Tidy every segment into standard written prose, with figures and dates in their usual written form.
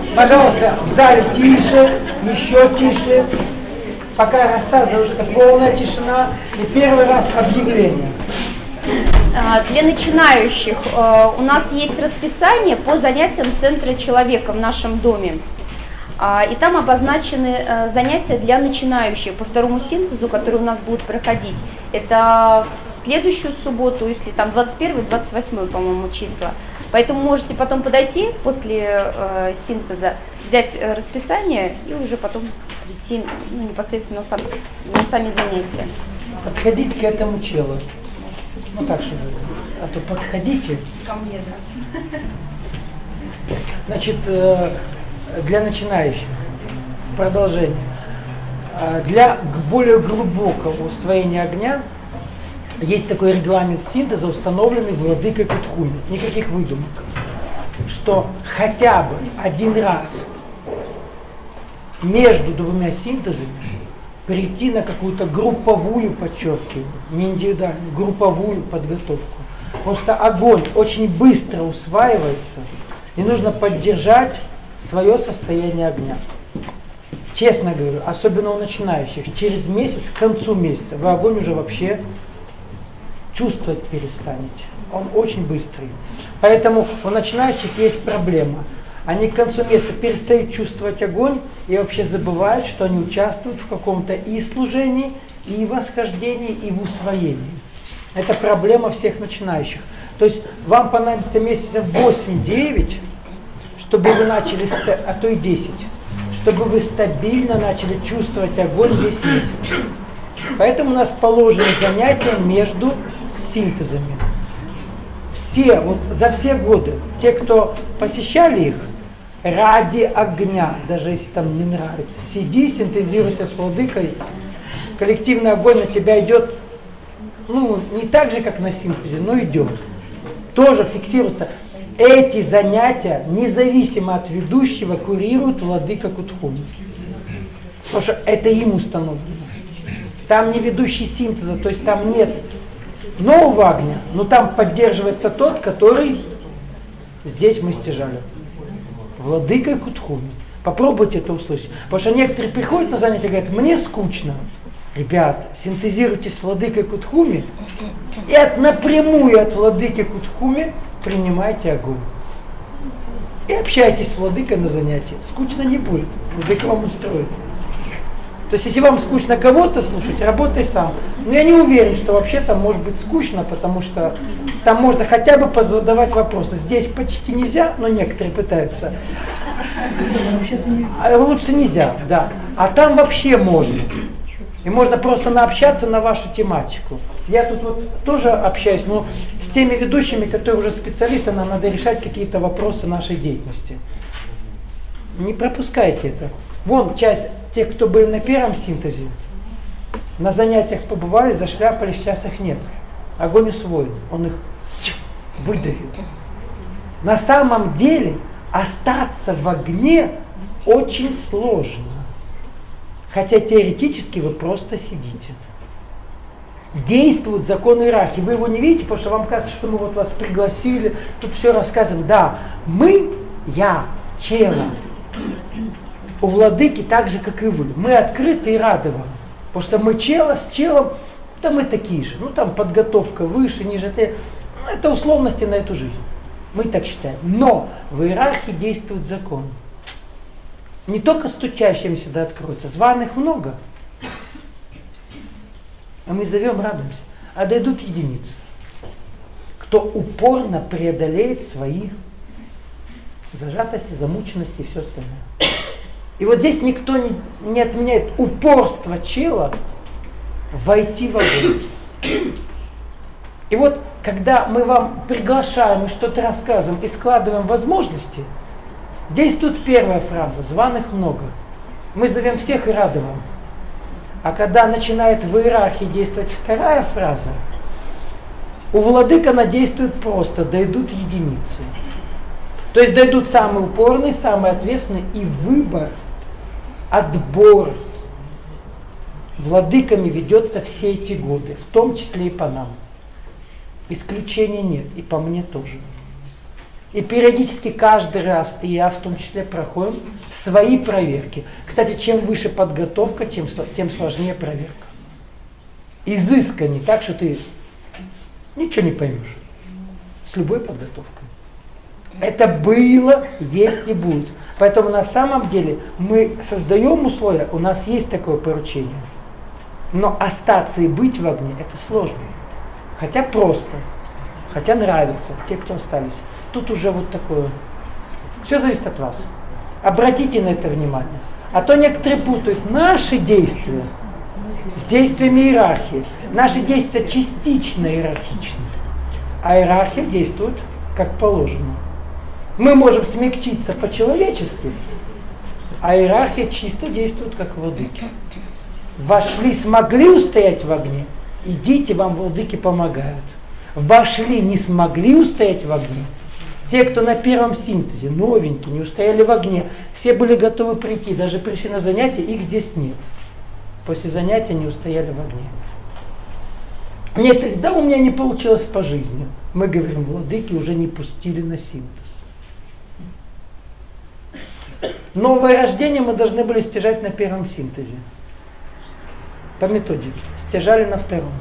Пожалуйста, в зале тише, еще тише. Пока рассказываю, что полная тишина. И первый раз объявление. Для начинающих у нас есть расписание по занятиям Центра человека в нашем доме. И там обозначены занятия для начинающих по второму синтезу, которые у нас будут проходить. Это в следующую субботу, если там 21-28, по-моему, числа. Поэтому можете потом подойти после синтеза, взять расписание и уже потом прийти непосредственно на сами занятия. Подходить к этому челу. Ну так, чтобы, а то подходите. Ко мне, да. Значит, для начинающих, в продолжение, для более глубокого усвоения огня есть такой регламент синтеза, установленный владыкой Кутхуми. Никаких выдумок. Что хотя бы один раз между двумя синтезами перейти на какую-то групповую, подчеркиваю, не индивидуальную, групповую подготовку. Потому что огонь очень быстро усваивается, и нужно поддержать свое состояние огня. Честно говорю, особенно у начинающих, через месяц, к концу месяца, вы огонь уже вообще чувствовать перестанете. Он очень быстрый. Поэтому у начинающих есть проблема. Они к концу месяца перестают чувствовать огонь и вообще забывают, что они участвуют в каком-то и служении, и восхождении, и в усвоении. Это проблема всех начинающих. То есть вам понадобится месяца 8-9, чтобы вы начали, а то и 10, чтобы вы стабильно начали чувствовать огонь весь месяц. Поэтому у нас положены занятия между синтезами. Все, вот за все годы, те, кто посещали их, ради огня, даже если там не нравится, сиди, синтезируйся с владыкой, коллективный огонь на тебя идет, ну, не так же, как на синтезе, но идет. Тоже фиксируется. Эти занятия, независимо от ведущего, курирует владыка Кутхуми. Потому что это им установлено. Там не ведущий синтеза, то есть там нет нового огня, но там поддерживается тот, который здесь мы стяжали. Владыка Кутхуми. Попробуйте это услышать. Потому что некоторые приходят на занятия и говорят, мне скучно. Ребят, синтезируйте с владыкой Кутхуми и напрямую от владыки Кутхуми принимайте огонь. И общайтесь с владыкой на занятии. Скучно не будет. Владыка вам устроит. То есть, если вам скучно кого-то слушать, работай сам. Но я не уверен, что вообще там может быть скучно, потому что там можно хотя бы позадавать вопросы. Здесь почти нельзя, но некоторые пытаются. А лучше нельзя, да. А там вообще можно. И можно просто наобщаться на вашу тематику. Я тут вот тоже общаюсь, но с теми ведущими, которые уже специалисты, нам надо решать какие-то вопросы нашей деятельности. Не пропускайте это. Вон часть тех, кто были на первом синтезе, на занятиях побывали, зашляпали, сейчас их нет. Огонь усвоен, он их выдавил. На самом деле остаться в огне очень сложно. Хотя теоретически вы просто сидите. Действует закон иерархии. Вы его не видите, потому что вам кажется, что мы вот вас пригласили, тут все рассказываем. Да, мы, я, чело, у владыки так же, как и вы. Мы открыты и рады вам. Потому что мы чело с челом, да мы такие же. Ну там подготовка выше, ниже. Это условности на эту жизнь. Мы так считаем. Но в иерархии действует закон. Не только стучащимся да откроется, званых много. А мы зовем, радуемся. А дойдут единицы. Кто упорно преодолеет свои зажатости, замученности и все остальное. И вот здесь никто не отменяет упорство чела войти в огонь. И вот, когда мы вам приглашаем и что-то рассказываем и складываем возможности, действует первая фраза, званых много. Мы зовем всех и рады вам. А когда начинает в иерархии действовать вторая фраза, у владыка она действует просто, дойдут единицы. То есть дойдут самые упорные, самые ответственные, и выбор, отбор владыками ведется все эти годы, в том числе и по нам. Исключения нет, и по мне тоже. И периодически каждый раз, и я в том числе, проходим свои проверки. Кстати, чем выше подготовка, тем сложнее проверка. Изысканней, так что ты ничего не поймешь. С любой подготовкой. Это было, есть и будет. Поэтому на самом деле мы создаем условия, у нас есть такое поручение. Но остаться и быть в огне это сложно. Хотя просто. Хотя нравится, те, кто остались. Тут уже вот такое. Все зависит от вас. Обратите на это внимание. А то некоторые путают наши действия с действиями иерархии. Наши действия частично иерархичны. А иерархия действует как положено. Мы можем смягчиться по-человечески, а иерархия чисто действует как владыки. Вошли, смогли устоять в огне, идите, вам владыки помогают. Вошли, не смогли устоять в огне. Те, кто на первом синтезе, новенькие, не устояли в огне, все были готовы прийти, даже пришли на занятия, их здесь нет. После занятия не устояли в огне. Нет, да, у меня не получилось по жизни. Мы говорим, владыки уже не пустили на синтез. Новое рождение мы должны были стяжать на первом синтезе. По методике. Стяжали на втором.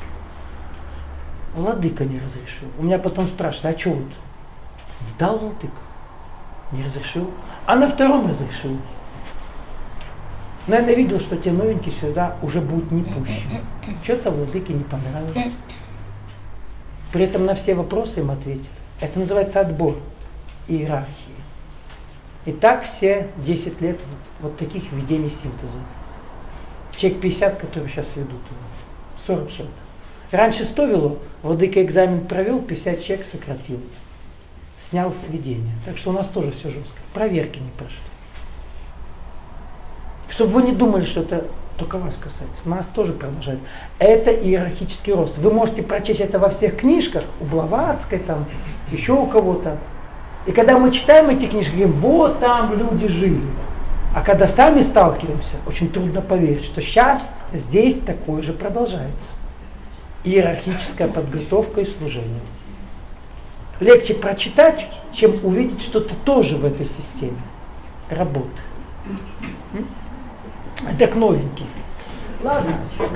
Владыка не разрешил. У меня потом спрашивают, а что вот? Не дал владыка. Не разрешил. А на втором разрешил. Наверное, видел, что те новенькие сюда уже будут не пущены. Что-то владыке не понравилось. При этом на все вопросы им ответили. Это называется отбор иерархии. И так все 10 лет вот таких введений синтеза. Человек 50, которые сейчас ведут, 40 человек. Раньше 100 вело, владыка экзамен провел, 50 человек сократил. Снял сведения. Так что у нас тоже все жестко. Проверки не прошли. Чтобы вы не думали, что это только вас касается. Нас тоже продолжает. Это иерархический рост. Вы можете прочесть это во всех книжках, у Блаватской, там, еще у кого-то. И когда мы читаем эти книжки, говорим, вот там люди жили. А когда сами сталкиваемся, очень трудно поверить, что сейчас здесь такое же продолжается. Иерархическая подготовка и служение. Легче прочитать, чем увидеть что-то тоже в этой системе работы. Это к новеньким. Ладно.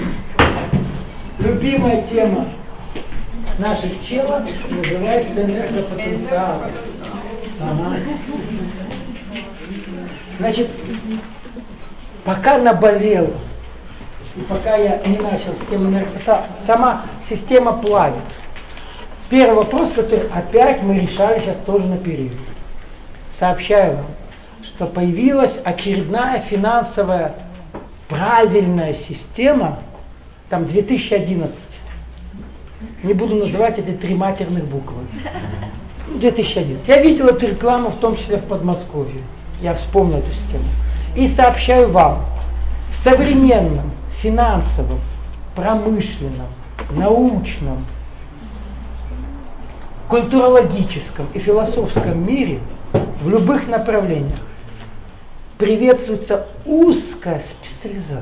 Любимая тема наших челов называется энергопотенциал. Ага. Значит, пока наболел, и пока я не начал с темы энергопотенциала, сама система плавит. Первый вопрос, который опять мы решали сейчас тоже на период. Сообщаю вам, что появилась очередная финансовая правильная система, там 2011. Не буду называть эти 3 матерных буквы. 2011. Я видел эту рекламу, в том числе в Подмосковье. Я вспомнил эту систему. И сообщаю вам, в современном финансовом, промышленном, научном, культурологическом и философском мире в любых направлениях приветствуется узкая специализация.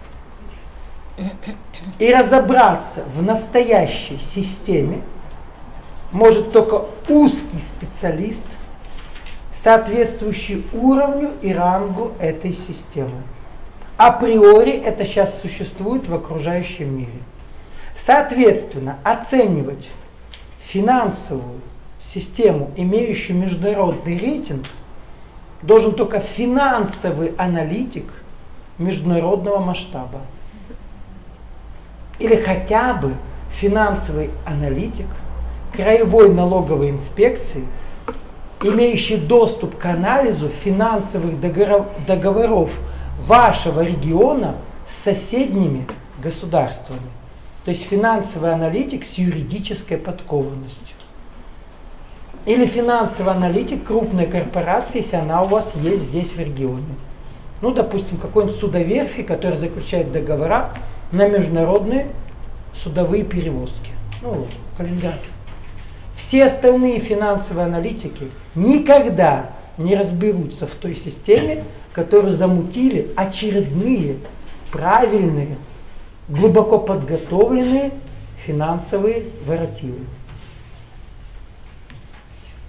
И разобраться в настоящей системе может только узкий специалист, соответствующий уровню и рангу этой системы. Априори это сейчас существует в окружающем мире. Соответственно, оценивать финансовую систему, имеющую международный рейтинг, должен только финансовый аналитик международного масштаба. Или хотя бы финансовый аналитик краевой налоговой инспекции, имеющий доступ к анализу финансовых договоров вашего региона с соседними государствами. То есть финансовый аналитик с юридической подкованностью. Или финансовый аналитик крупной корпорации, если она у вас есть здесь в регионе. Ну, допустим, какой-нибудь судоверфи, который заключает договора на международные судовые перевозки. Ну, Калининград. Все остальные финансовые аналитики никогда не разберутся в той системе, которую замутили очередные, правильные, глубоко подготовленные финансовые воротилы.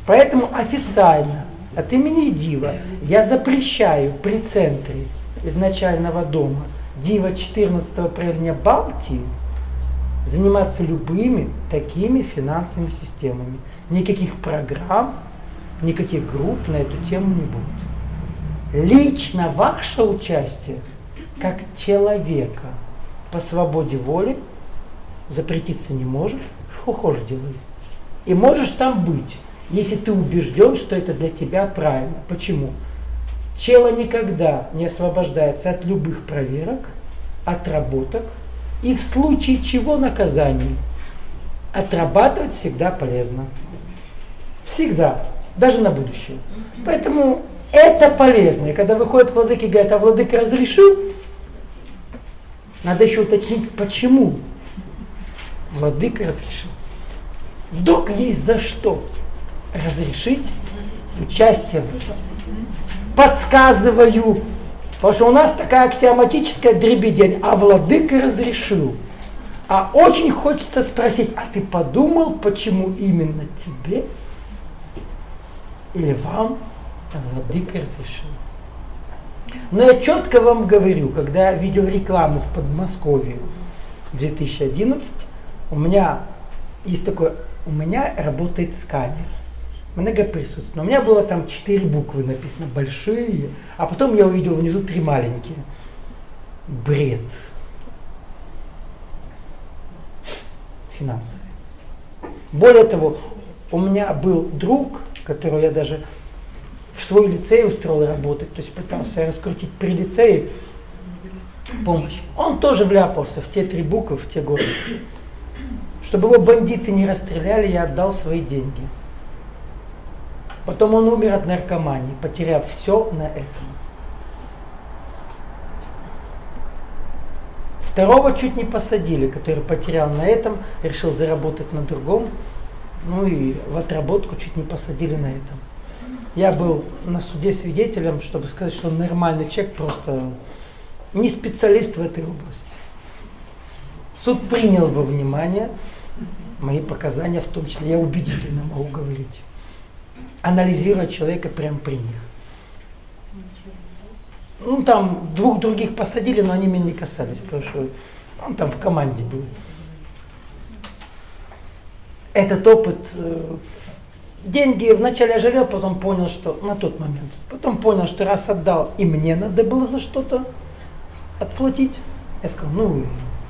Поэтому официально от имени Дива я запрещаю при центре изначального дома Дива 14-го правления Балтии заниматься любыми такими финансовыми системами. Никаких программ, никаких групп на эту тему не будет. Лично ваше участие как человека по свободе воли запретиться не может, что хочешь делай. И можешь там быть, если ты убежден, что это для тебя правильно. Почему? Чело никогда не освобождается от любых проверок, отработок и в случае чего наказаний. Отрабатывать всегда полезно. Всегда. Даже на будущее. Поэтому это полезно. И когда выходит владыка и говорит, а владыка разрешил, надо еще уточнить, почему владыка разрешил. Вдруг есть за что разрешить участие в этом. Подсказываю, потому что у нас такая аксиоматическая дребедень, а владыка разрешил. А очень хочется спросить, а ты подумал, почему именно тебе или вам владыка разрешил? Но я четко вам говорю, когда я видел рекламу в Подмосковье 2011, у меня есть такое, у меня работает сканер. Много присутствует. Но у меня было там 4 буквы написано, большие, а потом я увидел внизу 3 маленькие. Бред. Финансовый. Более того, у меня был друг, которого я даже в свой лицей устроил работать, то есть пытался раскрутить при лицее помощь. Он тоже вляпался в те 3 буквы, в те годы. Чтобы его бандиты не расстреляли, я отдал свои деньги. Потом он умер от наркомании, потеряв все на этом. Второго чуть не посадили, который потерял на этом, решил заработать на другом. Ну и в отработку чуть не посадили на этом. Я был на суде свидетелем, чтобы сказать, что он нормальный человек, просто не специалист в этой области. Суд принял во внимание мои показания, в том числе я убедительно могу говорить. Анализировать человека прямо при них. Ну, там 2 других посадили, но они меня не касались, потому что он там в команде был. Этот опыт, деньги вначале я жалел, потом понял, что на тот момент, потом понял, что раз отдал, и мне надо было за что-то отплатить. Я сказал, ну,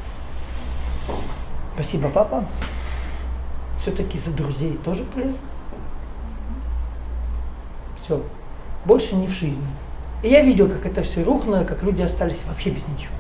спасибо, папа, все-таки за друзей тоже полезно. Все, больше не в жизни. И я видел, как это все рухнуло, как люди остались вообще без ничего.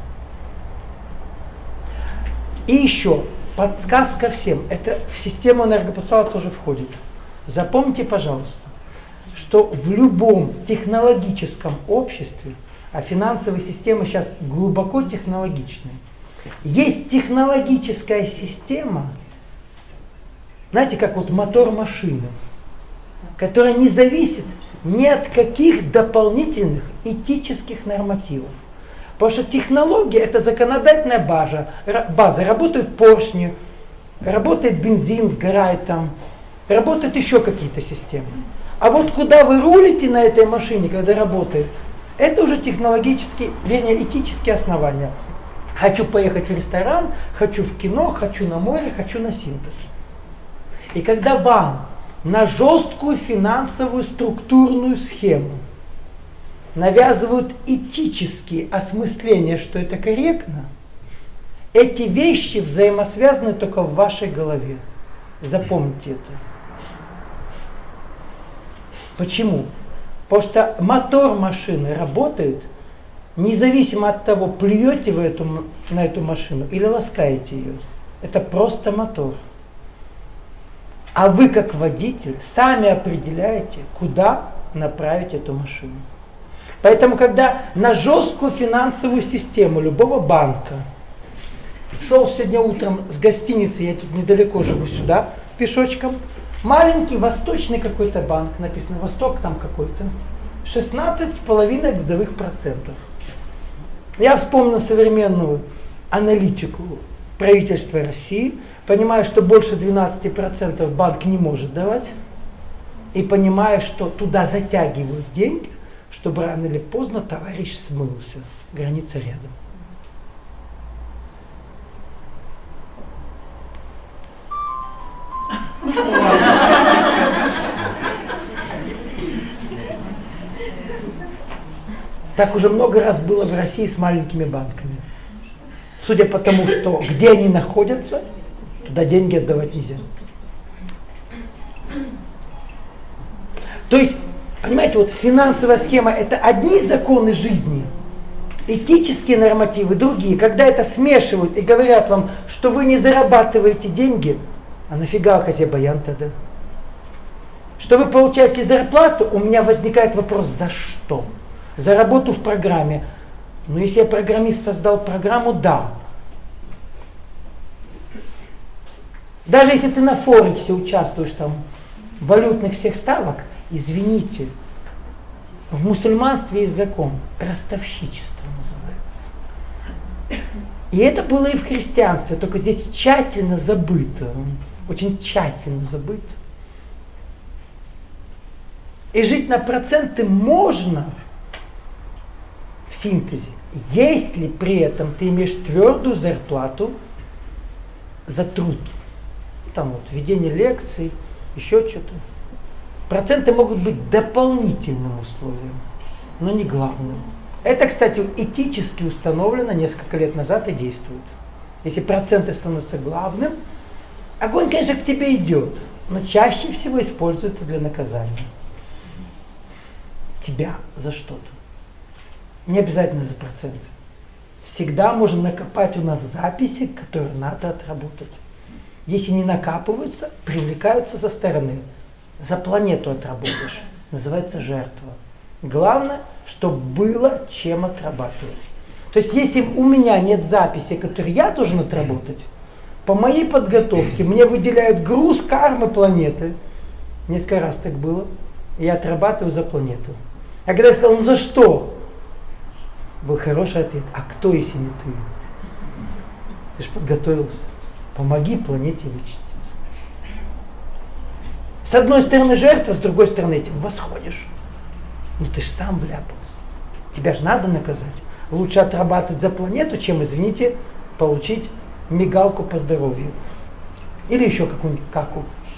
И еще, подсказка всем, это в систему энергопотенциала тоже входит. Запомните, пожалуйста, что в любом технологическом обществе, а финансовые системы сейчас глубоко технологичные, есть технологическая система, знаете, как вот мотор машины, которая не зависит ни от каких дополнительных этических нормативов. Потому что технология – это законодательная база. Работают поршни, работает бензин, сгорает там, работают еще какие-то системы. А вот куда вы рулите на этой машине, когда работает, это уже технологические, вернее, этические основания. Хочу поехать в ресторан, хочу в кино, хочу на море, хочу на синтез. И когда вам на жесткую финансовую структурную схему навязывают этические осмысления, что это корректно, эти вещи взаимосвязаны только в вашей голове. Запомните это. Почему? Потому что мотор машины работает независимо от того, плюете вы на эту машину или ласкаете ее. Это просто мотор. А вы, как водитель, сами определяете, куда направить эту машину. Поэтому, когда на жесткую финансовую систему любого банка, шел сегодня утром с гостиницы, я тут недалеко живу сюда, пешочком, маленький восточный какой-то банк, написано «Восток» там какой-то, 16,5 годовых процентов. Я вспомнил современную аналитику правительства России, понимаю, что больше 12% банк не может давать. и понимая, что туда затягивают деньги, чтобы рано или поздно товарищ смылся. Граница рядом. Так уже много раз было в России с маленькими банками. Судя по тому, что где они находятся, туда деньги отдавать нельзя. То есть, понимаете, вот финансовая схема — это одни законы жизни, этические нормативы другие. Когда это смешивают и говорят вам, что вы не зарабатываете деньги, а нафига хозяин тогда? Что вы получаете зарплату, у меня возникает вопрос, за что? За работу в программе. Ну, если я программист, создал программу, да. Даже если ты на Форексе участвуешь, там, в валютных всех ставок, извините, в мусульманстве есть закон, ростовщичество называется. И это было и в христианстве, только здесь тщательно забыто, очень тщательно забыто. И жить на проценты можно в синтезе, если при этом ты имеешь твердую зарплату за труд. Там вот ведение лекций, еще что-то. Проценты могут быть дополнительным условием, но не главным. Это, кстати, этически установлено несколько лет назад и действует. Если проценты становятся главным, огонь, конечно, к тебе идет, но чаще всего используется для наказания. Тебя за что-то. Не обязательно за проценты. Всегда можно накопать у нас записи, которые надо отработать. Если не накапываются, привлекаются со стороны. За планету отработаешь. Называется жертва. Главное, чтобы было чем отрабатывать. То есть, если у меня нет записи, которые я должен отработать, по моей подготовке мне выделяют груз кармы планеты. Несколько раз так было. И я отрабатываю за планету. А когда я сказал, ну за что? Был хороший ответ. А кто, если не ты? Ты же подготовился. Помоги планете вычиститься. С одной стороны жертва, с другой стороны этим восходишь. Ну ты же сам вляпался. Тебя же надо наказать. Лучше отрабатывать за планету, чем, извините, получить мигалку по здоровью. Или еще какую-нибудь каку.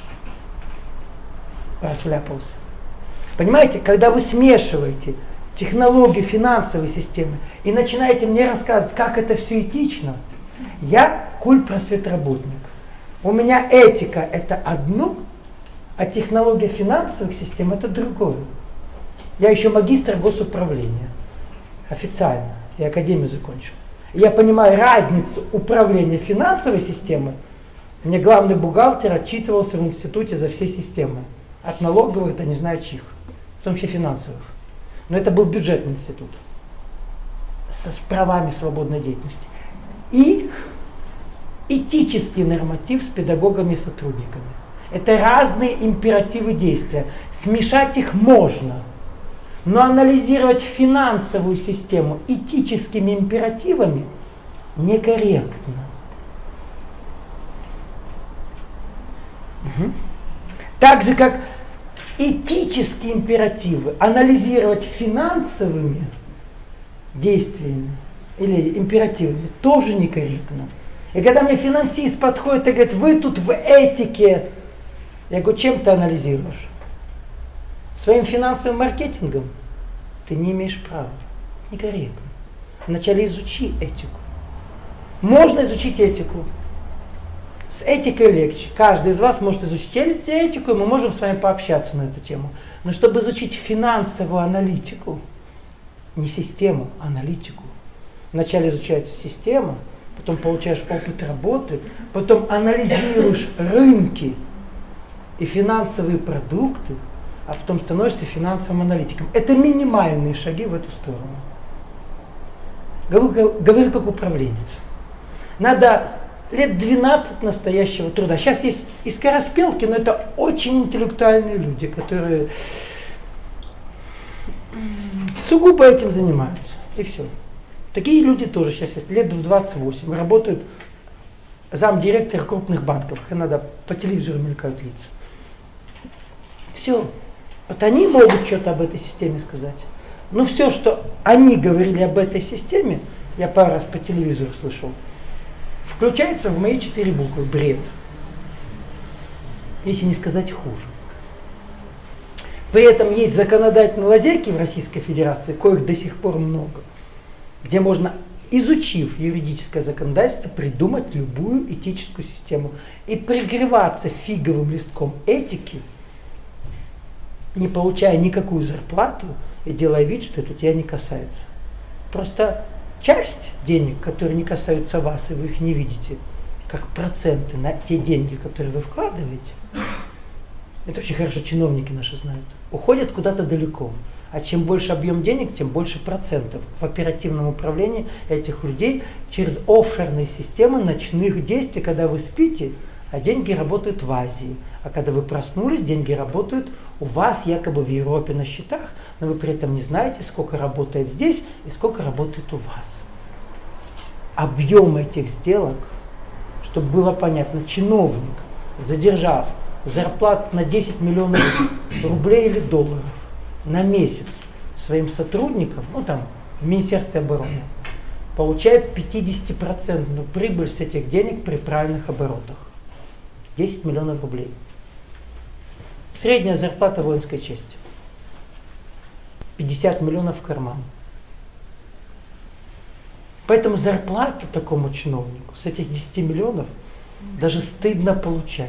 Раз вляпался. Понимаете, когда вы смешиваете технологии финансовой системы и начинаете мне рассказывать, как это все этично, я культ-просветработник. У меня этика — это одно, а технология финансовых систем — это другое. Я еще магистр госуправления. Официально. Я академию закончил. Я понимаю разницу управления финансовой системой. Мне главный бухгалтер отчитывался в институте за все системы. От налоговых до не знаю чьих. В том числе финансовых. Но это был бюджетный институт. С правами свободной деятельности. И этический норматив с педагогами и сотрудниками. Это разные императивы действия. Смешать их можно. Но анализировать финансовую систему этическими императивами некорректно. Так же, как этические императивы анализировать финансовыми действиями или императивами тоже некорректно. И когда мне финансист подходит и говорит, вы тут в этике, я говорю, чем ты анализируешь? Своим финансовым маркетингом ты не имеешь права. Некорректно. Вначале изучи этику. Можно изучить этику. С этикой легче. Каждый из вас может изучить этику, и мы можем с вами пообщаться на эту тему. Но чтобы изучить финансовую аналитику, не систему, а аналитику. Вначале изучается система, потом получаешь опыт работы, потом анализируешь рынки и финансовые продукты, а потом становишься финансовым аналитиком. Это минимальные шаги в эту сторону. Говорю как управленец. Надо лет 12 настоящего труда. Сейчас есть и скороспелки, но это очень интеллектуальные люди, которые сугубо этим занимаются. И все. Такие люди тоже сейчас есть, лет в 28, работают замдиректора крупных банков. Иногда по телевизору мелькают лица. Все. Вот они могут что-то об этой системе сказать. Но все, что они говорили об этой системе, я пару раз по телевизору слышал, включается в мои 4 буквы. Бред. Если не сказать хуже. При этом есть законодательные лазейки в Российской Федерации, коих до сих пор много, где можно, изучив юридическое законодательство, придумать любую этическую систему и пригреваться фиговым листком этики, не получая никакую зарплату и делая вид, что это тебя не касается. Просто часть денег, которые не касаются вас, и вы их не видите, как проценты на те деньги, которые вы вкладываете, это очень хорошо чиновники наши знают, уходят куда-то далеко. А чем больше объем денег, тем больше процентов в оперативном управлении этих людей через офшорные системы ночных действий, когда вы спите, а деньги работают в Азии. А когда вы проснулись, деньги работают у вас якобы в Европе на счетах, но вы при этом не знаете, сколько работает здесь и сколько работает у вас. Объем этих сделок, чтобы было понятно, чиновник, задержав зарплату на 10 миллионов рублей или долларов на месяц своим сотрудникам, ну там, в Министерстве обороны, получает 50% прибыль с этих денег при правильных оборотах. 10 миллионов рублей. Средняя зарплата воинской части. 50 миллионов в карман. Поэтому зарплату такому чиновнику с этих 10 миллионов даже стыдно получать.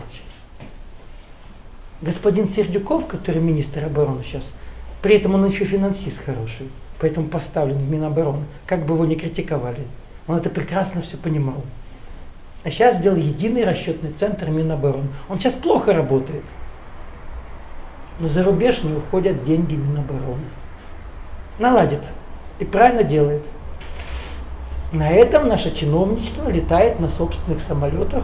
Господин Сердюков, который министр обороны сейчас, при этом он еще финансист хороший, поэтому поставлен в Минобороны, как бы его ни критиковали. Он это прекрасно все понимал. А сейчас сделал единый расчетный центр Минобороны. Он сейчас плохо работает. Но за рубеж не уходят деньги Минобороны. Наладит. И правильно делает. На этом наше чиновничество летает на собственных самолетах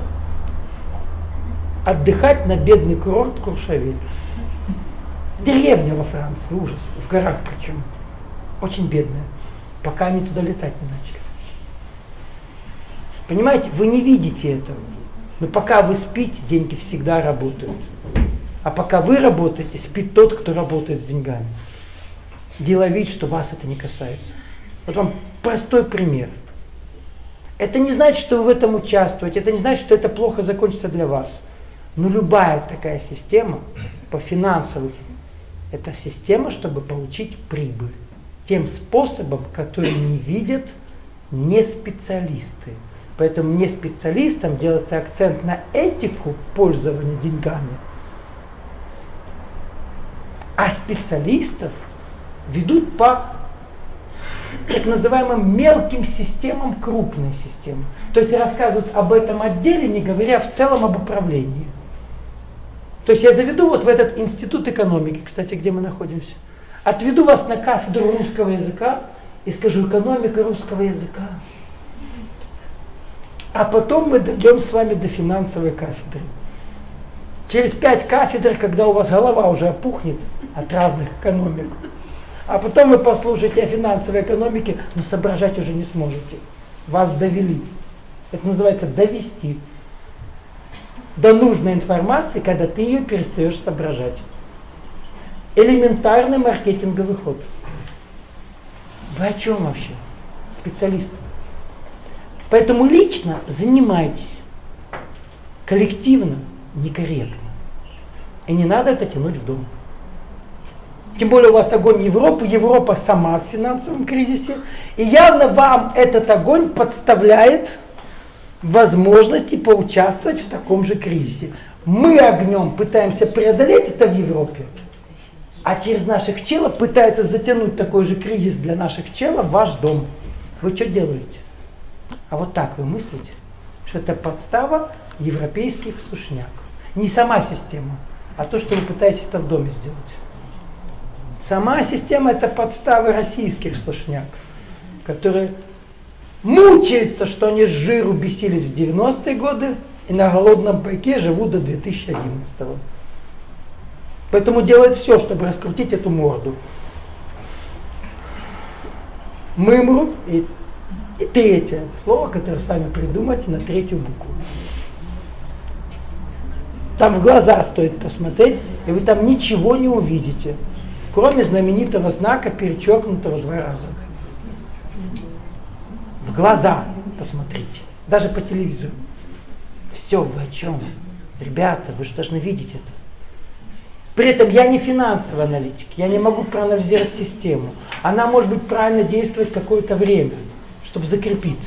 отдыхать на бедный курорт Куршавель. Деревня во Франции, ужас, в горах причем. Очень бедная. Пока они туда летать не начали. Понимаете, вы не видите этого. Но пока вы спите, деньги всегда работают. А пока вы работаете, спит тот, кто работает с деньгами. Делая вид, что вас это не касается. Вот вам простой пример. Это не значит, что вы в этом участвуете, это не значит, что это плохо закончится для вас. Но любая такая система по финансовым, это система, чтобы получить прибыль. Тем способом, который не видят не специалисты. Поэтому не специалистам делается акцент на этику пользования деньгами. А специалистов ведут по так называемым мелким системам крупной системы. То есть рассказывают об этом отделе, не говоря в целом об управлении. То есть я заведу вот в этот институт экономики, кстати, где мы находимся, отведу вас на кафедру русского языка и скажу: экономика русского языка. А потом мы дойдем с вами до финансовой кафедры. Через 5 кафедр, когда у вас голова уже опухнет от разных экономик, а потом вы послушаете о финансовой экономике, но соображать уже не сможете. Вас довели. Это называется довести до нужной информации, когда ты ее перестаешь соображать. Элементарный маркетинговый ход. Вы о чем вообще? Специалисты. Поэтому лично занимайтесь. Коллективно некорректно. И не надо это тянуть в дом. Тем более у вас огонь Европы, Европа сама в финансовом кризисе. И явно вам этот огонь подставляет возможности поучаствовать в таком же кризисе. Мы огнем пытаемся преодолеть это в Европе, а через наших челов пытаются затянуть такой же кризис для наших челов в ваш дом. Вы что делаете? А вот так вы мыслите, что это подстава европейских сушняк. Не сама система, а то, что вы пытаетесь это в доме сделать. Сама система — это подставы российских сушняк, которые мучаются, что они с жиру бесились в 90-е годы и на голодном пайке живут до 2011-го. Поэтому делают все, чтобы раскрутить эту морду. Мымру и третье слово, которое сами придумайте на 3-ю букву. Там в глаза стоит посмотреть, и вы там ничего не увидите, кроме знаменитого знака, перечеркнутого 2 раза. В глаза посмотрите, даже по телевизору. Все, вы о чем? Ребята, вы же должны видеть это. При этом я не финансовый аналитик, я не могу проанализировать систему. Она может быть правильно действовать какое-то время, чтобы закрепиться.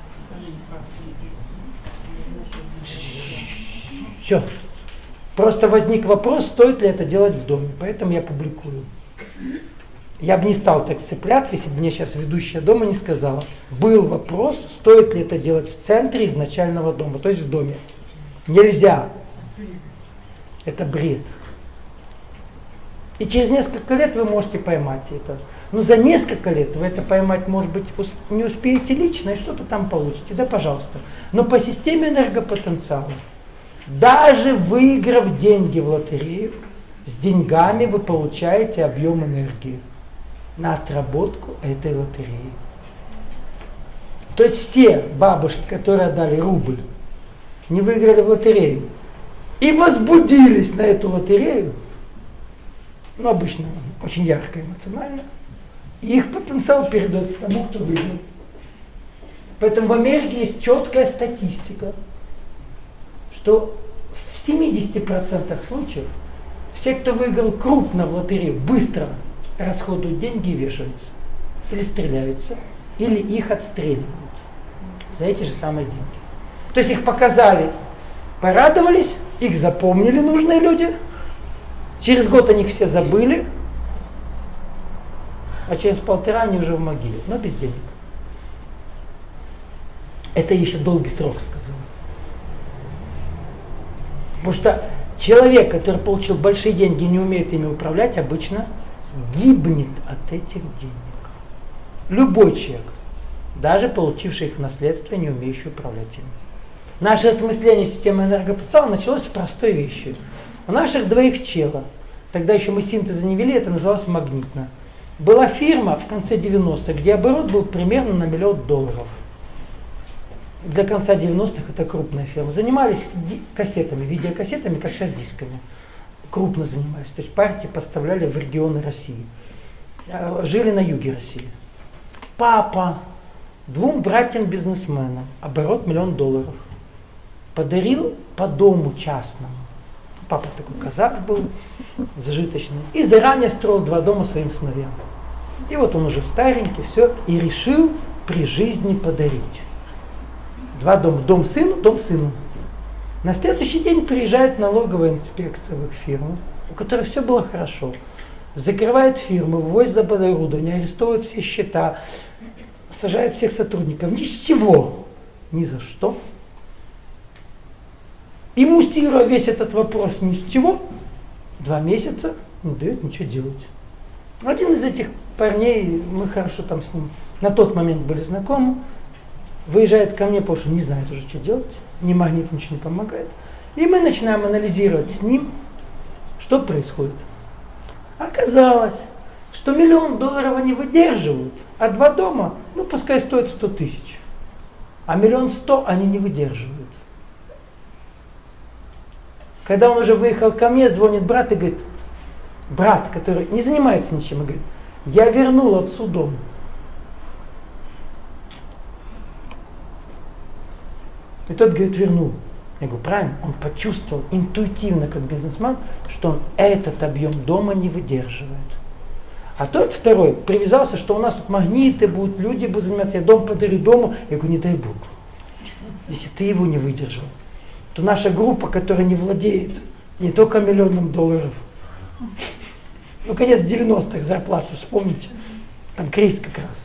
Все. Просто возник вопрос, стоит ли это делать в доме, поэтому я публикую. Я бы не стал так цепляться, если бы мне сейчас ведущая дома не сказала. Был вопрос, стоит ли это делать в центре изначального дома, то есть в доме. Нельзя. Это бред. И через несколько лет вы можете поймать это. Но за несколько лет вы это поймать, может быть, не успеете лично и что-то там получите. Да, пожалуйста. Но по системе энергопотенциала, даже выиграв деньги в лотерею, с деньгами вы получаете объем энергии на отработку этой лотереи. То есть все бабушки, которые отдали рубль, не выиграли в лотерею и возбудились на эту лотерею, ну, обычно очень ярко эмоционально, и их потенциал передается тому, кто выиграл. Поэтому в Америке есть четкая статистика, что в 70% случаев все, кто выиграл крупно в лотерею, быстро расходуют деньги и вешаются. Или стреляются, или их отстреливают за эти же самые деньги. То есть их показали, порадовались, их запомнили нужные люди, через год о них все забыли, а через 1,5 они уже в могиле, но без денег. Это еще долгий срок, сказал. Потому что человек, который получил большие деньги и не умеет ими управлять, обычно гибнет от этих денег. Любой человек, даже получивший их в наследство, не умеющий управлять ими. Наше осмысление системы энергопотенциала началось с простой вещи. У наших двоих чела, тогда еще мы синтеза не вели, это называлось магнитно. Была фирма в конце 90-х, где оборот был примерно на $1 миллион. Для конца 90-х это крупная фирма. Занимались кассетами, видеокассетами, как сейчас дисками. Крупно занимались. То есть партии поставляли в регионы России. Жили на юге России. Папа 2 братьям-бизнесменам, оборот $1 миллион, подарил по дому частному. Папа такой казак был, зажиточный. И заранее строил 2 дома своим сыновьям. И вот он уже старенький, все, и решил при жизни подарить. 2 дома. Дом сыну, дом сыну. На следующий день приезжает налоговая инспекция в их фирму, у которой все было хорошо. Закрывает фирму, вывозит оборудование, арестовывает все счета, сажает всех сотрудников. Ни с чего, ни за что. И муссируя весь этот вопрос ни с чего, 2 месяца не дает ничего делать. Один из этих парней, мы хорошо там с ним на тот момент были знакомы, выезжает ко мне, потому что не знает уже, что делать, ни магнит ничего не помогает. И мы начинаем анализировать с ним, что происходит. Оказалось, что $1 миллион они выдерживают, а 2 дома, ну пускай стоят 100 000, а 1 100 000 они не выдерживают. Когда он уже выехал ко мне, звонит брат и говорит, брат, который не занимается ничем, и говорит, я вернул отцу дом. И тот говорит, вернул. Я говорю, правильно, он почувствовал интуитивно, как бизнесмен, что он этот объем дома не выдерживает. А тот второй привязался, что у нас тут магниты будут, люди будут заниматься, я дом подарю дому. Я говорю, не дай Бог. Если ты его не выдержал, то наша группа, которая не владеет не только $1 миллион, ну, конец 90-х зарплату, вспомните, там кризис как раз.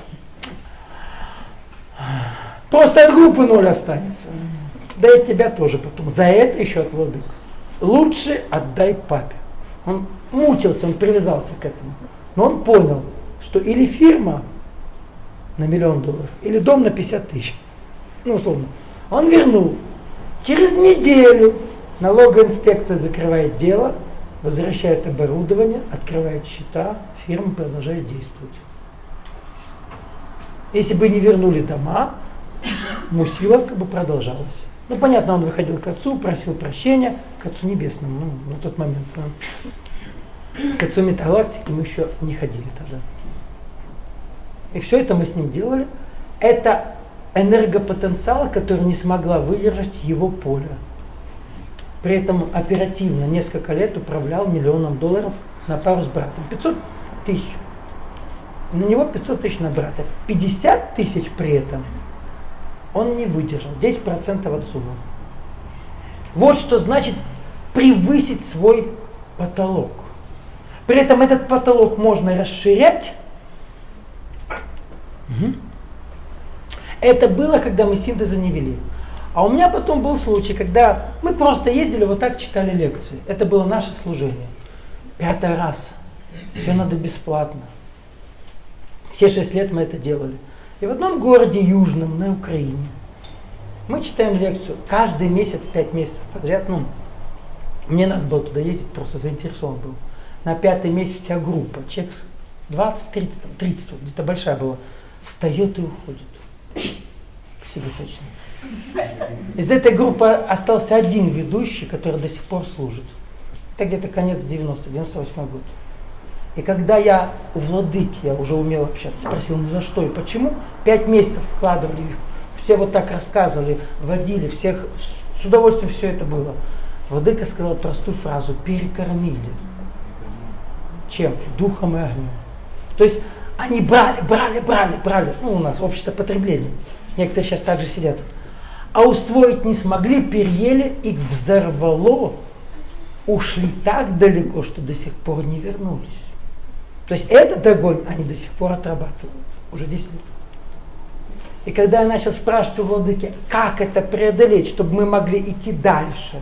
Просто от группы 0 останется. Да и от тебя тоже потом. За это еще от владык. Лучше отдай папе. Он мучился, он привязался к этому. Но он понял, что или фирма на $1 миллион, или дом на 50 000. Ну, условно. Он вернул. Через неделю налоговая инспекция закрывает дело, возвращает оборудование, открывает счета, фирма продолжает действовать. Если бы не вернули дома, мусиловка бы продолжалась. Ну, понятно, он выходил к Отцу, просил прощения, к Отцу Небесному, ну, на тот момент. К Отцу Метагалактики мы еще не ходили тогда. И все это мы с ним делали. Это энергопотенциал, который не смогла выдержать его поле. При этом оперативно несколько лет управлял $1 миллион на пару с братом. 500 тысяч. На него 500 тысяч на брата. 50 тысяч при этом он не выдержал. 10% от суммы. Вот что значит превысить свой потолок. При этом этот потолок можно расширять. Это было, когда мы синтеза не вели. А у меня потом был случай, когда мы просто ездили, вот так читали лекции. Это было наше служение. 5-й раз. Все надо бесплатно. Все 6 лет мы это делали. И в одном городе южном, на Украине, мы читаем лекцию. Каждый месяц, 5 месяцев подряд. Ну, мне надо было туда ездить, просто заинтересован был. На 5-й месяц вся группа, человек 20, 30, 30, где-то большая была, встает и уходит. Спасибо, точно. Из этой группы остался один ведущий, который до сих пор служит. Это где-то конец 98-й год. И когда я у владыки, я уже умел общаться, спросил, ну за что и почему, 5 месяцев вкладывали, все вот так рассказывали, водили, всех, с удовольствием все это было. Владыка сказал простую фразу: перекормили. Чем? Духом и огнем. То есть они брали. Ну, у нас общество потребления. Некоторые сейчас также сидят. А усвоить не смогли, переели, их взорвало, ушли так далеко, что до сих пор не вернулись. То есть этот огонь они до сих пор отрабатывают. Уже 10 лет. И когда я начал спрашивать у владыки, как это преодолеть, чтобы мы могли идти дальше,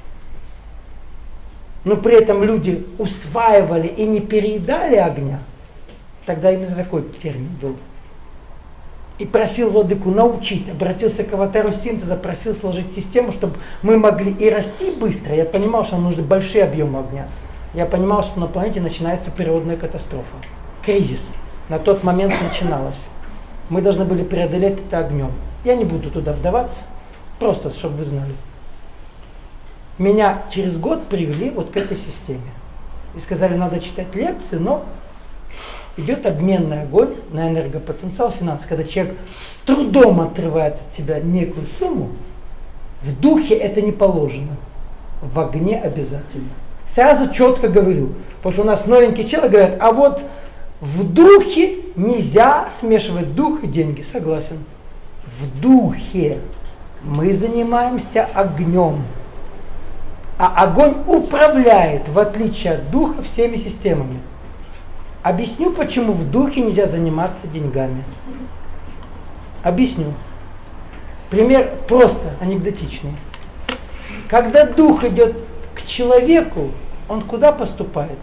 но при этом люди усваивали и не переедали огня, тогда именно такой термин был. И просил владыку научить, обратился к аватару синтеза, просил сложить систему, чтобы мы могли и расти быстро. Я понимал, что нам нужны большие объемы огня. Я понимал, что на планете начинается природная катастрофа. Кризис. На тот момент начиналось. Мы должны были преодолеть это огнем. Я не буду туда вдаваться, просто чтобы вы знали. Меня через год привели вот к этой системе. И сказали, надо читать лекции, но идет обменный огонь на энергопотенциал финансов. Когда человек с трудом отрывает от себя некую сумму, в духе это не положено. В огне обязательно. Сразу четко говорю, потому что у нас новенькие челы говорят, а вот в духе нельзя смешивать дух и деньги. Согласен. В духе мы занимаемся огнем. А огонь управляет, в отличие от духа, всеми системами. Объясню, почему в духе нельзя заниматься деньгами. Объясню. Пример просто анекдотичный. Когда дух идет к человеку, он куда поступает?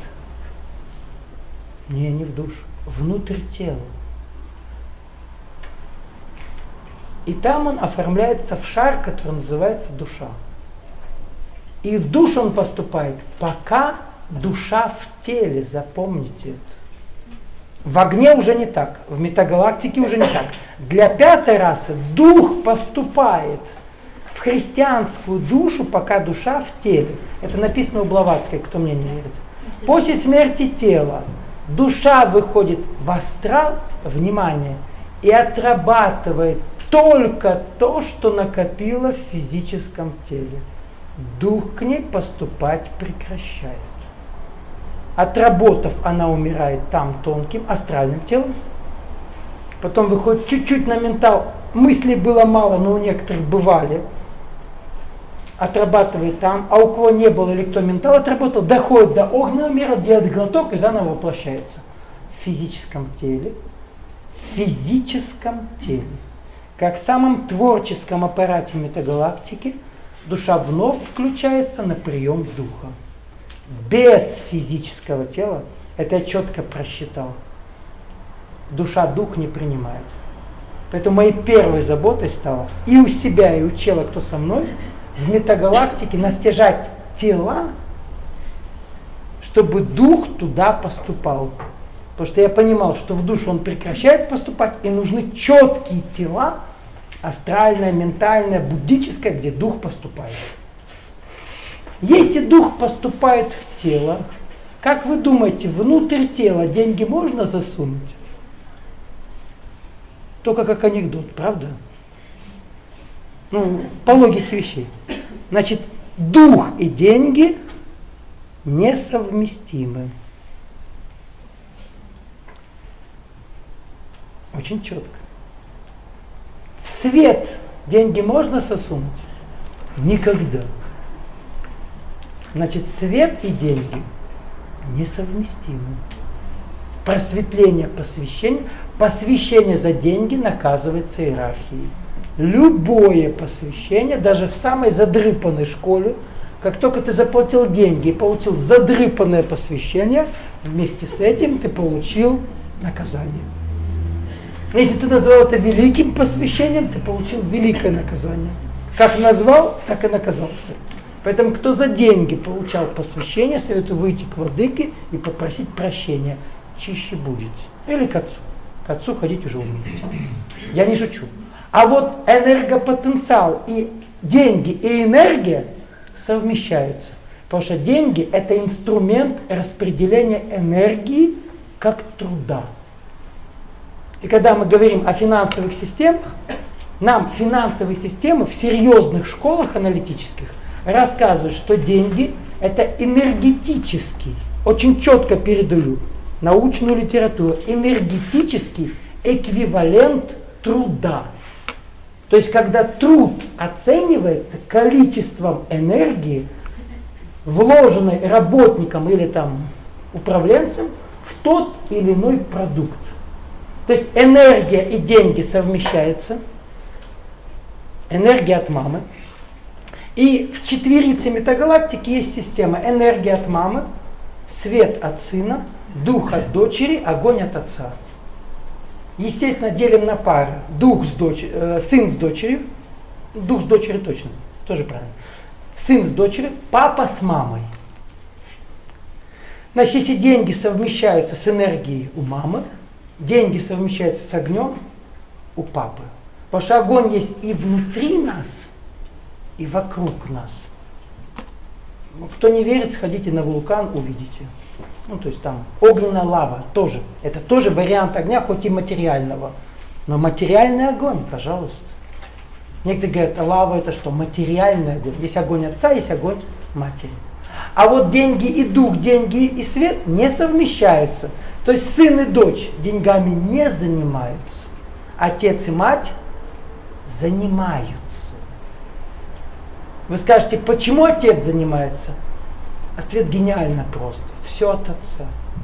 Не в душу, внутрь тела. И там он оформляется в шар, который называется душа. И в душу он поступает, пока душа в теле, запомните это. В огне уже не так, в метагалактике уже не так. Для 5-й расы дух поступает в христианскую душу, пока душа в теле. Это написано у Блаватской, кто мне не верит. После смерти тела душа выходит в астрал, внимание, и отрабатывает только то, что накопила в физическом теле. Дух к ней поступать прекращает. Отработав, она умирает там тонким, астральным телом. Потом выходит чуть-чуть на ментал. Мыслей было мало, но у некоторых бывали. Отрабатывает там. А у кого не было или кто ментал отработал, доходит до огненного мира, делает глоток и заново воплощается. В физическом теле. В физическом теле. Как в самом творческом аппарате метагалактики, душа вновь включается на прием духа. Без физического тела, это я четко просчитал, душа дух не принимает. Поэтому моей первой заботой стало и у себя, и у чела, кто со мной, в метагалактике настижать тела, чтобы дух туда поступал. Потому что я понимал, что в душу он прекращает поступать, и нужны четкие тела, Астральное, ментальное, буддическое, где дух поступает. Если дух поступает в тело, как вы думаете, внутрь тела деньги можно засунуть? Только как анекдот, правда? Ну, по логике вещей. Значит, дух и деньги несовместимы. Очень четко. В свет деньги можно сосунуть? Никогда. Значит, свет и деньги несовместимы. Просветление, посвящение. Посвящение за деньги наказывается иерархией. Любое посвящение, даже в самой задрыпанной школе, как только ты заплатил деньги и получил задрыпанное посвящение, вместе с этим ты получил наказание. Если ты назвал это великим посвящением, ты получил великое наказание. Как назвал, так и наказался. Поэтому кто за деньги получал посвящение, советую выйти к владыке и попросить прощения. Чище будет. Или к отцу. К отцу ходить уже умеете. Я не шучу. А вот энергопотенциал и деньги, и энергия совмещаются. Потому что деньги – это инструмент распределения энергии как труда. И когда мы говорим о финансовых системах, нам финансовые системы в серьезных школах аналитических рассказывают, что деньги – это энергетический, очень четко передаю научную литературу, энергетический эквивалент труда. То есть, когда труд оценивается количеством энергии, вложенной работником или там управленцем в тот или иной продукт. То есть энергия и деньги совмещаются, энергия от мамы. И в четверице метагалактики есть система энергия от мамы, свет от сына, дух от дочери, огонь от отца. Естественно, делим на пары. Сын с дочерью, дух с дочерью точно, тоже правильно. Сын с дочерью, папа с мамой. Значит, если деньги совмещаются с энергией у мамы, деньги совмещаются с огнем у папы. Потому что огонь есть и внутри нас, и вокруг нас. Кто не верит, сходите на вулкан, увидите. Ну, то есть там огненная лава тоже. Это тоже вариант огня, хоть и материального. Но материальный огонь, пожалуйста. Некоторые говорят, а лава это что? Материальный огонь. Есть огонь отца, есть огонь матери. А вот деньги и дух, деньги и свет не совмещаются. То есть сын и дочь деньгами не занимаются. Отец и мать занимаются. Вы скажете, почему отец занимается? Ответ гениально просто. Все от отца.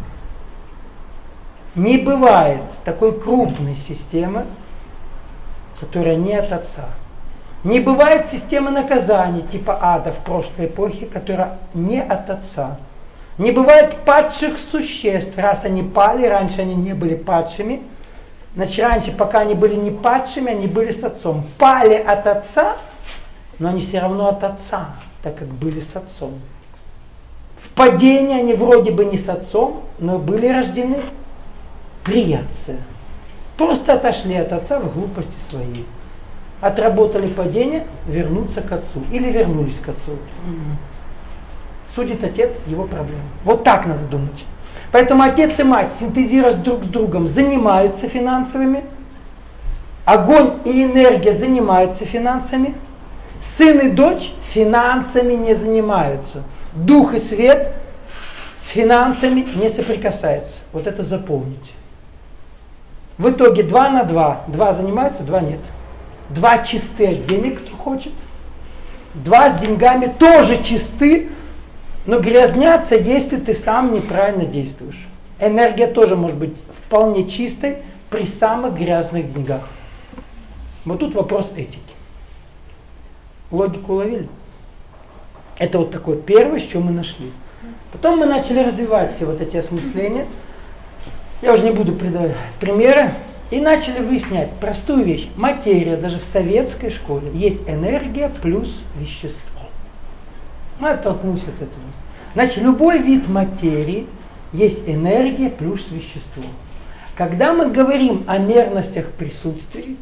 Не бывает такой крупной системы, которая не от отца. Не бывает системы наказаний типа ада в прошлой эпохе, которая не от отца. Не бывает падших существ, раз они пали, раньше они не были падшими. Значит, раньше, пока они были не падшими, они были с отцом. Пали от отца, но они все равно от отца, так как были с отцом. В падении они вроде бы не с отцом, но были рождены при отце. Просто отошли от отца в глупости своей. Отработали падение, вернуться к отцу. Или вернулись к отцу. Судит отец, его проблема. Вот так надо думать. Поэтому отец и мать, синтезируясь друг с другом, занимаются финансовыми. Огонь и энергия занимаются финансами. Сын и дочь финансами не занимаются. Дух и свет с финансами не соприкасаются. Вот это запомните. В итоге 2 на 2. 2 занимаются, 2 нет. 2 чисты от денег, кто хочет. 2 с деньгами тоже чисты, но грязнятся, если ты сам неправильно действуешь. Энергия тоже может быть вполне чистой при самых грязных деньгах. Вот тут вопрос этики. Логику уловили? Это вот такое первое, с чего мы нашли. Потом мы начали развивать все вот эти осмысления. Я уже не буду придавать примеры. И начали выяснять простую вещь. Материя, даже в советской школе, есть энергия плюс вещество. Мы оттолкнулись от этого. Значит, любой вид материи есть энергия плюс вещество. Когда мы говорим о мерностях присутствий,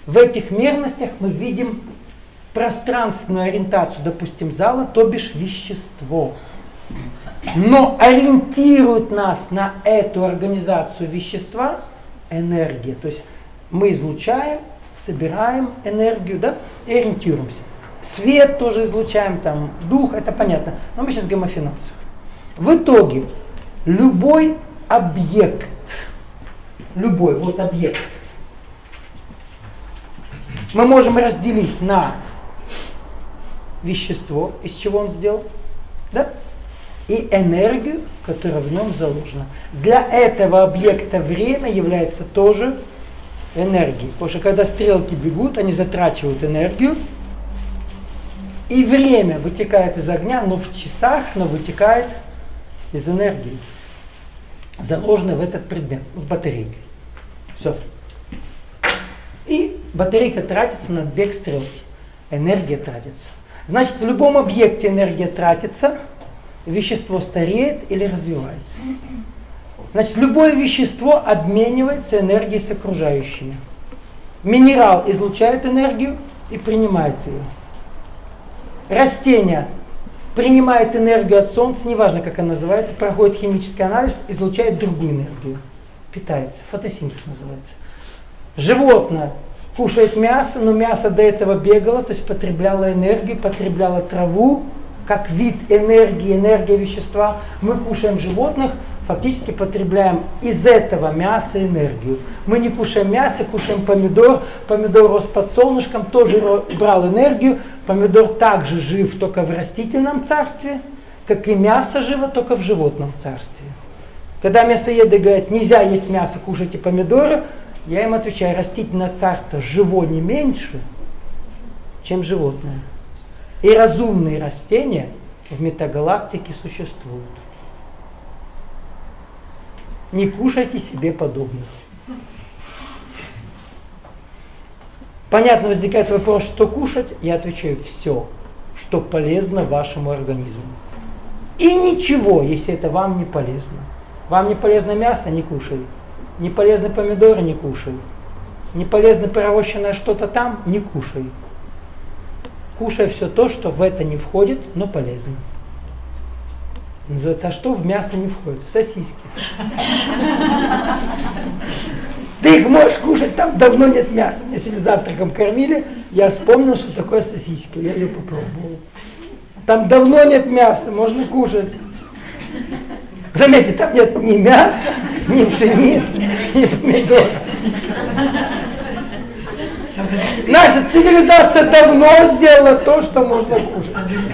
В этих мерностях мы видим пространственную ориентацию, допустим, зала, то бишь вещество. Но ориентирует нас на эту организацию вещества энергия. То есть мы излучаем, собираем энергию, да, и ориентируемся. Свет тоже излучаем, там, дух, это понятно. Но мы сейчас говорим о финансах. В итоге любой объект, любой вот объект, мы можем разделить на вещество, из чего он сделан, да? И энергию, которая в нем заложена. Для этого объекта время является тоже энергией. Потому что когда стрелки бегут, они затрачивают энергию, и время вытекает из огня, но в часах, но вытекает из энергии, заложенной в этот предмет, с батарейкой. Все. И батарейка тратится на бег стрелки. Энергия тратится. Значит, в любом объекте энергия тратится, вещество стареет или развивается. Значит, любое вещество обменивается энергией с окружающими. Минерал излучает энергию и принимает ее. Растение принимает энергию от солнца, неважно как она называется, проходит химический анализ, излучает другую энергию. Питается. Фотосинтез называется. Животное кушает мясо, но мясо до этого бегало, то есть потребляло энергию, потребляло траву, как вид энергии, энергия вещества. Мы кушаем животных, фактически потребляем из этого мяса энергию. Мы не кушаем мясо, кушаем помидор. Помидор рос под солнышком, тоже брал энергию. Помидор также жив только в растительном царстве, как и мясо живо только в животном царстве. Когда мясоеды говорят, нельзя есть мясо, кушайте помидоры, я им отвечаю, растительное царство живо не меньше, чем животное. И разумные растения в метагалактике существуют. Не кушайте себе подобных. Понятно, возникает вопрос, что кушать? Я отвечаю, все, что полезно вашему организму. И ничего, если это вам не полезно. Вам не полезно мясо, не кушай. Не полезны помидоры, не кушай. Не полезно пророщенное что-то там, не кушай. Кушай все то, что в это не входит, но полезно. Называется, а что в мясо не входит? Сосиски. Ты их можешь кушать, там давно нет мяса. Меня сегодня завтраком кормили, я вспомнил, что такое сосиска. Я ее попробовал. Там давно нет мяса, можно кушать. Заметьте, там нет ни мяса, ни пшеницы, ни помидоров. Наша цивилизация давно сделала то, что можно кушать.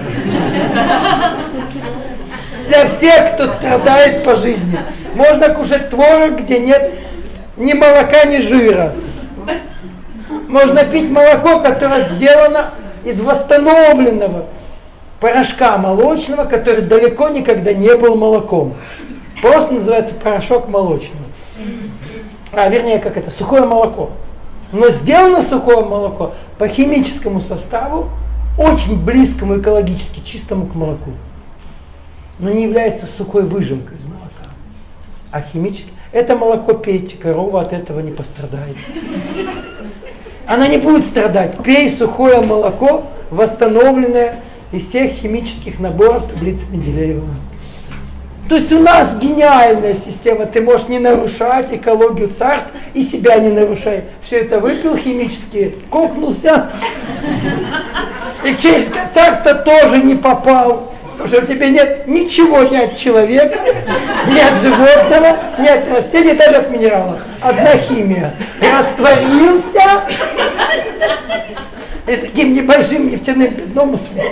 Для всех, кто страдает по жизни. Можно кушать творог, где нет ни молока, ни жира. Можно пить молоко, которое сделано из восстановленного порошка молочного, который далеко никогда не был молоком. Просто называется порошок молочный. Вернее, как это, сухое молоко. Но сделано сухое молоко по химическому составу, очень близкому экологически чистому к молоку. Но не является сухой выжимкой из молока, а химически. Это молоко пейте, корова от этого не пострадает. Она не будет страдать. Пей сухое молоко, восстановленное из всех химических наборов таблицы Менделеева. То есть у нас гениальная система. Ты можешь не нарушать экологию царств и себя не нарушай. Все это выпил химически, кокнулся. И в человеческое царство тоже не попал. Потому что у тебя нет ничего ни от человека, ни от животного, ни от растений, даже от минералов. Одна химия. Растворился и таким небольшим нефтяным пятном усвоил.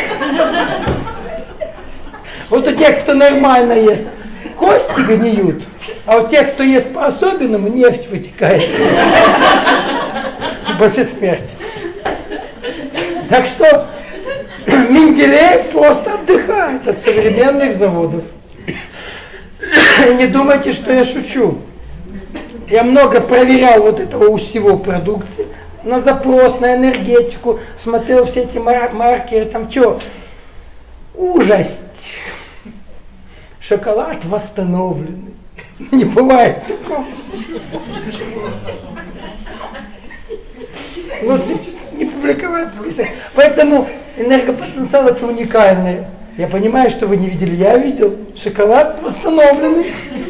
Вот у тех, кто нормально ест, кости гниют, а у тех, кто ест по-особенному, нефть вытекает после смерти. Так что Менделеев просто отдыхает от современных заводов. И не думайте, что я шучу. Я много проверял вот этого у всего продукции, на запрос, на энергетику, смотрел все эти маркеры, там что. Ужасть. Шоколад восстановленный. Не бывает такого. Лучше не публиковать список. Поэтому энергопотенциал это уникальный. Я понимаю, что вы не видели, я видел. Шоколад восстановленный.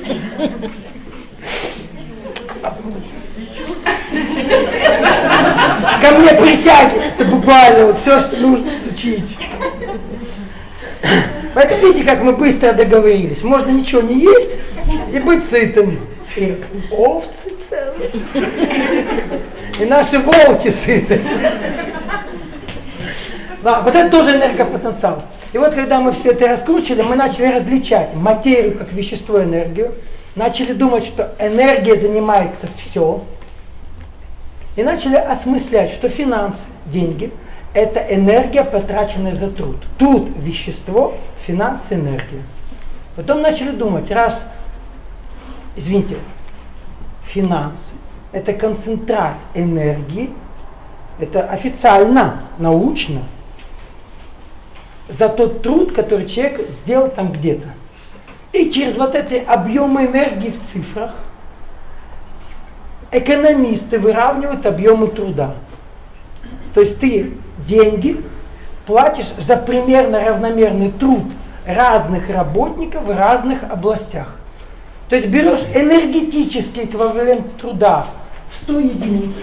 Ко мне притягивается буквально вот все, что нужно изучить. Поэтому видите, как мы быстро договорились. Можно ничего не есть и быть сытым. И овцы целые. И наши волки сыты. Да, вот это тоже энергопотенциал. И вот когда мы все это раскручивали, мы начали различать материю как вещество, энергию. Начали думать, что энергия занимается все. И начали осмыслять, что финансы, деньги, это энергия, потраченная за труд. Труд – вещество, финансы – энергия. Потом начали думать, раз, извините, финансы – это концентрат энергии, это официально, научно, за тот труд, который человек сделал там где-то. И через вот эти объемы энергии в цифрах экономисты выравнивают объемы труда. То есть ты деньги платишь за примерно равномерный труд разных работников в разных областях. То есть берешь энергетический эквивалент труда в 100 единиц,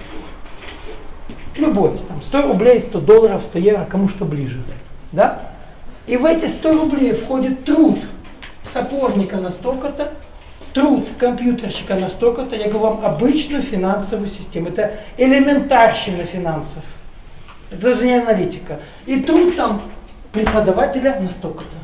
любой, там, 100 рублей, 100 долларов, 100 евро, кому что ближе. Да? И в эти 100 рублей входит труд сапожника на столько-то, труд компьютерщика на столько-то, я говорю вам обычную финансовую систему. Это элементарщина финансов. Это даже не аналитика. И труд там преподавателя на столько-то.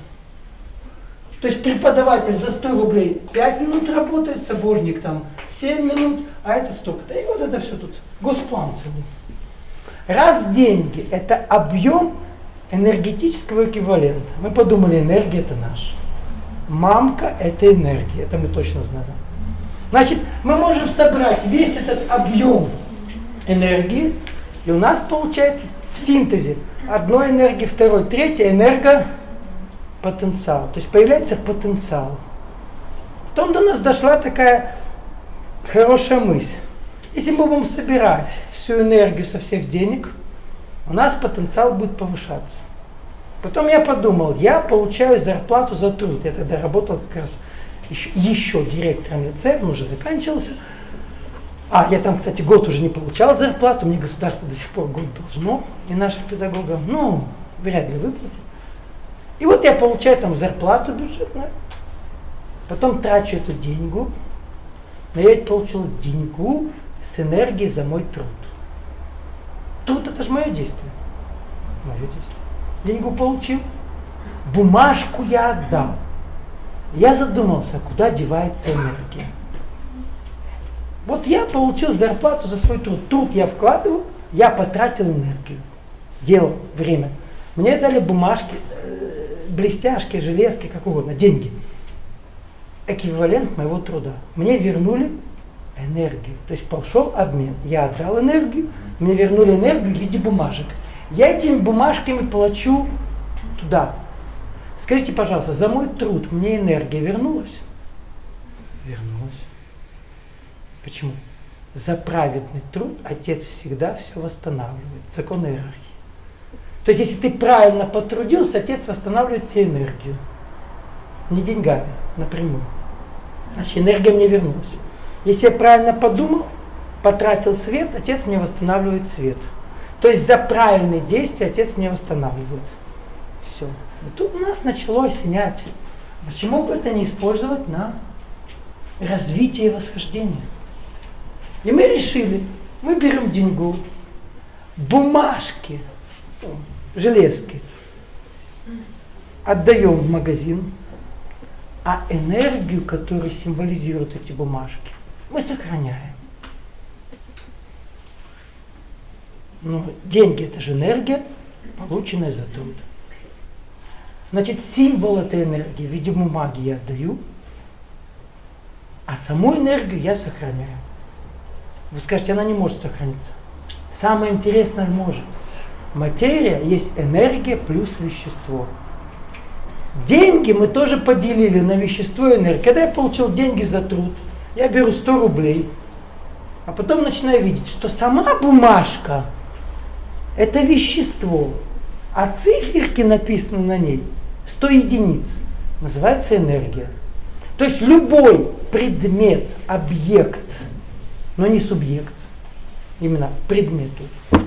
То есть преподаватель за 100 рублей 5 минут работает, сапожник там 7 минут, а это столько-то. И вот это все тут. Госплан целый. Раз деньги это объем энергетического эквивалента. Мы подумали, энергия это наша. Мамка это энергия, это мы точно знаем. Значит, мы можем собрать весь этот объем энергии, и у нас получается в синтезе одной энергии, второй, третьей энергопотенциал. То есть появляется потенциал. Потом до нас дошла такая хорошая мысль. Если мы будем собирать всю энергию со всех денег, у нас потенциал будет повышаться. Потом я подумал, я получаю зарплату за труд. Я тогда работал как раз еще директором лицея, он уже заканчивался. Я там, кстати, год уже не получал зарплату, мне государство до сих пор год должно, и нашим педагогам, вряд ли выплатит. И вот я получаю там зарплату бюджетную, потом трачу эту деньгу, но я ведь получил деньгу с энергией за мой труд. Труд это же мое действие. Мое действие. Деньгу получил, бумажку я отдал. Я задумался, куда девается энергия. Вот я получил зарплату за свой труд. Труд я вкладываю, я потратил энергию. Делал время. Мне дали бумажки, блестяшки, железки, как угодно, деньги. Эквивалент моего труда. Мне вернули энергию. То есть пошел обмен. Я отдал энергию, мне вернули энергию в виде бумажек. Я этими бумажками плачу туда. Скажите, пожалуйста, за мой труд мне энергия вернулась? Вернулась. Почему? За праведный труд Отец всегда все восстанавливает. Закон иерархии. То есть, если ты правильно потрудился, Отец восстанавливает тебе энергию. Не деньгами, напрямую. Значит, энергия мне вернулась. Если я правильно подумал, потратил свет, Отец мне восстанавливает свет. То есть за правильные действия Отец меня восстанавливает. Все. И тут у нас начало осенять. Почему бы это не использовать на развитие и восхождение? И мы решили, мы берем деньгу, бумажки, железки, отдаем в магазин, а энергию, которую символизируют эти бумажки, мы сохраняем. Но деньги это же энергия, полученная за труд. Значит, символ этой энергии в виде бумаги я отдаю, а саму энергию я сохраняю. Вы скажете, она не может сохраниться. Самое интересное может. Материя есть энергия плюс вещество. Деньги мы тоже поделили на вещество и энергию. Когда я получил деньги за труд, я беру 100 рублей, А потом начинаю видеть, что сама бумажка – это вещество, а циферки написаны на ней 100 единиц. Называется энергия. То есть любой предмет, объект, но не субъект, именно предмету,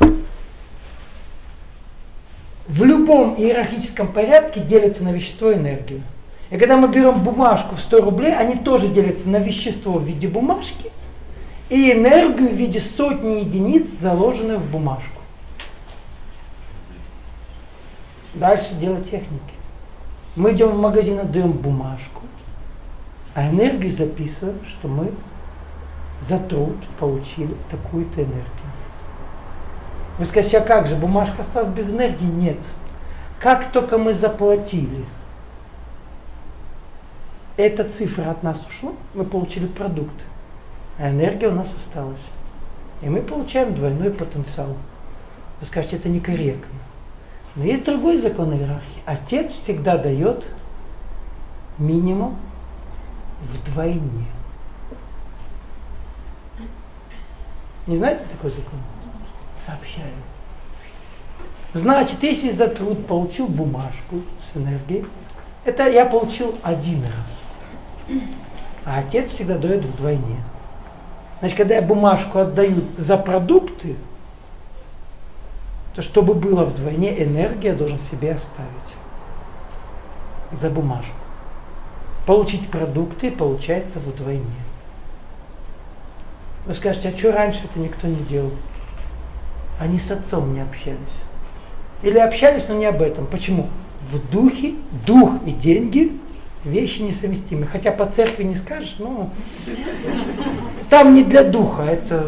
в любом иерархическом порядке делится на вещество и энергию. И когда мы берем бумажку в 100 рублей, они тоже делятся на вещество в виде бумажки и энергию в виде сотни единиц, заложенных в бумажку. Дальше дело техники. Мы идем в магазин, отдаем бумажку, а энергию записываем, что мы за труд получили такую-то энергию. Вы скажете, а как же, бумажка осталась без энергии? Нет. Как только мы заплатили, эта цифра от нас ушла, мы получили продукт, а энергия у нас осталась. И мы получаем двойной потенциал. Вы скажете, это некорректно. Но есть другой закон иерархии. Отец всегда дает минимум вдвойне. Не знаете такой закон? Сообщаю. Значит, если за труд получил бумажку с энергией, это я получил один раз. А отец всегда дает вдвойне. Значит, когда я бумажку отдаю за продукты, то чтобы было вдвойне, энергия должен себе оставить за бумажку. Получить продукты получается вдвойне. Вы скажете, а что раньше это никто не делал? Они с отцом не общались. Или общались, но не об этом. Почему? В духе, дух и деньги вещи несовместимы. Хотя по церкви не скажешь, но там не для духа,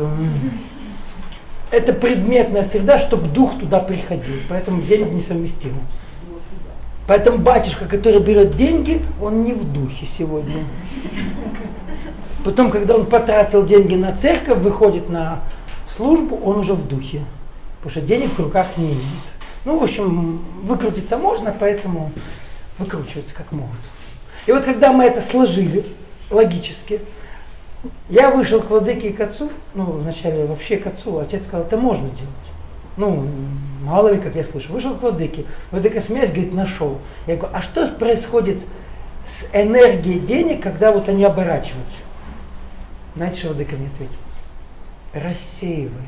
это предметная среда, чтобы дух туда приходил. Поэтому деньги несовместимы. Поэтому батюшка, который берет деньги, он не в духе сегодня. Потом, когда он потратил деньги на церковь, выходит на службу, он уже в духе. Потому что денег в руках не имеет. Ну, в общем, выкрутиться можно, поэтому выкручиваются как могут. И вот когда мы это сложили логически, я вышел к владыке и к отцу, вначале вообще к отцу, отец сказал, это можно делать. Мало ли, как я слышу. Вышел к владыке, владыка смеясь, говорит, нашел. Я говорю, а что происходит с энергией денег, когда вот они оборачиваются? Знаете, что владыка мне ответил? Рассеивается.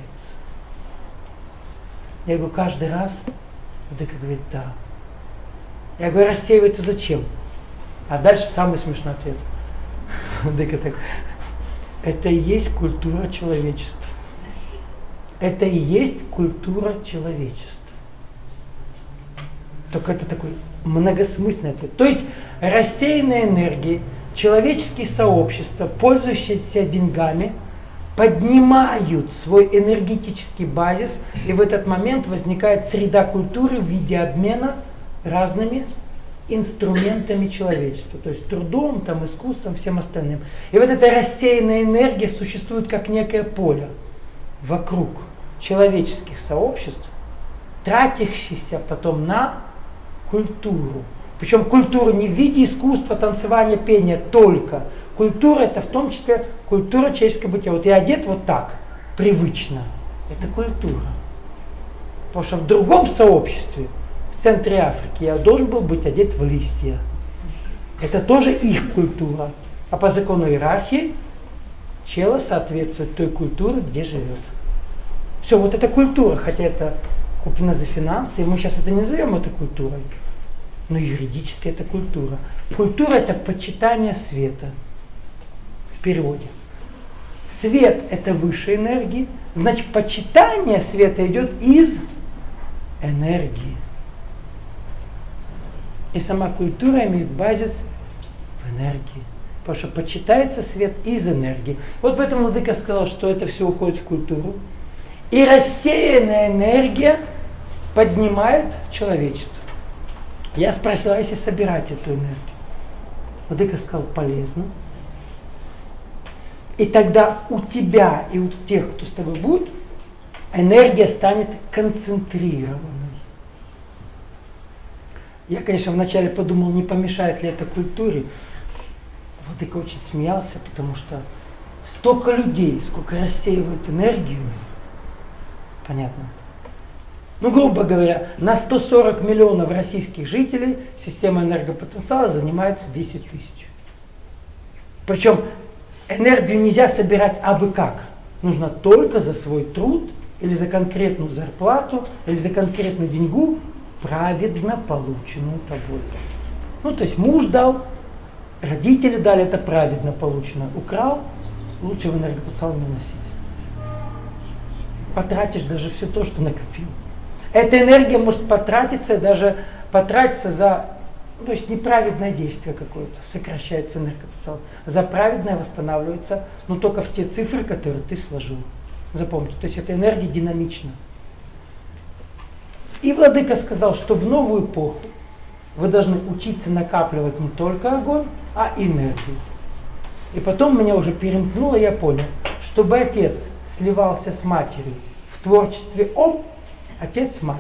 Я говорю, каждый раз? Владыка говорит, да. Я говорю, рассеивается зачем? А дальше самый смешной ответ. Владыка так, это и есть культура человечества. Это и есть культура человечества. Только это такой многосмысленный ответ. То есть рассеянные энергии, человеческие сообщества, пользующиеся деньгами, поднимают свой энергетический базис, и в этот момент возникает среда культуры в виде обмена разными инструментами человечества, то есть трудом, искусством, всем остальным. И вот эта рассеянная энергия существует как некое поле вокруг человеческих сообществ, тратящихся потом на культуру. Причем культуру не в виде искусства, танцевания, пения только. Культура это в том числе культура человеческого бытия. Вот я одет вот так, привычно. Это культура. Потому что в другом сообществе, в центре Африки, я должен был быть одет в листья. Это тоже их культура. А по закону иерархии чело соответствует той культуре, где живет. Все, вот это культура, хотя это куплено за финансы, и мы сейчас это не назовем это культурой, но юридически это культура. Культура это почитание света в переводе. Свет это высшая энергия, значит почитание света идет из энергии. И сама культура имеет базис в энергии. Потому что почитается свет из энергии. Вот поэтому владыка сказал, что это все уходит в культуру. И рассеянная энергия поднимает человечество. Я спросил, а если собирать эту энергию? Владыка сказал, полезно. И тогда у тебя и у тех, кто с тобой будет, энергия станет концентрированной. Я, конечно, вначале подумал, не помешает ли это культуре. Владыка очень смеялся, потому что столько людей, сколько рассеивают энергию, понятно. Ну, грубо говоря, на 140 миллионов российских жителей система энергопотенциала занимается 10 тысяч. Причем энергию нельзя собирать абы как. Нужно только за свой труд, или за конкретную зарплату, или за конкретную деньгу, праведно полученную тобой. Ну, то есть муж дал, родители дали, это праведно получено. Украл, лучше в энергопотенциал не носить. Потратишь даже все то, что накопил. Эта энергия может потратиться, даже потратиться за, то есть неправедное действие какое-то, сокращается энергопотенциал. За праведное восстанавливается, но только в те цифры, которые ты сложил. Запомните, то есть эта энергия динамична. И владыка сказал, что в новую эпоху вы должны учиться накапливать не только огонь, а энергию. И потом меня уже перемкнуло, я понял, чтобы отец сливался с матерью в творчестве отец-мать.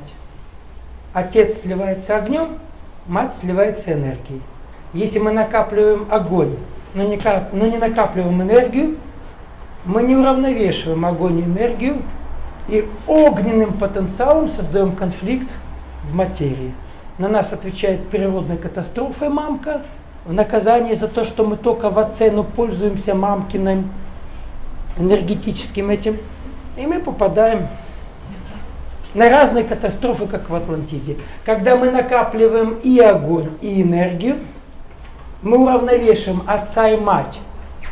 Отец сливается огнем, мать сливается энергией. Если мы накапливаем огонь, но не накапливаем энергию, мы не уравновешиваем огонь и энергию, и огненным потенциалом создаем конфликт в материи. На нас отвечает природной катастрофой мамка, в наказание за то, что мы только в оцену пользуемся мамкиным энергетическим этим, и мы попадаем на разные катастрофы, как в Атлантиде. Когда мы накапливаем и огонь, и энергию, мы уравновешиваем отца и мать,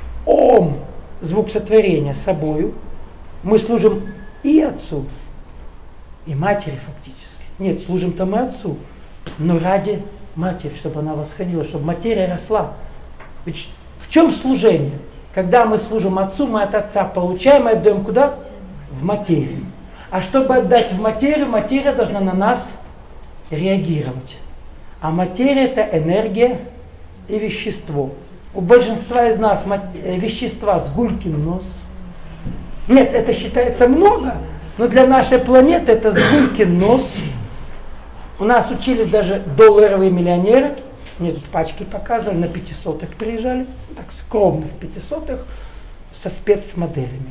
звук сотворения, собою, мы служим и отцу, и матери фактически. Нет, служим-то мы отцу, но ради матери, чтобы она восходила, чтобы материя росла. Ведь в чем служение? Когда мы служим отцу, мы от отца получаем и отдаем куда? В материю. А чтобы отдать в материю, материя должна на нас реагировать. А материя — это энергия и вещество. У большинства из нас вещества с гулькин нос. Нет, это считается много, но для нашей планеты это с гулькин нос. У нас учились даже долларовые миллионеры. Мне тут пачки показывали, на 500-х приезжали. Так, скромных 500-х со спецмоделями.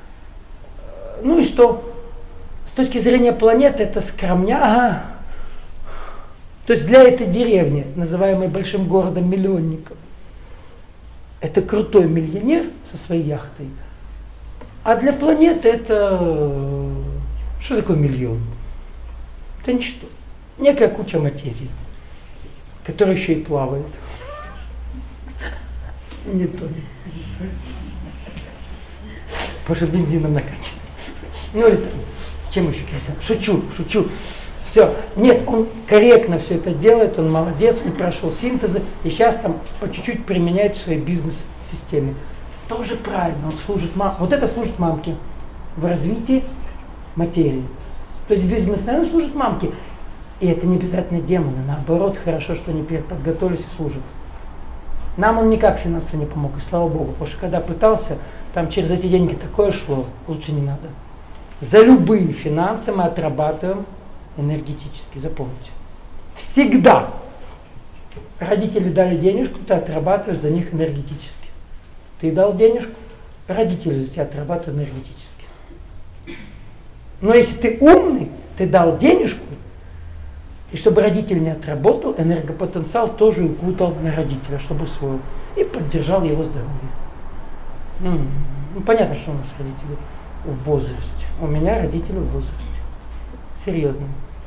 Ну и что? С точки зрения планеты это скромняга. То есть для этой деревни, называемой большим городом-миллионником, это крутой миллионер со своей яхтой. А для планеты это... Что такое миллион? Это ничто. Некая куча материи, которая еще и плавает. Не то. Потому что бензином накачан. Ну или там, чем еще керосин? Шучу. Все. Нет, он корректно все это делает, он молодец, он прошел синтезы и сейчас там по чуть-чуть применяет в своей бизнес-системе. Тоже правильно, он служит мамке. Вот это служит мамке в развитии материи. То есть бизнесмен служит мамке. И это не обязательно демоны, наоборот, хорошо, что они подготовились и служат. Нам он никак финансово не помог, и слава Богу, потому что когда пытался, там через эти деньги такое шло, лучше не надо. За любые финансы мы отрабатываем энергетически, запомните. Всегда родители дали денежку, ты отрабатываешь за них энергетически. Ты дал денежку, родители за тебя отрабатывают энергетически. Но если ты умный, ты дал денежку, и чтобы родитель не отработал, энергопотенциал тоже укутал на родителя, чтобы усвоил. И поддержал его здоровье. Ну, понятно, что у нас родители в возрасте. У меня родители в возрасте. Серьезно.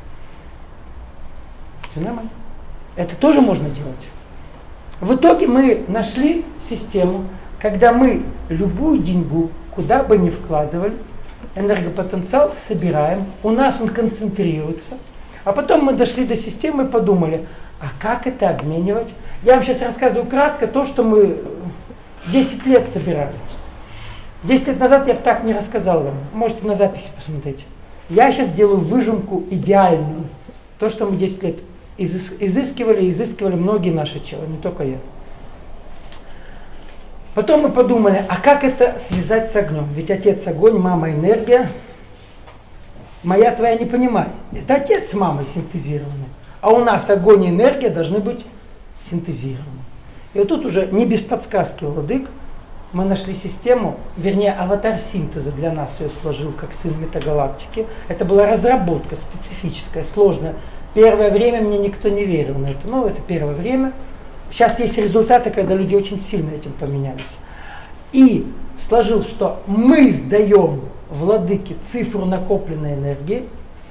Все нормально. Это тоже можно делать. В итоге мы нашли систему, когда мы любую деньгу, куда бы ни вкладывали, энергопотенциал собираем, у нас он концентрируется. А потом мы дошли до системы и подумали, а как это обменивать? Я вам сейчас рассказываю кратко то, что мы 10 лет собирали. 10 лет назад я бы так не рассказал вам. Можете на записи посмотреть. Я сейчас делаю выжимку идеальную. То, что мы 10 лет изыскивали многие наши челы, не только я. Потом мы подумали, а как это связать с огнем? Ведь отец огонь, мама энергия. Моя твоя не понимает. Это отец с мамой синтезированы. А у нас огонь и энергия должны быть синтезированы. И вот тут уже не без подсказки владык мы нашли систему, вернее, аватар синтеза для нас ее сложил как сын метагалактики. Это была разработка специфическая, сложная. Первое время мне никто не верил на это. Ну, это первое время. Сейчас есть результаты, когда люди очень сильно этим поменялись. И сложил, что мы сдаем владыке цифру накопленной энергии,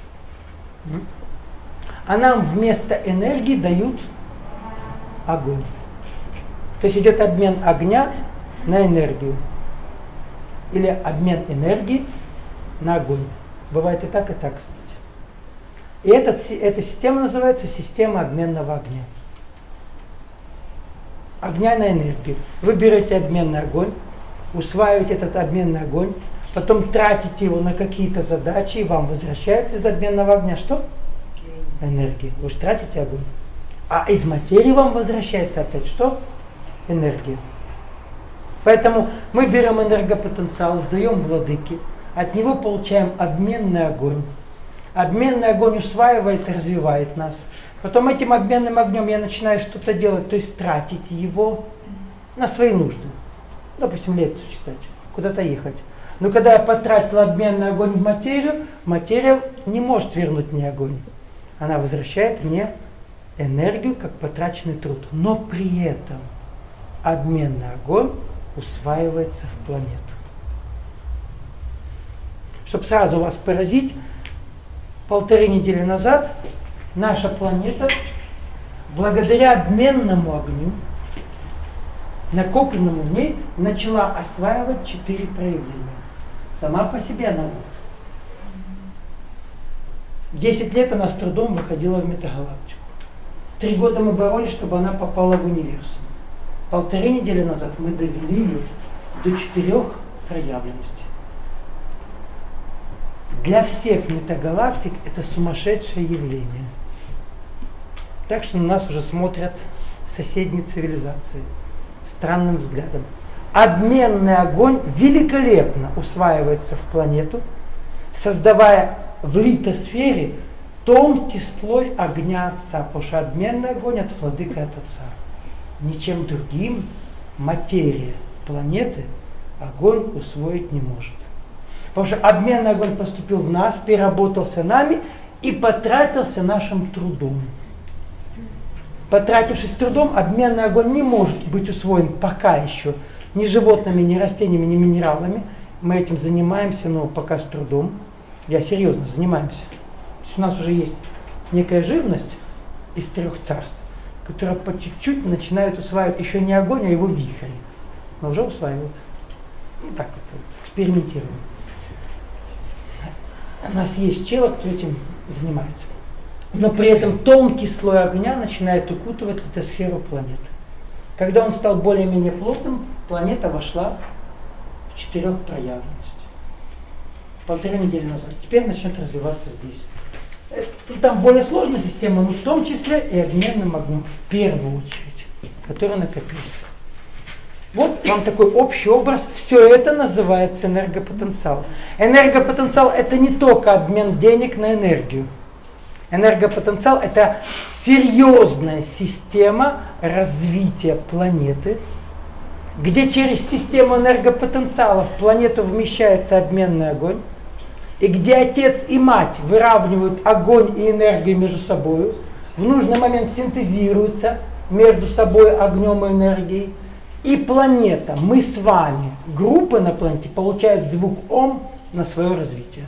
а нам вместо энергии дают огонь. То есть идет обмен огня на энергию. Или обмен энергии на огонь. Бывает и так, кстати. И эта система называется система обменного огня. Огня на энергию. Вы берете обменный огонь, усваиваете этот обменный огонь, потом тратите его на какие-то задачи, и вам возвращается из обменного огня что? Энергия. Вы же тратите огонь. А из материи вам возвращается опять что? Энергия. Поэтому мы берем энергопотенциал, сдаем владыке, от него получаем обменный огонь. Обменный огонь усваивает и развивает нас. Потом этим обменным огнем я начинаю что-то делать, то есть тратить его на свои нужды. Допустим, лекцию читать, куда-то ехать. Но когда я потратил обменный огонь в материю, материя не может вернуть мне огонь. Она возвращает мне энергию, как потраченный труд. Но при этом обменный огонь усваивается в планету. Чтобы сразу вас поразить, 1,5 недели назад наша планета, благодаря обменному огню, накопленному в ней, начала осваивать 4 проявления. Сама по себе она. 10 лет она с трудом выходила в метагалактику. 3 года мы боролись, чтобы она попала в универсум. 1,5 недели назад мы довели ее до 4 проявленностей. Для всех метагалактик это сумасшедшее явление. Так что на нас уже смотрят соседние цивилизации странным взглядом. Обменный огонь великолепно усваивается в планету, создавая в литосфере тонкий слой огня Отца, потому что обменный огонь от владыки от Отца. Ничем другим материя планеты огонь усвоить не может. Потому что обменный огонь поступил в нас, переработался нами и потратился нашим трудом. Потратившись трудом, обменный огонь не может быть усвоен пока еще ни животными, ни растениями, ни минералами. Мы этим занимаемся, но пока с трудом. Я серьезно занимаемся. То есть у нас уже есть некая живность из 3 царств, которая по чуть-чуть начинает усваивать еще не огонь, а его вихрь. Но уже усваивают. Ну так вот, экспериментируем. У нас есть чело, кто этим занимается. Но при этом тонкий слой огня начинает укутывать литосферу планеты. Когда он стал более-менее плотным, планета вошла в 4 проявленности. 1,5 недели назад. Теперь начнет развиваться здесь. Там более сложная система, но в том числе и обменным огнем в первую очередь, который накопился. Вот вам такой общий образ. Все это называется энергопотенциал. Энергопотенциал это не только обмен денег на энергию. Энергопотенциал это серьезная система развития планеты, где через систему энергопотенциала в планету вмещается обменный огонь, и где отец и мать выравнивают огонь и энергию между собой, в нужный момент синтезируются между собой огнем и энергией, и планета, мы с вами, группы на планете получают звук Ом на свое развитие.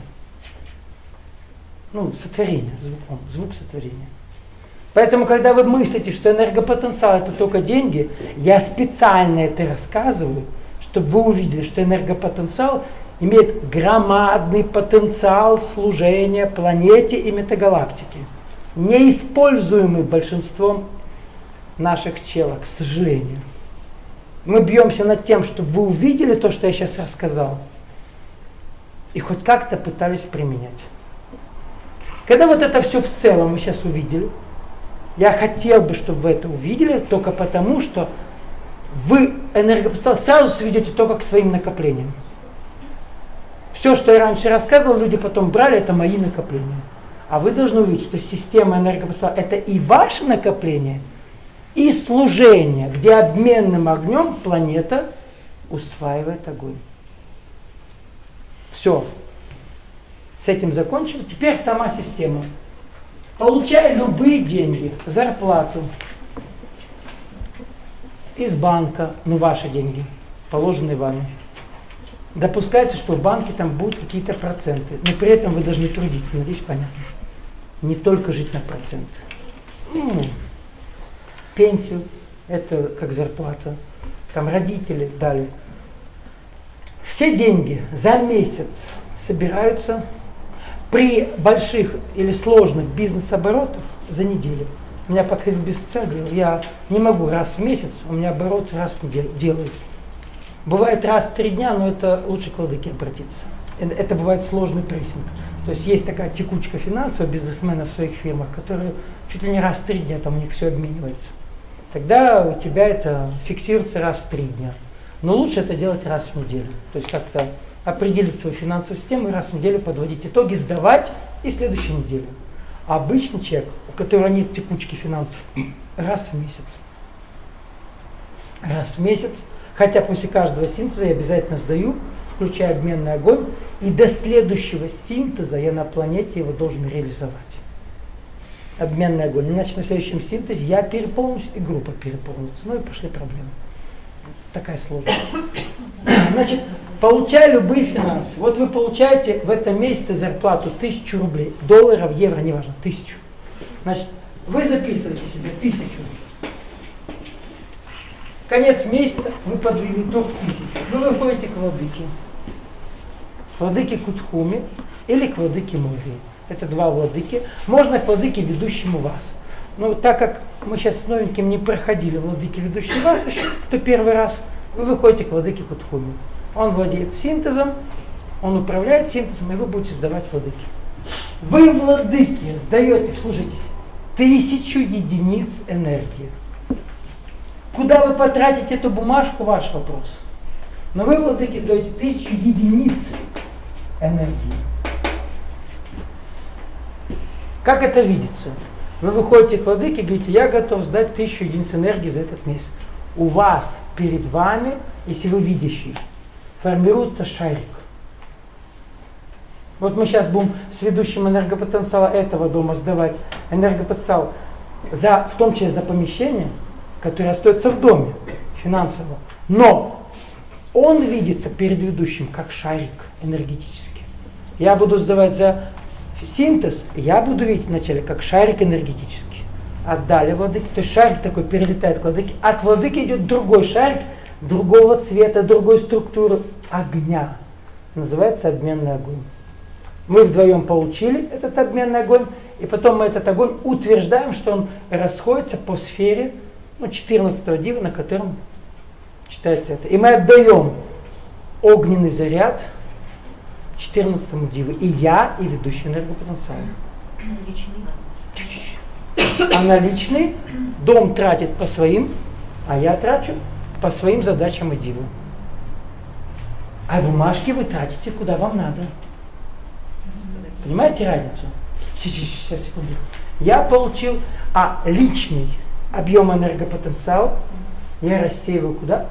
Ну, сотворение, звук Ом, звук сотворения. Поэтому, когда вы мыслите, что энергопотенциал это только деньги, я специально это рассказываю, чтобы вы увидели, что энергопотенциал имеет громадный потенциал служения планете и метагалактике, неиспользуемый большинством наших челок, к сожалению. Мы бьемся над тем, чтобы вы увидели то, что я сейчас рассказал, и хоть как-то пытались применять. Когда вот это все в целом мы сейчас увидели, я хотел бы, чтобы вы это увидели, только потому, что вы энергопотенциал сразу сведете только к своим накоплениям. Все, что я раньше рассказывал, люди потом брали, это мои накопления. А вы должны увидеть, что система энергопотенциала это и ваше накопление, и служение, где обменным огнем планета усваивает огонь. Все. С этим закончил. Теперь сама система. Получая любые деньги, зарплату из банка, ну ваши деньги, положенные вами. Допускается, что в банке там будут какие-то проценты, но при этом вы должны трудиться, надеюсь, понятно. Не только жить на проценты. Пенсию, это как зарплата, там родители дали. Все деньги за месяц собираются при больших или сложных бизнес-оборотах за неделю. У меня подходил бизнес-центр, говорил, я не могу раз в месяц, у меня оборот раз в неделю делают. Бывает раз в 3 дня, но это лучше к владыке обратиться. Это бывает сложный прессинг. То есть есть такая текучка финансовых бизнесменов в своих фирмах, которые чуть ли не раз в 3 дня там у них все обменивается. Тогда у тебя это фиксируется раз в 3 дня. Но лучше это делать раз в неделю. То есть как-то определить свою финансовую систему и раз в неделю подводить итоги, сдавать и следующую неделю. А обычный человек, у которого нет текучки финансов, раз в месяц. Раз в месяц. Хотя после каждого синтеза я обязательно сдаю, включая обменный огонь, и до следующего синтеза я на планете его должен реализовать. Обменный огонь. Иначе на следующем синтезе я переполнюсь и группа переполнится. Ну и пошли проблемы. Такая сложность. Значит, получая любые финансы. Вот вы получаете в этом месяце зарплату 1000 рублей. Долларов, евро, неважно, 1000. Значит, вы записываете себе 1000. Конец месяца вы подвели итог 1000. Вы выходите к владыке. К владыке Кутхуме или к владыке Мурии. Это 2 владыки. Можно к владыке, ведущему вас. Но так как мы сейчас с новеньким не проходили владыки, ведущие вас еще, кто первый раз, вы выходите к владыке Кутхуме. Он владеет синтезом, он управляет синтезом, и вы будете сдавать владыки. Вы, владыки, сдаете, вслушайтесь, 1000 единиц энергии. Куда вы потратите эту бумажку, ваш вопрос. Но вы, владыки, сдаете 1000 единиц энергии. Как это видится? Вы выходите к владыке и говорите, я готов сдать 1000 единиц энергии за этот месяц. У вас, перед вами, если вы видящий, формируется шарик. Вот мы сейчас будем с ведущим энергопотенциала этого дома сдавать энергопотенциал, в том числе за помещение, которое остается в доме финансово. Но он видится перед ведущим как шарик энергетический. Я буду сдавать за синтез, я буду видеть вначале как шарик энергетический. Отдали владыке, то есть шарик такой перелетает к владыке. От владыки идет другой шарик, другого цвета, другой структуры огня. Называется обменный огонь. Мы вдвоем получили этот обменный огонь, и потом мы этот огонь утверждаем, что он расходится по сфере 14-го дива, на котором читается это. И мы отдаем огненный заряд 14-му диву. И я, и ведущий энергопотенциал. А наличный дом тратит по своим, а я трачу по своим задачам и диву. А бумажки вы тратите куда вам надо. Понимаете разницу? Сейчас, секунду. Я получил личный объем энергопотенциала. Я рассеиваю куда?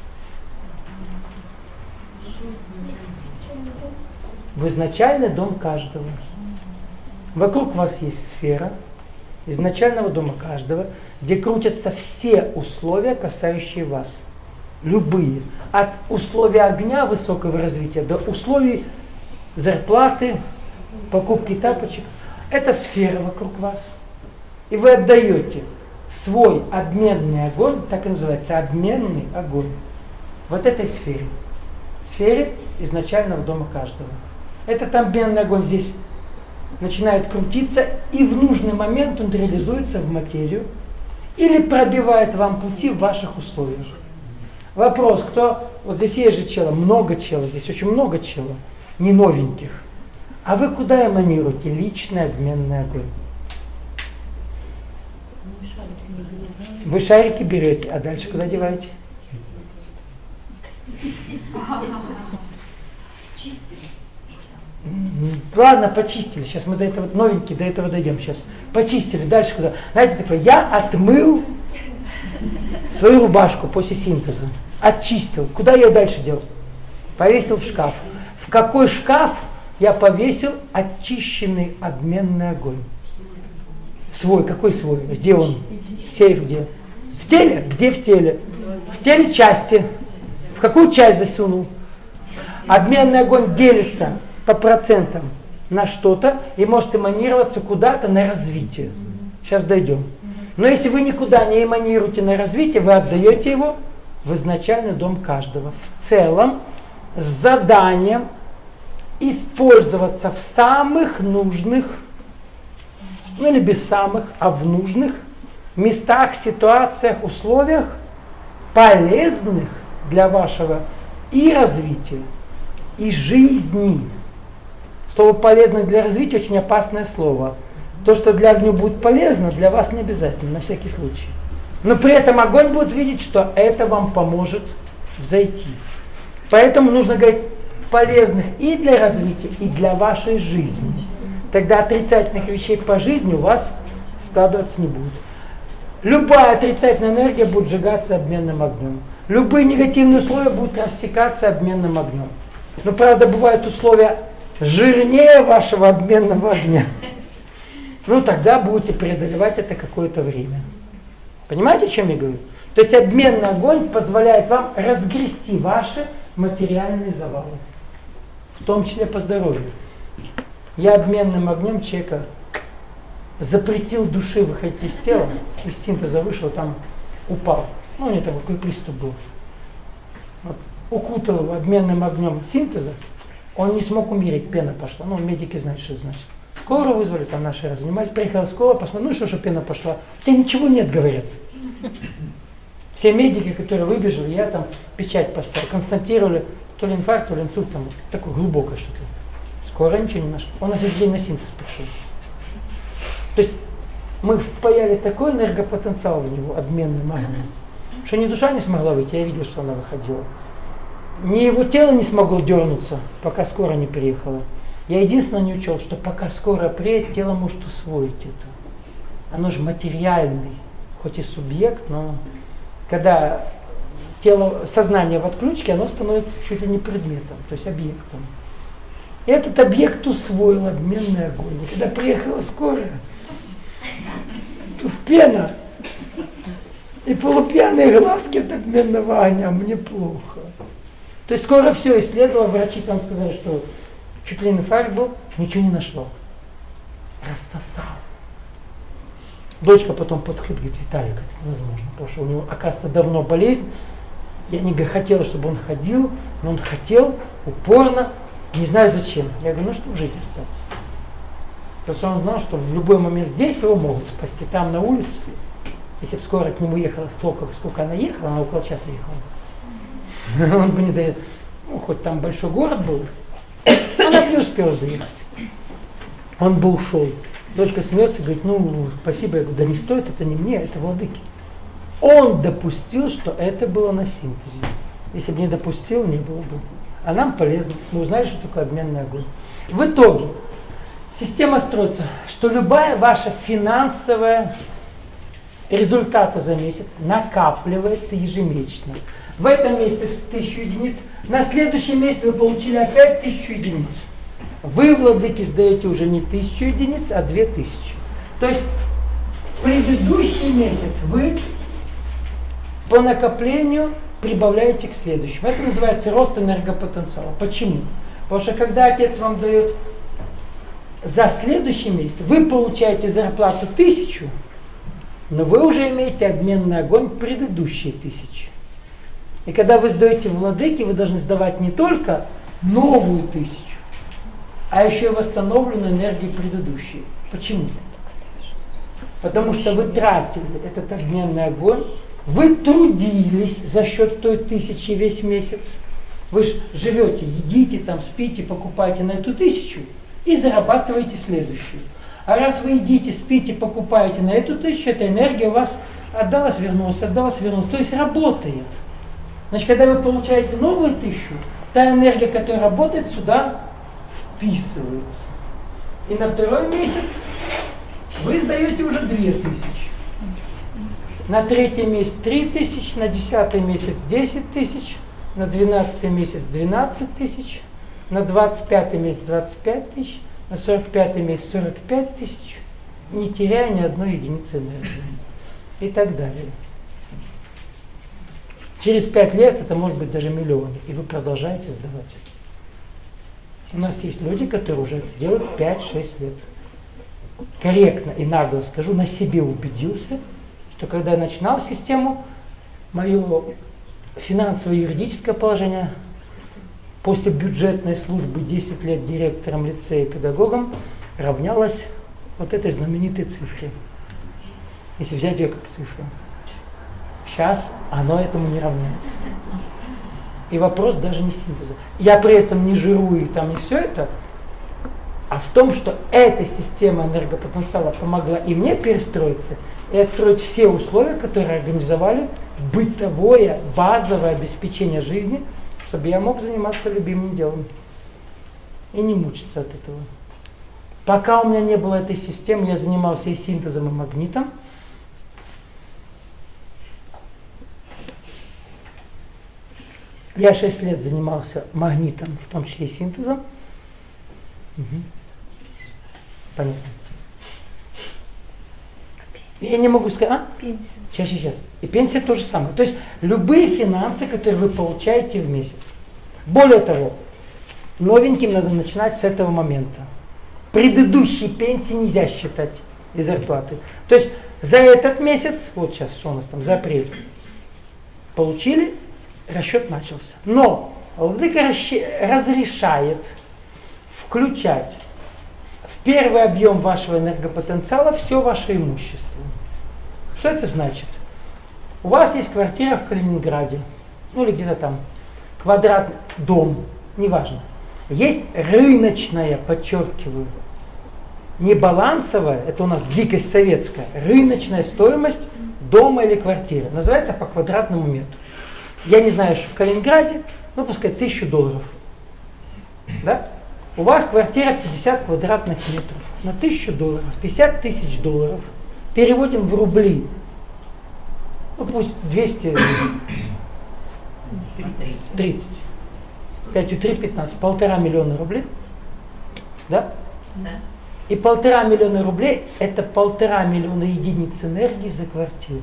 В изначальный дом каждого. Вокруг вас есть сфера изначального дома каждого, где крутятся все условия, касающие вас. Любые. От условий огня высокого развития до условий зарплаты, покупки тапочек. Это сфера вокруг вас. И вы отдаете свой обменный огонь, так и называется, обменный огонь, вот этой сфере. Сфере изначального дома каждого. Этот обменный огонь здесь начинает крутиться, и в нужный момент он реализуется в материю или пробивает вам пути в ваших условиях. Вопрос, кто... Вот здесь есть же чело, много чело, здесь очень много чело, не новеньких. А вы куда эманируете? Личный обменный огонь. Вы шарики берете, а дальше куда деваете? Ладно, почистили. Сейчас мы до этого, новенькие, до этого дойдем сейчас. Почистили. Дальше куда? Знаете, такое, я отмыл свою рубашку после синтеза. очистил. Куда я ее дальше делал? Повесил в шкаф. В какой шкаф я повесил очищенный обменный огонь? В свой. Какой свой? Где он? Сейф где? В теле? Где в теле? В теле части. В какую часть засунул? Обменный огонь делится по процентам на что-то и может эманироваться куда-то на развитие. Сейчас дойдем. Но если вы никуда не эманируете на развитие, вы отдаете его в изначальный дом каждого. В целом, с заданием использоваться в самых нужных, ну или без самых, а в нужных местах, ситуациях, условиях, полезных для вашего и развития, и жизни. Слово «полезно» для развития очень опасное слово. То, что для огня будет полезно, для вас не обязательно, на всякий случай. Но при этом огонь будет видеть, что это вам поможет взойти. Поэтому нужно говорить полезных и для развития, и для вашей жизни. Тогда отрицательных вещей по жизни у вас складываться не будет. Любая отрицательная энергия будет сжигаться обменным огнем. Любые негативные условия будут рассекаться обменным огнем. Но, правда, бывают условия жирнее вашего обменного огня. Ну, тогда будете преодолевать это какое-то время. Понимаете, о чем я говорю? То есть обменный огонь позволяет вам разгрести ваши материальные завалы. В том числе по здоровью. Я обменным огнем человека запретил душе выходить из тела, из синтеза вышел, там упал. Ну, у него там какой приступ был. Вот. Укутал его обменным огнем синтеза, он не смог умереть, пена пошла. Ну, медики знают, что это значит. Скорую вызвали, там наши занимались, приехала скорая, посмотрели, ну что пена пошла. У тебя ничего нет, говорят. Все медики, которые выбежали, я там печать поставил, констатировали то ли инфаркт, то ли инсульт, там такое глубокое что-то. Скорая ничего не нашла. Он на следующий день на синтез пришел. То есть мы впаяли такой энергопотенциал в него, обменным огнем, что ни душа не смогла выйти, я видел, что она выходила. Ни его тело не смогло дернуться, пока скорая не приехала. Я единственное не учел, что пока скорая приедет, тело может усвоить это. Оно же материальный, хоть и субъект, но когда тело, сознание в отключке, оно становится чуть ли не предметом, то есть объектом. И этот объект усвоил обменный огонь. И когда приехала скорая, тут пена и полупьяные глазки от обменного огня, мне плохо. То есть скоро все исследовала, врачи там сказали, что чуть ли инфаркт был, ничего не нашло. Рассосал. Дочка потом подходит, говорит: Виталик, это невозможно, потому что у него, оказывается, давно болезнь. Я не хотела, чтобы он ходил, но он хотел упорно, не знаю зачем. Я говорю, ну, чтобы жить остаться. Потому что он знал, что в любой момент здесь его могут спасти. Там на улице, если бы скоро к нему ехала столько, сколько она ехала, она около часа ехала. Он бы не доехал. Ну, хоть там большой город был, она бы не успела доехать. Он бы ушел. Дочка смеется, говорит: ну, спасибо. Я говорю: да не стоит, это не мне, это владыки. Он допустил, что это было на синтезе. Если бы не допустил, не было бы. А нам полезно. Мы узнали, что такое обменный огонь. В итоге система строится, что любая ваша финансовая результата за месяц накапливается ежемесячно. В этом месяце 1000 единиц, на следующий месяц вы получили опять 1000 единиц. Вы, владыки, сдаете уже не 1000 единиц, а 2000. То есть в предыдущий месяц вы по накоплению прибавляете к следующему. Это называется рост энергопотенциала. Почему? Потому что когда отец вам дает за следующий месяц, вы получаете зарплату 1000, но вы уже имеете обменный огонь предыдущие 1000. И когда вы сдаете владыки, вы должны сдавать не только новую 1000, а еще и восстановленную энергию предыдущей. Почему? Потому что вы тратили этот обменный огонь, вы трудились за счет той 1000 весь месяц. Вы же живете, едите, там, спите, покупаете на эту 1000 и зарабатываете следующую. А раз вы едите, спите, покупаете на эту 1000, эта энергия у вас отдалась, вернулась, то есть работает. Значит, когда вы получаете новую 1000, та энергия, которая работает, сюда вписывается. И на второй месяц вы сдаете уже 2000. на 3-й месяц 3000, на 10-й месяц 10 тысяч, на 12-й месяц 12 тысяч, на 25-й месяц 25 тысяч, на 45-й месяц 45 тысяч, не теряя ни одной единицы энергии. И так далее. Через 5 лет это может быть даже миллионы, и вы продолжаете сдавать. У нас есть люди, которые уже это делают 5-6 лет. Корректно и нагло скажу, на себе убедился, что когда я начинал систему, мое финансово-юридическое положение после бюджетной службы 10 лет директором лицея и педагогом равнялось вот этой знаменитой цифре. Если взять ее как цифру. Сейчас оно этому не равняется. И вопрос даже не синтеза. Я при этом не жирую там не все это, а в том, что эта система энергопотенциала помогла и мне перестроиться, и отстроить все условия, которые организовали бытовое, базовое обеспечение жизни, чтобы я мог заниматься любимым делом и не мучиться от этого. Пока у меня не было этой системы, я занимался и синтезом, и магнитом. Я 6 лет занимался магнитом, в том числе и синтезом. Угу. Понятно. Я не могу сказать, Пенсия. Сейчас. И пенсия то же самое. То есть любые финансы, которые вы получаете в месяц. Более того, новеньким надо начинать с этого момента. Предыдущие пенсии нельзя считать из зарплаты. То есть за этот месяц, вот сейчас, что у нас там, за апрель, получили, расчет начался. Но владыка разрешает включать в первый объем вашего энергопотенциала все ваше имущество. Что это значит? У вас есть квартира в Калининграде, ну или где-то там, квадратный дом, неважно. Есть рыночная, подчеркиваю, не балансовая, это у нас дикость советская, рыночная стоимость дома или квартиры. Называется по квадратному метру. Я не знаю, что в Калининграде, ну пускай $1000. Да? У вас квартира 50 квадратных метров на $1000, 50 000 долларов. Переводим в рубли. Ну пусть 230. 5 3 15, 1,5 миллиона рублей. Да? Да. И 1,5 миллиона рублей это 1,5 миллиона единиц энергии за квартиру.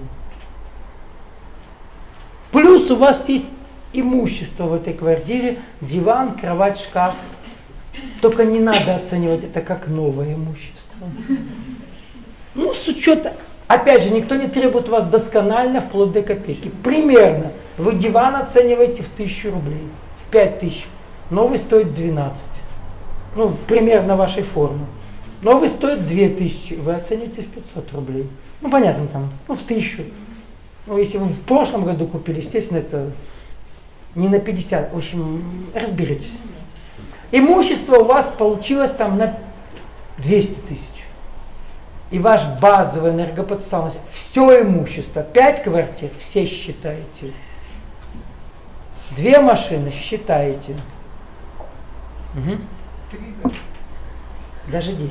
Плюс у вас есть имущество в этой квартире, диван, кровать, шкаф. Только не надо оценивать это как новое имущество. Ну, с учетом, опять же, никто не требует вас досконально, вплоть до копейки. Примерно вы диван оцениваете в 1000 рублей, в 5000. Новый стоит 12. Ну, примерно вашей формы. Новый стоит 2000, вы оцениваете в 500 рублей. Ну, понятно, там, ну, в 1000. Ну, если вы в прошлом году купили, естественно, это не на 50. В общем, разберитесь. Имущество у вас получилось там на 200 000. И ваш базовый энергопотенциал, все имущество, 5 квартир, все считаете. 2 машины считаете. Угу. Даже 10.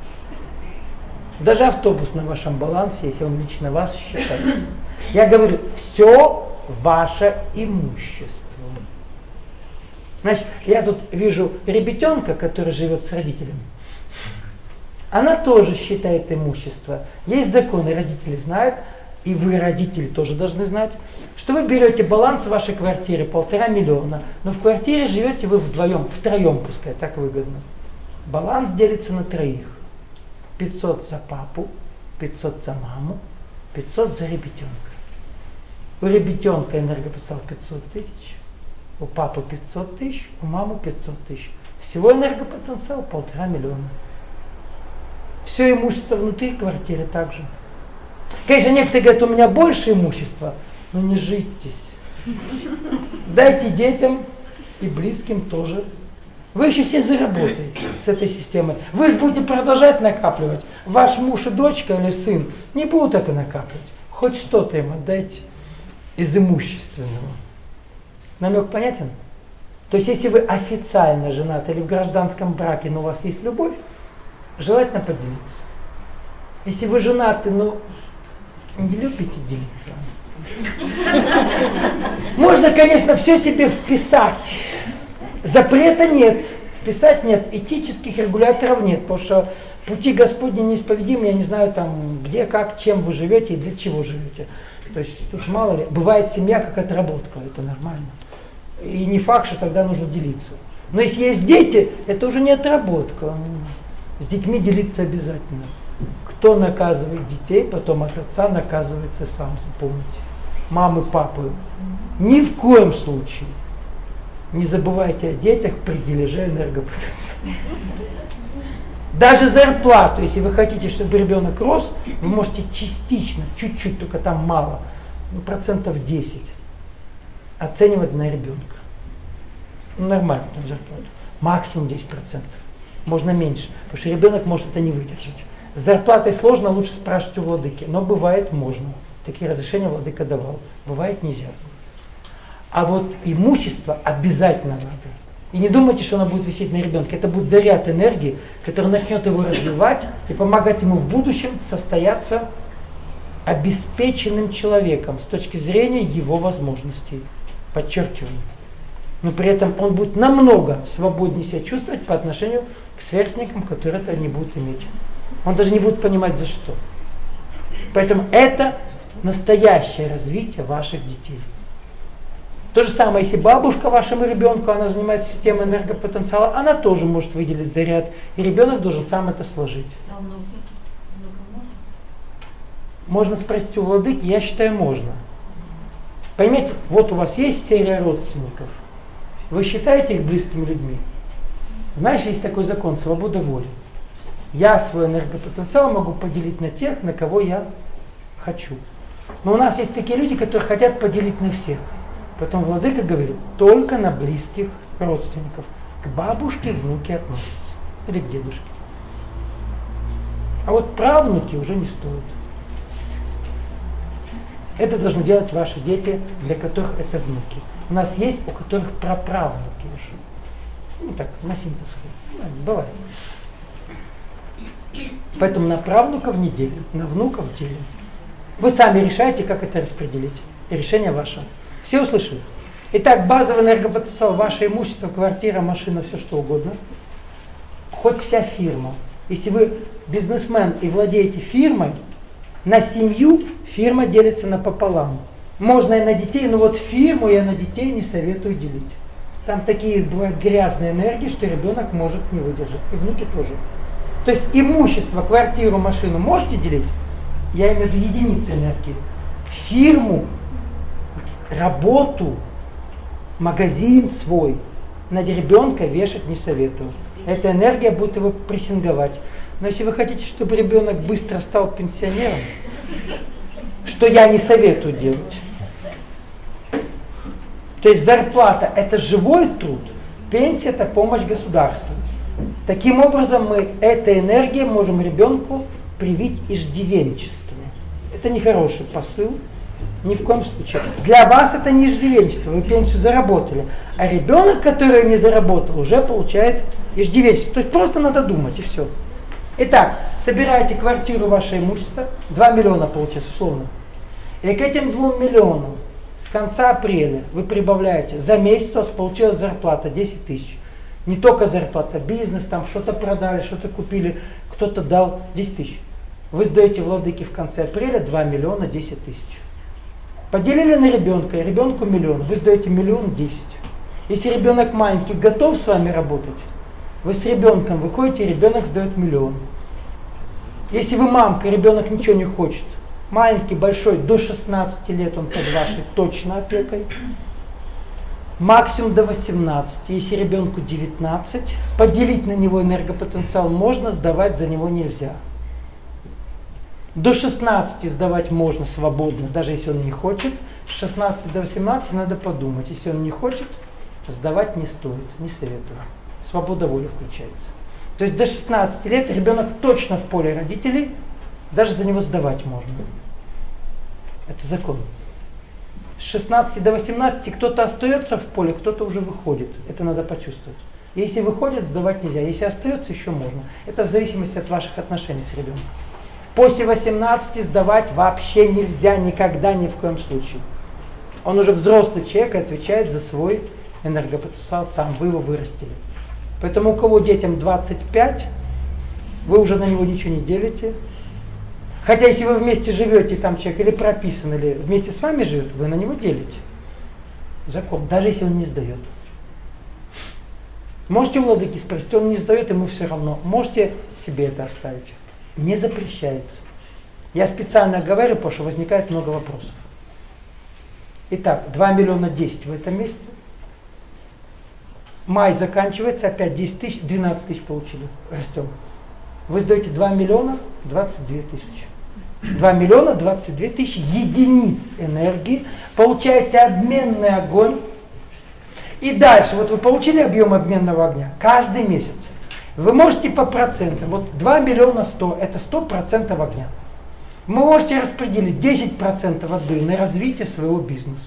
Даже автобус на вашем балансе, если он лично вас считает. Я говорю, все ваше имущество. Значит, я тут вижу ребятенка, который живет с родителями. Она тоже считает имущество. Есть законы, родители знают, и вы, родители, тоже должны знать, что вы берете баланс вашей квартиры 1,5 миллиона, но в квартире живете вы втроем, пускай, так выгодно. Баланс делится на 3. 500 за папу, 500 за маму, 500 за ребятенка. У ребятенка энергопотенциал 500 000, у папы 500 000, у мамы 500 000. Всего энергопотенциал 1,5 миллиона. Все имущество внутри квартиры также. Конечно, некоторые говорят, у меня больше имущества, но не житесь. Дайте детям и близким тоже. Вы еще себе заработаете с этой системой. Вы же будете продолжать накапливать. Ваш муж и дочка или сын не будут это накапливать. Хоть что-то им отдайте из имущественного. Намек понятен? То есть, если вы официально женаты или в гражданском браке, но у вас есть любовь, желательно поделиться. Если вы женаты, но Не любите делиться. Можно, конечно, все себе вписать. Запрета нет. Вписать нет. Этических регуляторов нет. Потому что пути Господни неисповедимы. Я не знаю, там, где, как, чем вы живете и для чего живете. То есть тут мало ли. Бывает семья как отработка. Это нормально. И не факт, что тогда нужно делиться. Но если есть дети, это уже не отработка. С детьми делиться обязательно. Кто наказывает детей, потом от отца наказывается сам, запомните. Мамы, папы. Ни в коем случае не забывайте о детях при дележе энергопотенциала. Даже зарплату, если вы хотите, чтобы ребенок рос, вы можете частично, чуть-чуть, только там мало, 10% оценивать на ребенка. Нормально там зарплату. Максимум 10%. Можно меньше, потому что ребенок может это не выдержать. С зарплатой сложно, лучше спрашивать у владыки. Но бывает можно. Такие разрешения владыка давал. Бывает нельзя. А вот имущество обязательно надо. И не думайте, что оно будет висеть на ребенке. Это будет заряд энергии, который начнет его развивать и помогать ему в будущем состояться обеспеченным человеком с точки зрения его возможностей. Подчеркиваю. Но при этом он будет намного свободнее себя чувствовать по отношению к сверстникам, которые это не будут иметь. Он даже не будет понимать за что. Поэтому это настоящее развитие ваших детей. То же самое, если бабушка вашему ребенку, она занимается системой энергопотенциала, она тоже может выделить заряд, и ребенок должен сам это сложить. А внуки? Можно? Можно спросить у владыки, я считаю, можно. Понимаете, вот у вас есть серия родственников. Вы считаете их близкими людьми? Знаешь, есть такой закон, свобода воли. Я свой энергопотенциал могу поделить на тех, на кого я хочу. Но у нас есть такие люди, которые хотят поделить на всех. Поэтому владыка говорит, только на близких родственников. К бабушке внуки относятся. Или к дедушке. А вот правнуки уже не стоит. Это должны делать ваши дети, для которых это внуки. У нас есть, у которых праправнуки уже. Ну так, на синтез. Бывает. Поэтому на правнуков не делим, на внуков делим. Вы сами решаете, как это распределить. И решение ваше. Все услышали? Итак, базовый энергопотенциал, ваше имущество, квартира, машина, все что угодно. Хоть вся фирма. Если вы бизнесмен и владеете фирмой, на семью фирма делится напополам. Можно и на детей, но вот фирму я на детей не советую делить. Там такие бывают грязные энергии, что ребенок может не выдержать. И внуки тоже. То есть имущество, квартиру, машину можете делить? Я имею в виду единицы энергии. Фирму, работу, магазин свой на ребенка вешать не советую. Эта энергия будет его прессинговать. Но если вы хотите, чтобы ребенок быстро стал пенсионером, что я не советую делать. То есть зарплата – это живой труд, пенсия – это помощь государству. Таким образом мы этой энергией можем ребенку привить иждивенчество. Это нехороший посыл, ни в коем случае. Для вас это не иждивенчество, вы пенсию заработали. А ребенок, который не заработал, уже получает иждивенчество. То есть просто надо думать и все. Итак, собираете квартиру, ваше имущество, 2 миллиона получается условно. И к этим 2 миллионам с конца апреля вы прибавляете, за месяц у вас получилась зарплата 10 тысяч. Не только зарплата, бизнес, там что-то продали, что-то купили, кто-то дал 10 тысяч. Вы сдаете владыке в конце апреля 2 миллиона 10 тысяч. Поделили на ребенка, и ребенку миллион, вы сдаете 1 10 000. Если ребенок маленький готов с вами работать, вы с ребенком выходите, и ребенок сдает 1 000 000. Если вы мамка, и ребенок ничего не хочет, маленький, большой, до 16 лет он под вашей точно опекой, максимум до 18, если ребенку 19, поделить на него энергопотенциал можно, сдавать за него нельзя. До 16 сдавать можно свободно, даже если он не хочет. С 16 до 18 надо подумать. Если он не хочет, сдавать не стоит, не советую. Свобода воли включается. То есть до 16 лет ребенок точно в поле родителей, даже за него сдавать можно. Это закон. С 16 до 18 кто-то остается в поле, кто-то уже выходит. Это надо почувствовать. Если выходит, сдавать нельзя. Если остается, еще можно. Это в зависимости от ваших отношений с ребенком. В После 18 сдавать вообще нельзя, никогда, ни в коем случае. Он уже взрослый человек и отвечает за свой энергопотенциал сам, вы его вырастили. Поэтому у кого детям 25, вы уже на него ничего не делите. Хотя если вы вместе живете, там человек или прописан, или вместе с вами живет, вы на него делите. Закон, даже если он не сдает. Можете у владыки спросить, он не сдает, ему все равно. Можете себе это оставить. Не запрещается. Я специально говорю, потому что возникает много вопросов. Итак, 2 миллиона 10 в этом месяце. Май заканчивается, опять 10 тысяч, 12 тысяч получили. Растем. Вы сдаете 2 миллиона 22 тысячи. 2 миллиона 22 тысячи единиц энергии. Получаете обменный огонь. И дальше, вот вы получили объем обменного огня каждый месяц. Вы можете по процентам, вот 2 миллиона 100, это 100% огня. Вы можете распределить 10% отдаю на развитие своего бизнеса.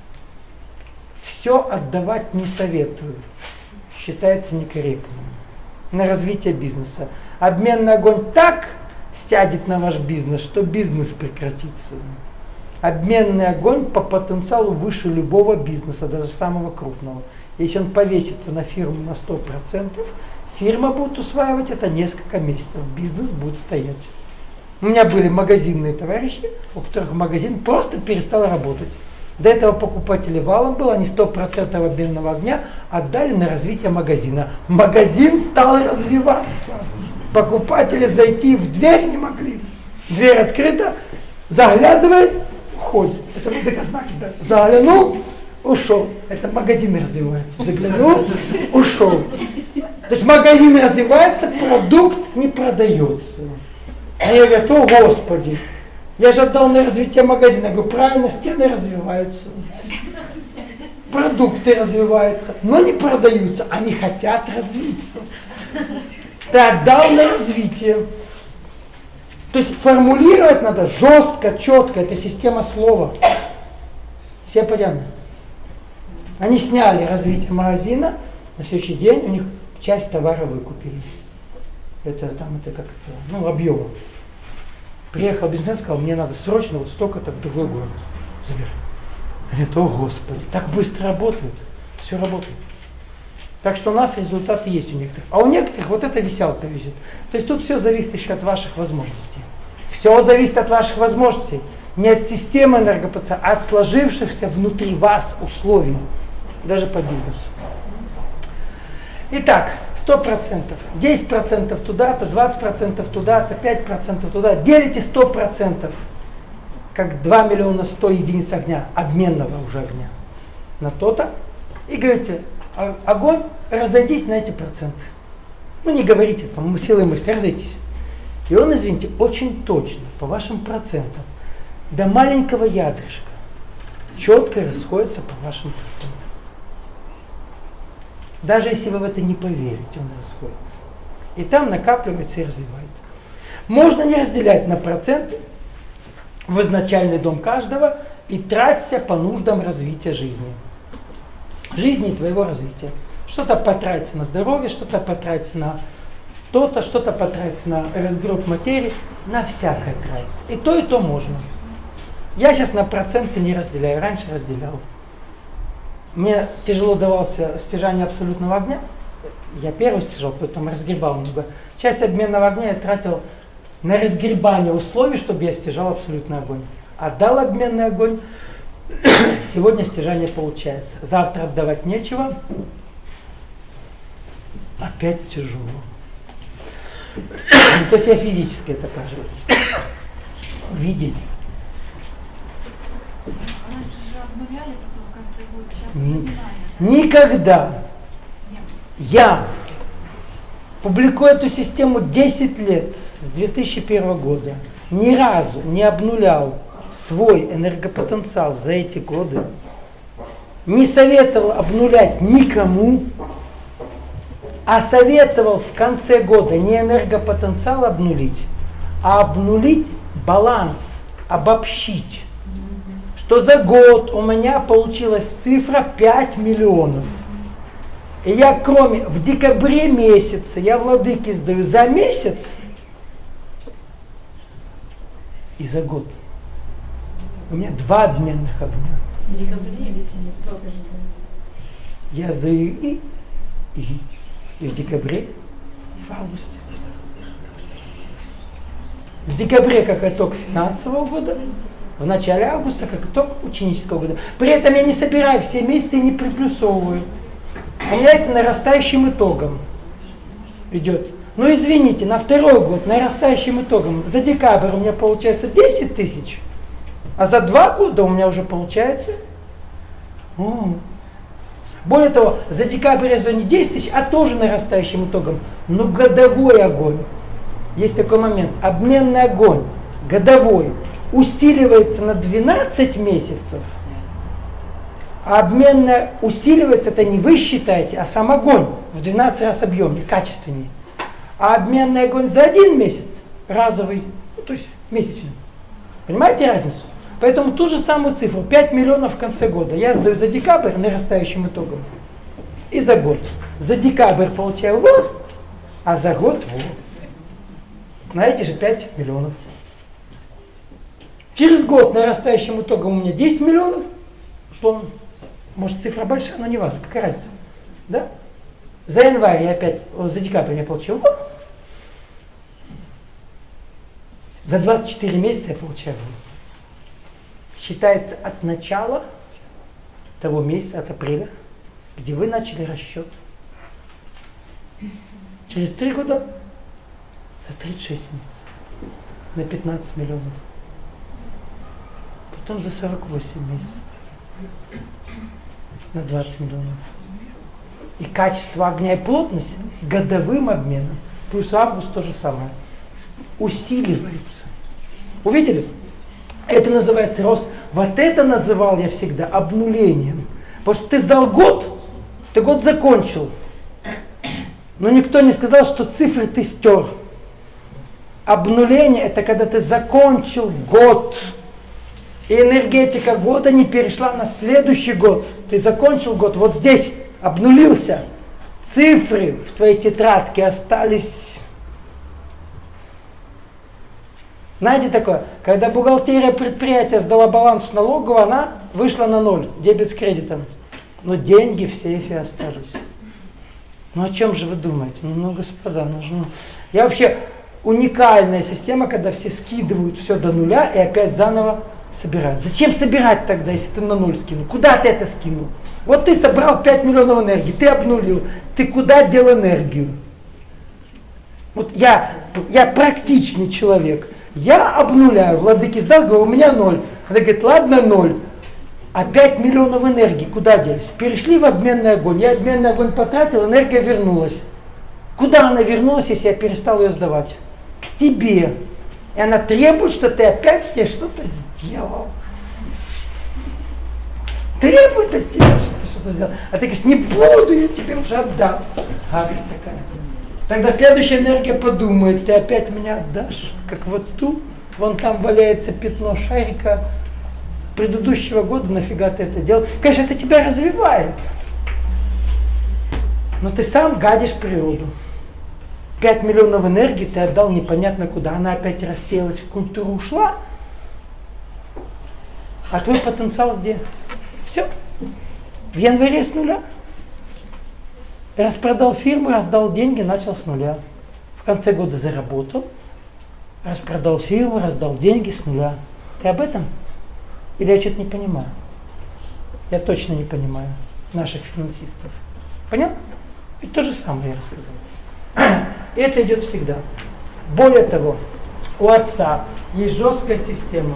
Все отдавать не советую, считается некорректным. На развитие бизнеса. Обменный огонь так сядет на ваш бизнес, что бизнес прекратится. Обменный огонь по потенциалу выше любого бизнеса, даже самого крупного. Если он повесится на фирму на 100%, фирма будет усваивать это несколько месяцев, бизнес будет стоять. У меня были магазинные товарищи, у которых магазин просто перестал работать. До этого покупателей валом было, они 100% обменного огня отдали на развитие магазина. Магазин стал развиваться. Покупатели зайти в дверь не могли. Дверь открыта, заглядывает, уходит. Это вот такие знаки, да. Заглянул, ушел. Это магазин развивается. Заглянул, ушел. То есть магазин развивается, продукт не продается. Они говорят, о Господи, я же отдал на развитие магазина. Я говорю, правильно, стены развиваются, продукты развиваются, но не продаются, они хотят развиться. Ты отдал на развитие. То есть формулировать надо жестко, четко, это система слова. Все понятно? Они сняли развитие магазина, на следующий день у них часть товара выкупили. Это там, это как это, ну, объемом. Приехал бизнесмен, сказал, мне надо срочно вот столько-то в другой город забирать. Они говорят, о Господи, так быстро работают, все работает. Так что у нас результаты есть у некоторых. А у некоторых вот эта висялка висит. То есть тут все зависит еще от ваших возможностей. Все зависит от ваших возможностей. Не от системы энергопотенциала, а от сложившихся внутри вас условий. Даже по бизнесу. Итак, 100%. 10% туда-то, 20% туда-то, 5% туда. Делите 100%, как 2 миллиона 100 единиц огня, обменного уже огня, на то-то. И говорите, огонь, разойдись на эти проценты. Ну не говорите, там, силой мысли, разойдись. И он, извините, очень точно, по вашим процентам, до маленького ядрышка, четко расходится по вашим процентам. Даже если вы в это не поверите, он расходится. И там накапливается и развивает. Можно не разделять на проценты в изначальный дом каждого и тратиться по нуждам развития жизни. Жизни и твоего развития. Что-то потратится на здоровье, что-то потратится на то-то, что-то потратится на разгроб материи, на всякое тратится. И то можно. Я сейчас на проценты не разделяю, раньше разделял. Мне тяжело давался стяжание абсолютного огня. Я первый стяжал, потом разгребал много. Часть обменного огня я тратил на разгребание условий, чтобы я стяжал абсолютный огонь. Отдал обменный огонь. Сегодня стяжание получается. Завтра отдавать нечего. Опять тяжело. То есть я физически это прожил. Видели. Никогда. Я публикую эту систему 10 лет, с 2001 года. Ни разу не обнулял свой энергопотенциал за эти годы. Не советовал обнулять никому, а советовал в конце года не энергопотенциал обнулить, а обнулить баланс, обобщить. Что за год у меня получилась цифра 5 миллионов. И я кроме, в декабре месяце, я владыке сдаю за месяц и за год. У меня 2 обменных огня. В декабре или весенне? Я сдаю и в декабре, и в августе. В декабре как итог финансового года, в начале августа как итог ученического года. При этом я не собираю все месяцы и не приплюсовываю. У меня это нарастающим итогом идет. Ну извините, на второй год нарастающим итогом за декабрь у меня получается 10 тысяч, а за 2 года у меня уже получается... Более того, за декабрь я сдаю не 10 тысяч, а тоже нарастающим итогом. Но годовой огонь. Есть такой момент. Обменный огонь годовой усиливается на 12 месяцев, а обменный усиливается, это не вы считаете, а сам огонь в 12 раз объемнее, качественнее. А обменный огонь за 1 месяц, разовый, ну, то есть месячный. Понимаете разницу? Поэтому ту же самую цифру, 5 миллионов в конце года, я сдаю за декабрь нарастающим итогом. И за год. За декабрь получаю вот, а за год вот. Знаете же, 5 миллионов. Через год нарастающим итогом у меня 10 миллионов. Условно. Может цифра большая, но не важно. Какая разница? Да? За январь я опять, за декабрь я получил вот. За 24 месяца я получаю вот. Считается от начала того месяца, от апреля, где вы начали расчет. Через 3 года за 36 месяцев на 15 миллионов. Потом за 48 месяцев на 20 миллионов. И качество огня и плотность годовым обменом, плюс август то же самое, усиливается. Увидели? Это называется рост. Вот это называл я всегда обнулением. Потому что ты сдал год, ты год закончил. Но никто не сказал, что цифры ты стер. Обнуление — это когда ты закончил год. И энергетика года не перешла на следующий год. Ты закончил год, вот здесь обнулился. Цифры в твоей тетрадке остались. Знаете такое, когда бухгалтерия предприятия сдала баланс налогового, она вышла на 0, дебет с кредитом. Но деньги в сейфе остались. Ну о чем же вы думаете? Ну господа, Я вообще уникальная система, когда все скидывают все до нуля и опять заново собирают. Зачем собирать тогда, если ты на 0 скинул? Куда ты это скинул? Вот ты собрал 5 миллионов энергии, ты обнулил. Ты куда дел энергию? Вот я практичный человек. Я обнуляю, владыке сдал, говорю, у меня 0. Она говорит, ладно, 0. А 5 миллионов энергии куда делись? Перешли в обменный огонь. Я обменный огонь потратил, энергия вернулась. Куда она вернулась, если я перестал ее сдавать? К тебе. И она требует, что ты опять мне что-то сделал. Требует от тебя, чтобы ты что-то сделал. А ты говоришь, не буду, я тебе уже отдам. Гадость такая. Тогда следующая энергия подумает, ты опять меня отдашь, как вот ту, вон там валяется пятно шарика предыдущего года, нафига ты это делал? Конечно, это тебя развивает, но ты сам гадишь природу. 5 миллионов энергии ты отдал непонятно куда, она опять рассеялась в культуру, ушла, а твой потенциал где? Все, в январе с нуля. Распродал фирму, раздал деньги, начал с нуля. В конце года заработал, распродал фирму, раздал деньги с нуля. Ты об этом? Или я что-то не понимаю? Я точно не понимаю наших финансистов. Понял? Ведь то же самое я рассказал. И это идет всегда. Более того, у отца есть жесткая система.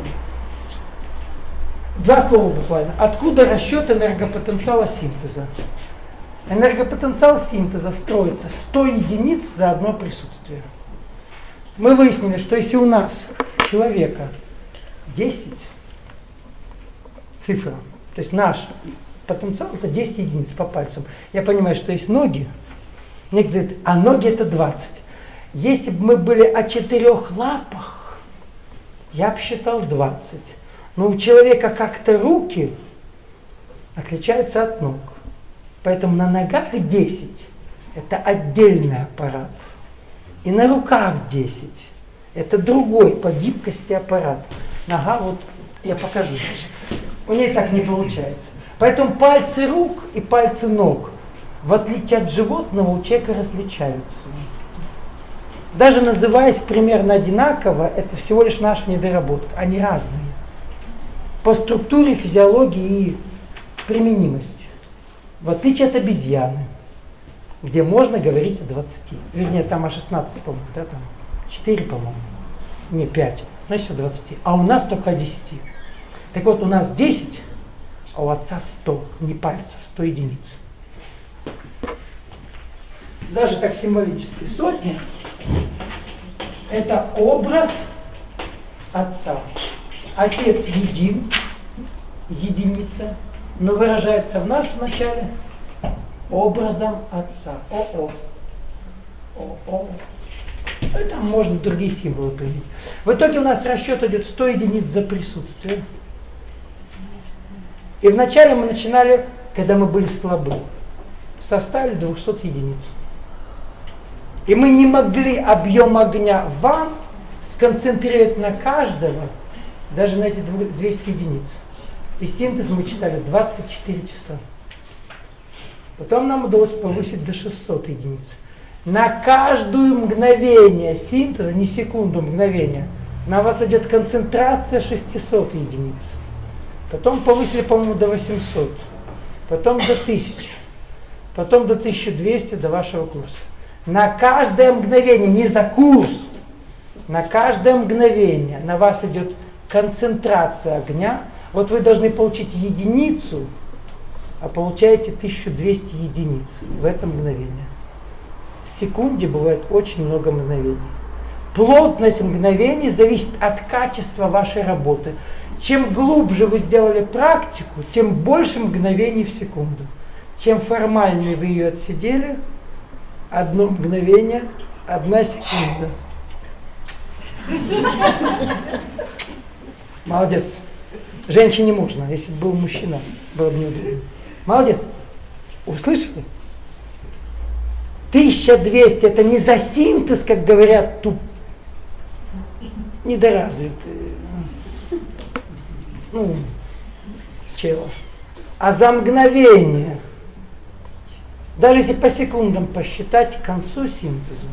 2 слова буквально. Откуда расчет энергопотенциала синтеза? Энергопотенциал синтеза строится 100 единиц за одно присутствие. Мы выяснили, что если у нас человека 10, цифра, то есть наш потенциал это 10 единиц по пальцам. Я понимаю, что есть ноги, некоторые говорят, а ноги это 20. Если бы мы были о 4 лапах, я бы считал 20. Но у человека как-то руки отличаются от ног. Поэтому на ногах 10 это отдельный аппарат. И на руках 10 Это другой по гибкости аппарат. Ага, вот я покажу. У нее так не получается. Поэтому пальцы рук и пальцы ног, в отличие от животного, у человека различаются. Даже называясь примерно одинаково, это всего лишь наша недоработка. Они разные. По структуре, физиологии и применимости. В отличие от обезьяны, где можно говорить о 20. Вернее, там о 16, по-моему, да, там 4, по-моему. Не 5, значит о 20. А у нас только о 10. Так вот, у нас 10, а у отца 100, не пальцев, 100 единиц. Даже так символически. Сотня – это образ отца. Отец един, единица, но выражается в нас вначале образом отца. О-о. О-о. И там можно другие символы применить. В итоге у нас расчет идет 100 единиц за присутствие. И вначале мы начинали, когда мы были слабы, в составе 200 единиц. И мы не могли объем огня вам сконцентрировать на каждого, даже на эти 200 единиц. И синтез мы читали 24 часа. Потом нам удалось повысить до 600 единиц. На каждое мгновение синтеза, не секунду, мгновение, на вас идет концентрация 600 единиц. Потом повысили, по-моему, до 800. Потом до 1000. Потом до 1200 до вашего курса. На каждое мгновение, не за курс, на каждое мгновение на вас идет концентрация огня. Вот вы должны получить единицу, а получаете 1200 единиц в это мгновение. В секунде бывает очень много мгновений. Плотность мгновений зависит от качества вашей работы. Чем глубже вы сделали практику, тем больше мгновений в секунду. Чем формальнее вы ее отсидели, одно мгновение, 1 секунда. Молодец. Женщине можно, если бы был мужчина, было бы неудобно. Молодец. Услышали? 1200 это не за синтез, как говорят, тут недоразвитые. Чего? А за мгновение. Даже если по секундам посчитать к концу синтеза.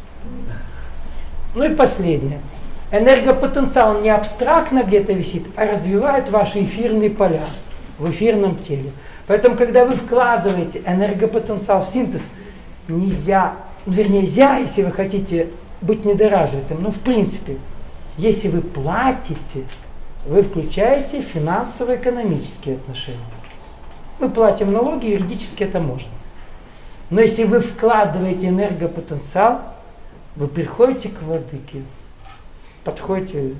Ну и последнее. Энергопотенциал не абстрактно где-то висит, а развивает ваши эфирные поля в эфирном теле. Поэтому, когда вы вкладываете энергопотенциал в синтез, нельзя, нельзя, если вы хотите быть недоразвитым, но в принципе, если вы платите, вы включаете финансово-экономические отношения. Мы платим налоги, юридически это можно. Но если вы вкладываете энергопотенциал, вы приходите к владыке, подходите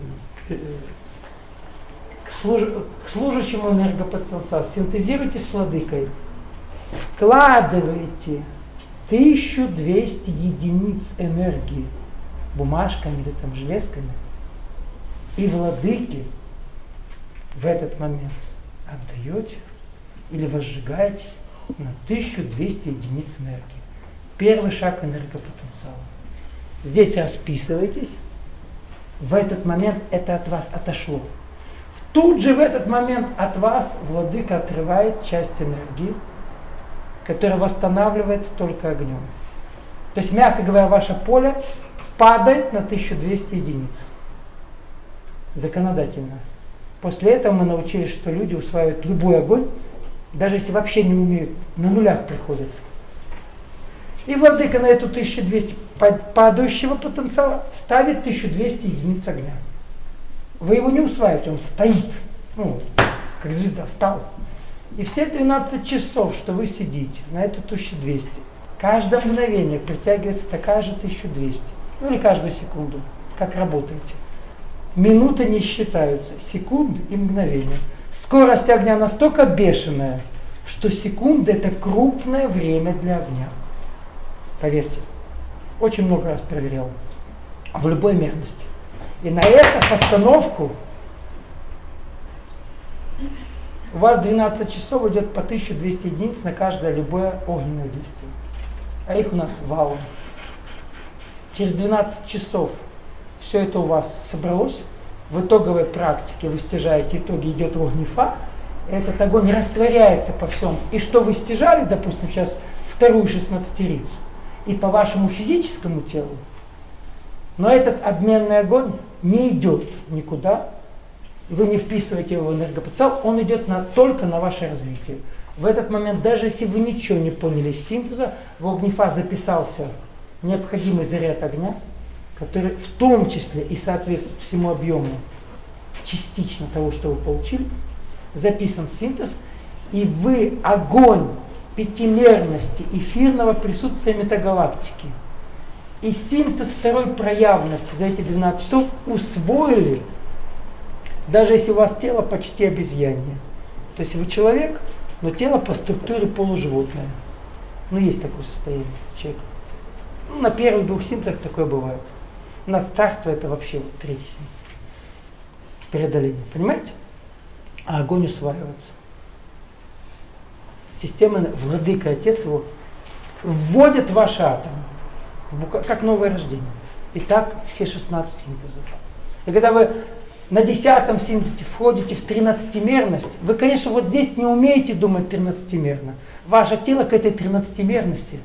к служащему энергопотенциалу, синтезируйте с владыкой, вкладываете 1200 единиц энергии бумажками или там железками, и владыке в этот момент отдаете или возжигаете на 1200 единиц энергии. Первый шаг энергопотенциала. Здесь расписывайтесь. В этот момент это от вас отошло. Тут же в этот момент от вас владыка отрывает часть энергии, которая восстанавливается только огнем. То есть, мягко говоря, ваше поле падает на 1200 единиц. Законодательно. После этого мы научились, что люди усваивают любой огонь, даже если вообще не умеют, на нулях приходят. И владыка на эту 1200 падающего потенциала ставит 1200 единиц огня. Вы его не усваиваете, он стоит, как звезда, встал. И все 12 часов, что вы сидите на эту 1200, каждое мгновение притягивается такая же 1200. Или каждую секунду, как работаете. Минуты не считаются, секунды и мгновения. Скорость огня настолько бешеная, что секунда это крупное время для огня. Поверьте, очень много раз проверял. В любой мерности. И на эту постановку у вас 12 часов идет по 1200 единиц на каждое любое огненное действие. А их у нас валом. Через 12 часов все это у вас собралось, в итоговой практике вы стяжаете итоги, идет огнефа, этот огонь растворяется по всем. И что вы стяжали, допустим, сейчас вторую 16-рицу, и по вашему физическому телу, но этот обменный огонь не идет никуда, вы не вписываете его в энергопотенциал, он идет только на ваше развитие. В этот момент, даже если вы ничего не поняли из синтеза, в огнефа записался необходимый заряд огня, который в том числе и соответствует всему объему частично того, что вы получили, записан синтез, и вы огонь пятимерности эфирного присутствия метагалактики и синтез второй проявленности за эти 12 часов усвоили, даже если у вас тело почти обезьянье. То есть вы человек, но тело по структуре полуживотное. Ну, есть такое состояние человека. Ну, на первых 2 синтезах такое бывает. У нас царство это вообще вот 3-й синтез. Преодоление. Понимаете? А огонь усваивается. Система, владыка, отец его, вводит в ваши атомы, как новое рождение. И так все 16 синтезов. И когда вы на 10-м синтезе входите в 13-мерность, вы, конечно, вот здесь не умеете думать 13-мерно. Ваше тело к этой 13-мерности.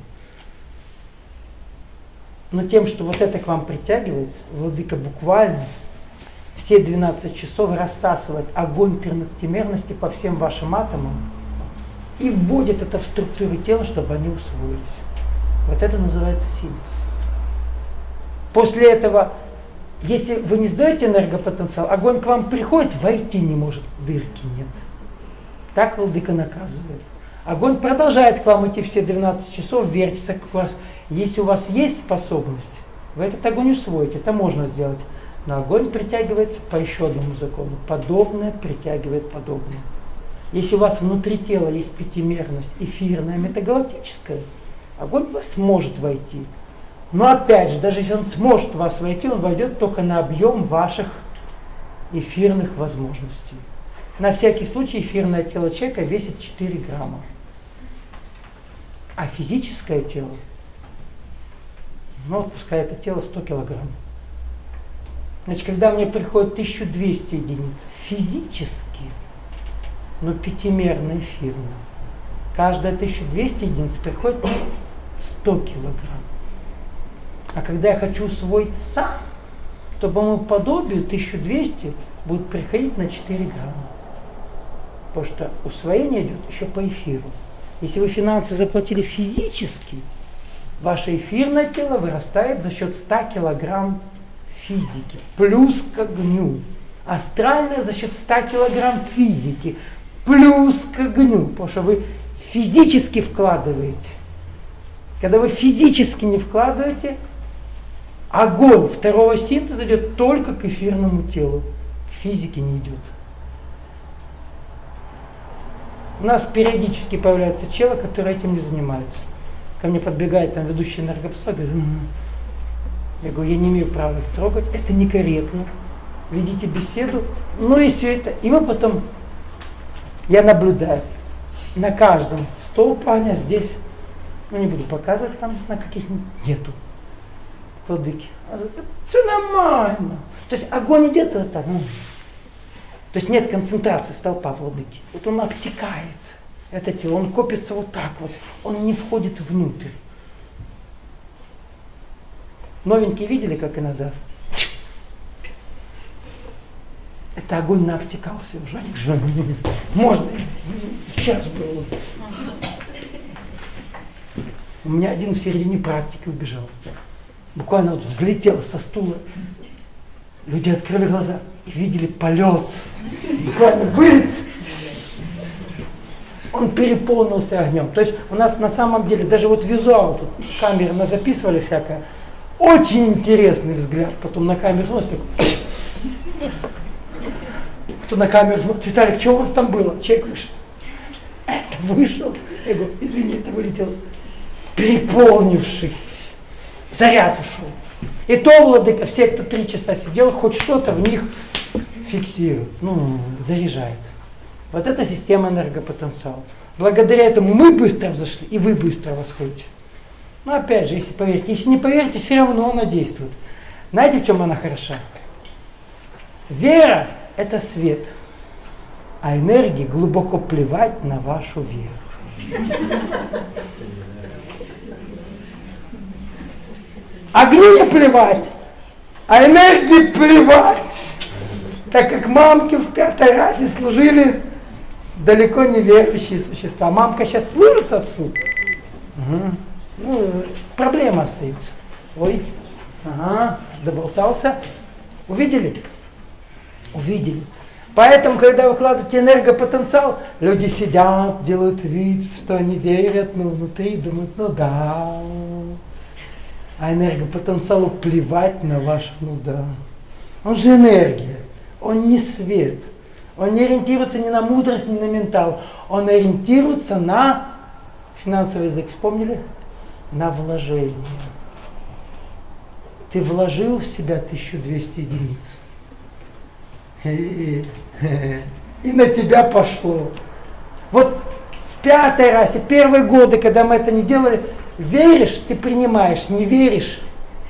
Но тем, что вот это к вам притягивается, владыка буквально все 12 часов рассасывает огонь 13-мерности по всем вашим атомам и вводит это в структуру тела, чтобы они усвоились. Вот это называется синтез. После этого, если вы не сдаете энергопотенциал, огонь к вам приходит, войти не может, дырки нет. Так владыка наказывает. Огонь продолжает к вам идти все 12 часов, вертится как у вас. Если у вас есть способность, вы этот огонь усвоите, это можно сделать. Но огонь притягивается по еще одному закону. Подобное притягивает подобное. Если у вас внутри тела есть пятимерность, эфирная, метагалактическая, огонь в вас может войти. Но опять же, даже если он сможет в вас войти, он войдет только на объем ваших эфирных возможностей. На всякий случай эфирное тело человека весит 4 грамма. А физическое тело, ну, пускай это тело 100 килограмм. Значит, когда мне приходит 1200 единиц физически, но пятимерно эфирно, каждая 1200 единиц приходит 100 килограмм. А когда я хочу усвоить сам, то по моему подобию 1200 будет приходить на 4 грамма. Потому что усвоение идет еще по эфиру. Если вы финансы заплатили физически, ваше эфирное тело вырастает за счет 100 килограмм физики, плюс к огню. Астральное за счет 100 килограмм физики, плюс к огню. Потому что вы физически вкладываете. Когда вы физически не вкладываете, огонь второго синтеза идет только к эфирному телу. К физике не идет. У нас периодически появляется человек, который этим не занимается. Ко мне подбегает там ведущий энергопосла, говорит, я говорю, я не имею права их трогать, это некорректно. Ведите беседу. Ну и все это. И мы потом, я наблюдаю, на каждом столпане здесь, ну не буду показывать там, на каких нету владыки. Все нормально. То есть огонь идет вот так. То есть нет концентрации столпа владыки. Вот он обтекает это тело, он копится вот так вот, он не входит внутрь. Новенькие видели, как иногда? Это огонь наобтекался уже. Можно. Сейчас было. У меня один в середине практики убежал. Буквально вот взлетел со стула. Люди открыли глаза и видели полет. Буквально вылет. Он переполнился огнем. То есть у нас на самом деле, даже вот визуал, тут камеры нас записывали всякое, очень интересный взгляд. Потом на камеру смотрит, такой, кто на камеру смотрит, Виталик, что у вас там было? Человек вышел. Это вышел. Я говорю, извини, это вылетел. Переполнившись. Заряд ушел. И то, владыка, все, кто 3 часа сидел, хоть что-то в них фиксирует, ну, заряжает. Вот это система энергопотенциала. Благодаря этому мы быстро взошли, и вы быстро восходите. Но опять же, если поверите, если не поверите, все равно она действует. Знаете, в чем она хороша? Вера – это свет, а энергии глубоко плевать на вашу веру. Огню не плевать, а энергии плевать. Так как мамки в 5-й расе служили далеко не верующие существа. Мамка сейчас служит отцу. Угу. Ну, проблема остается. Ой, ага, доболтался. Увидели? Увидели. Поэтому, когда выкладываете энергопотенциал, люди сидят, делают вид, что они верят, но внутри думают, ну да. А энергопотенциалу плевать на ваш, ну да. Он же энергия, он не свет. Он не ориентируется ни на мудрость, ни на ментал. Он ориентируется на, финансовый язык вспомнили? На вложение. Ты вложил в себя 1200 единиц. И на тебя пошло. Вот в 5-й расе, первые годы, когда мы это не делали, веришь, ты принимаешь, не веришь,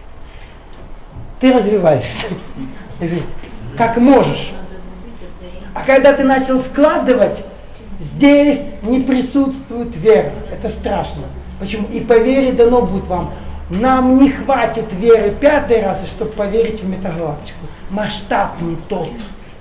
ты развиваешься. Как можешь. А когда ты начал вкладывать, здесь не присутствует вера. Это страшно. Почему? И по вере дано будет вам. Нам не хватит веры 5-й раз, чтобы поверить в метагалактику. Масштаб не тот.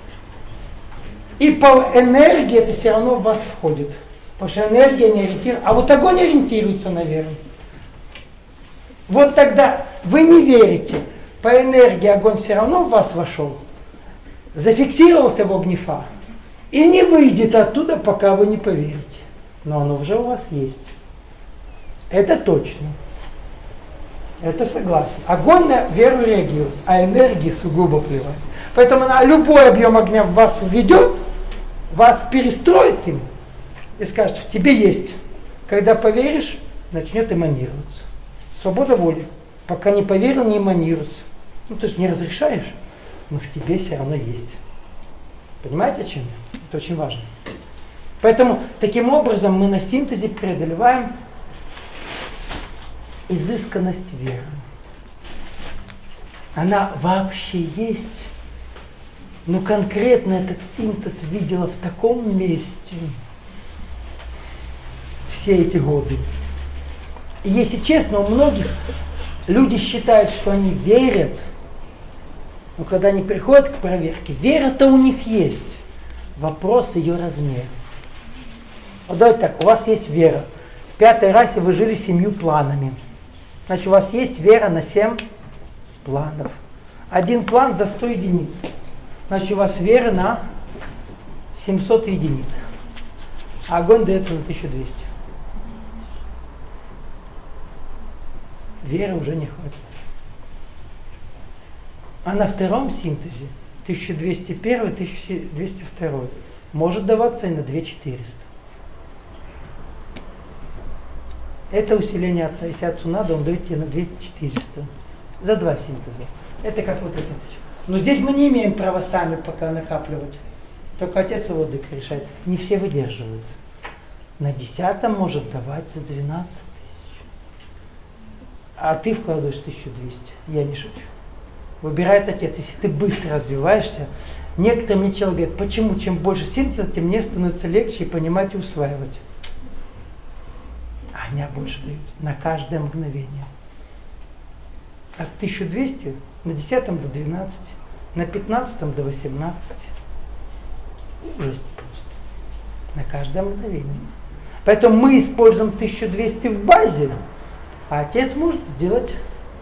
И по энергии это все равно в вас входит. Потому что энергия не ориентируется. А вот огонь ориентируется на веру. Вот тогда вы не верите. По энергии огонь все равно в вас вошел. Зафиксировался в огнефа. И не выйдет оттуда, пока вы не поверите. Но оно уже у вас есть. Это точно. Это согласен. Огонь на веру реагирует, а энергии сугубо плевать. Поэтому на любой объем огня в вас введет, вас перестроит им и скажет, в тебе есть. Когда поверишь, начнет эманироваться. Свобода воли. Пока не поверил, не эманируется. Ну ты же не разрешаешь, но в тебе все равно есть. Понимаете, о чем я? Это очень важно. Поэтому таким образом мы на синтезе преодолеваем изысканность веры. Она вообще есть, но конкретно этот синтез видела в таком месте все эти годы. И если честно, у многих люди считают, что они верят, но когда они приходят к проверке, вера-то у них есть. Вопрос ее размера. Вот давайте так, у вас есть вера. В 5-й расе вы жили 7 планами. Значит, у вас есть вера на 7 планов. Один план за 100 единиц. Значит, у вас вера на 700 единиц. А огонь дается на 1200. Веры уже не хватит. А на втором синтезе, 1201, 1202, может даваться и на 2400. Это усиление отца. Если отцу надо, он дает тебе на 2400. За 2 синтеза. Это как вот это. Но здесь мы не имеем права сами пока накапливать. Только отец и владыка решает. Не все выдерживают. На 10-м может давать за 12 тысяч. А ты вкладываешь 1200. Я не шучу. Выбирает отец. Если ты быстро развиваешься, некоторые мне человек говорят, почему чем больше синтеза, тем мне становится легче и понимать и усваивать. А они больше дают на каждое мгновение. От 1200 на 10 до 12, на 15 до 18. Жесть просто. На каждое мгновение. Поэтому мы используем 1200 в базе, а отец может сделать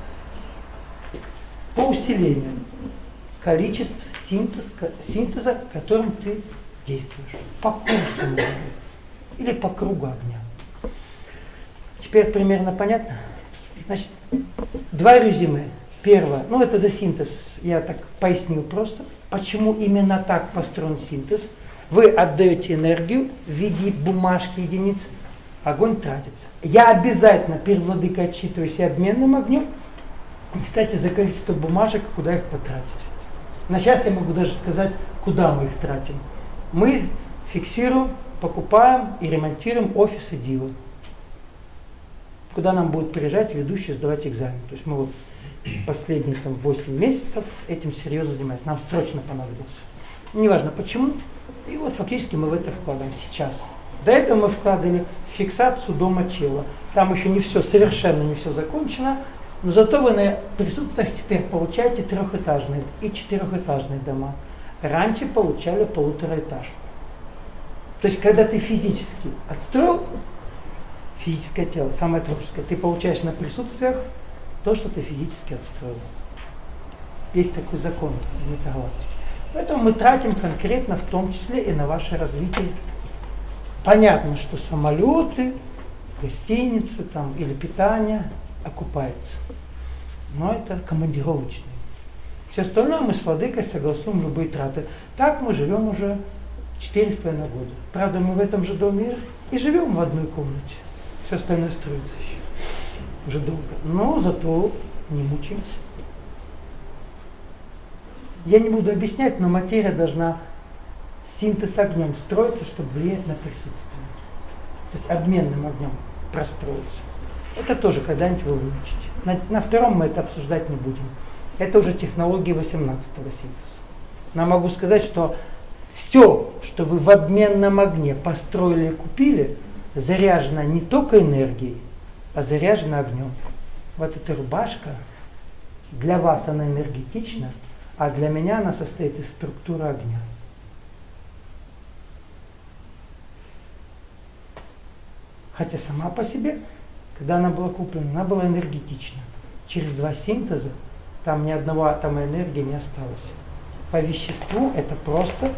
по усилению количество синтеза, которым ты действуешь. По курсу называется. Или по кругу огня. Теперь примерно понятно? Значит, 2 резюме. Первое, ну это за синтез, я так пояснил просто, почему именно так построен синтез. Вы отдаете энергию в виде бумажки единиц, огонь тратится. Я обязательно перед владыкой отчитываюсь и обменным огнем, и, кстати, за количество бумажек, куда их потратить. На сейчас я могу даже сказать, куда мы их тратим. Мы фиксируем, покупаем и ремонтируем офисы Дива, куда нам будут приезжать ведущие сдавать экзамен. То есть мы вот последние там 8 месяцев этим серьезно занимаемся. Нам срочно понадобился. Неважно почему. И вот фактически мы в это вкладываем сейчас. До этого мы вкладывали в фиксацию дома чела. Там еще не все, совершенно не все закончено. Но зато вы на присутствиях теперь получаете трехэтажные и четырехэтажные дома. Раньше получали полутораэтажку. То есть, когда ты физически отстроил физическое тело, самое творческое, ты получаешь на присутствиях то, что ты физически отстроил. Есть такой закон в метагалактике. Поэтому мы тратим конкретно в том числе и на ваше развитие. Понятно, что самолеты, гостиницы там, или питание окупается. Но это командировочные. Все остальное мы с владыкой согласуем любые траты. Так мы живем уже 4,5 года. Правда, мы в этом же доме и живем в одной комнате. Все остальное строится еще. Уже долго. Но зато не мучаемся. Я не буду объяснять, но материя должна синтез огнем строиться, чтобы влиять на присутствие. То есть обменным огнем простроиться. Это тоже когда-нибудь вы выучите. На втором мы это обсуждать не будем. Это уже технологии 18-го синтеза. Но могу сказать, что все, что вы в обменном огне построили и купили, заряжено не только энергией, а заряжено огнем. Вот эта рубашка, для вас она энергетична, а для меня она состоит из структуры огня. Хотя сама по себе, когда она была куплена, она была энергетична. Через 2 синтеза там ни одного атома энергии не осталось. По веществу это просто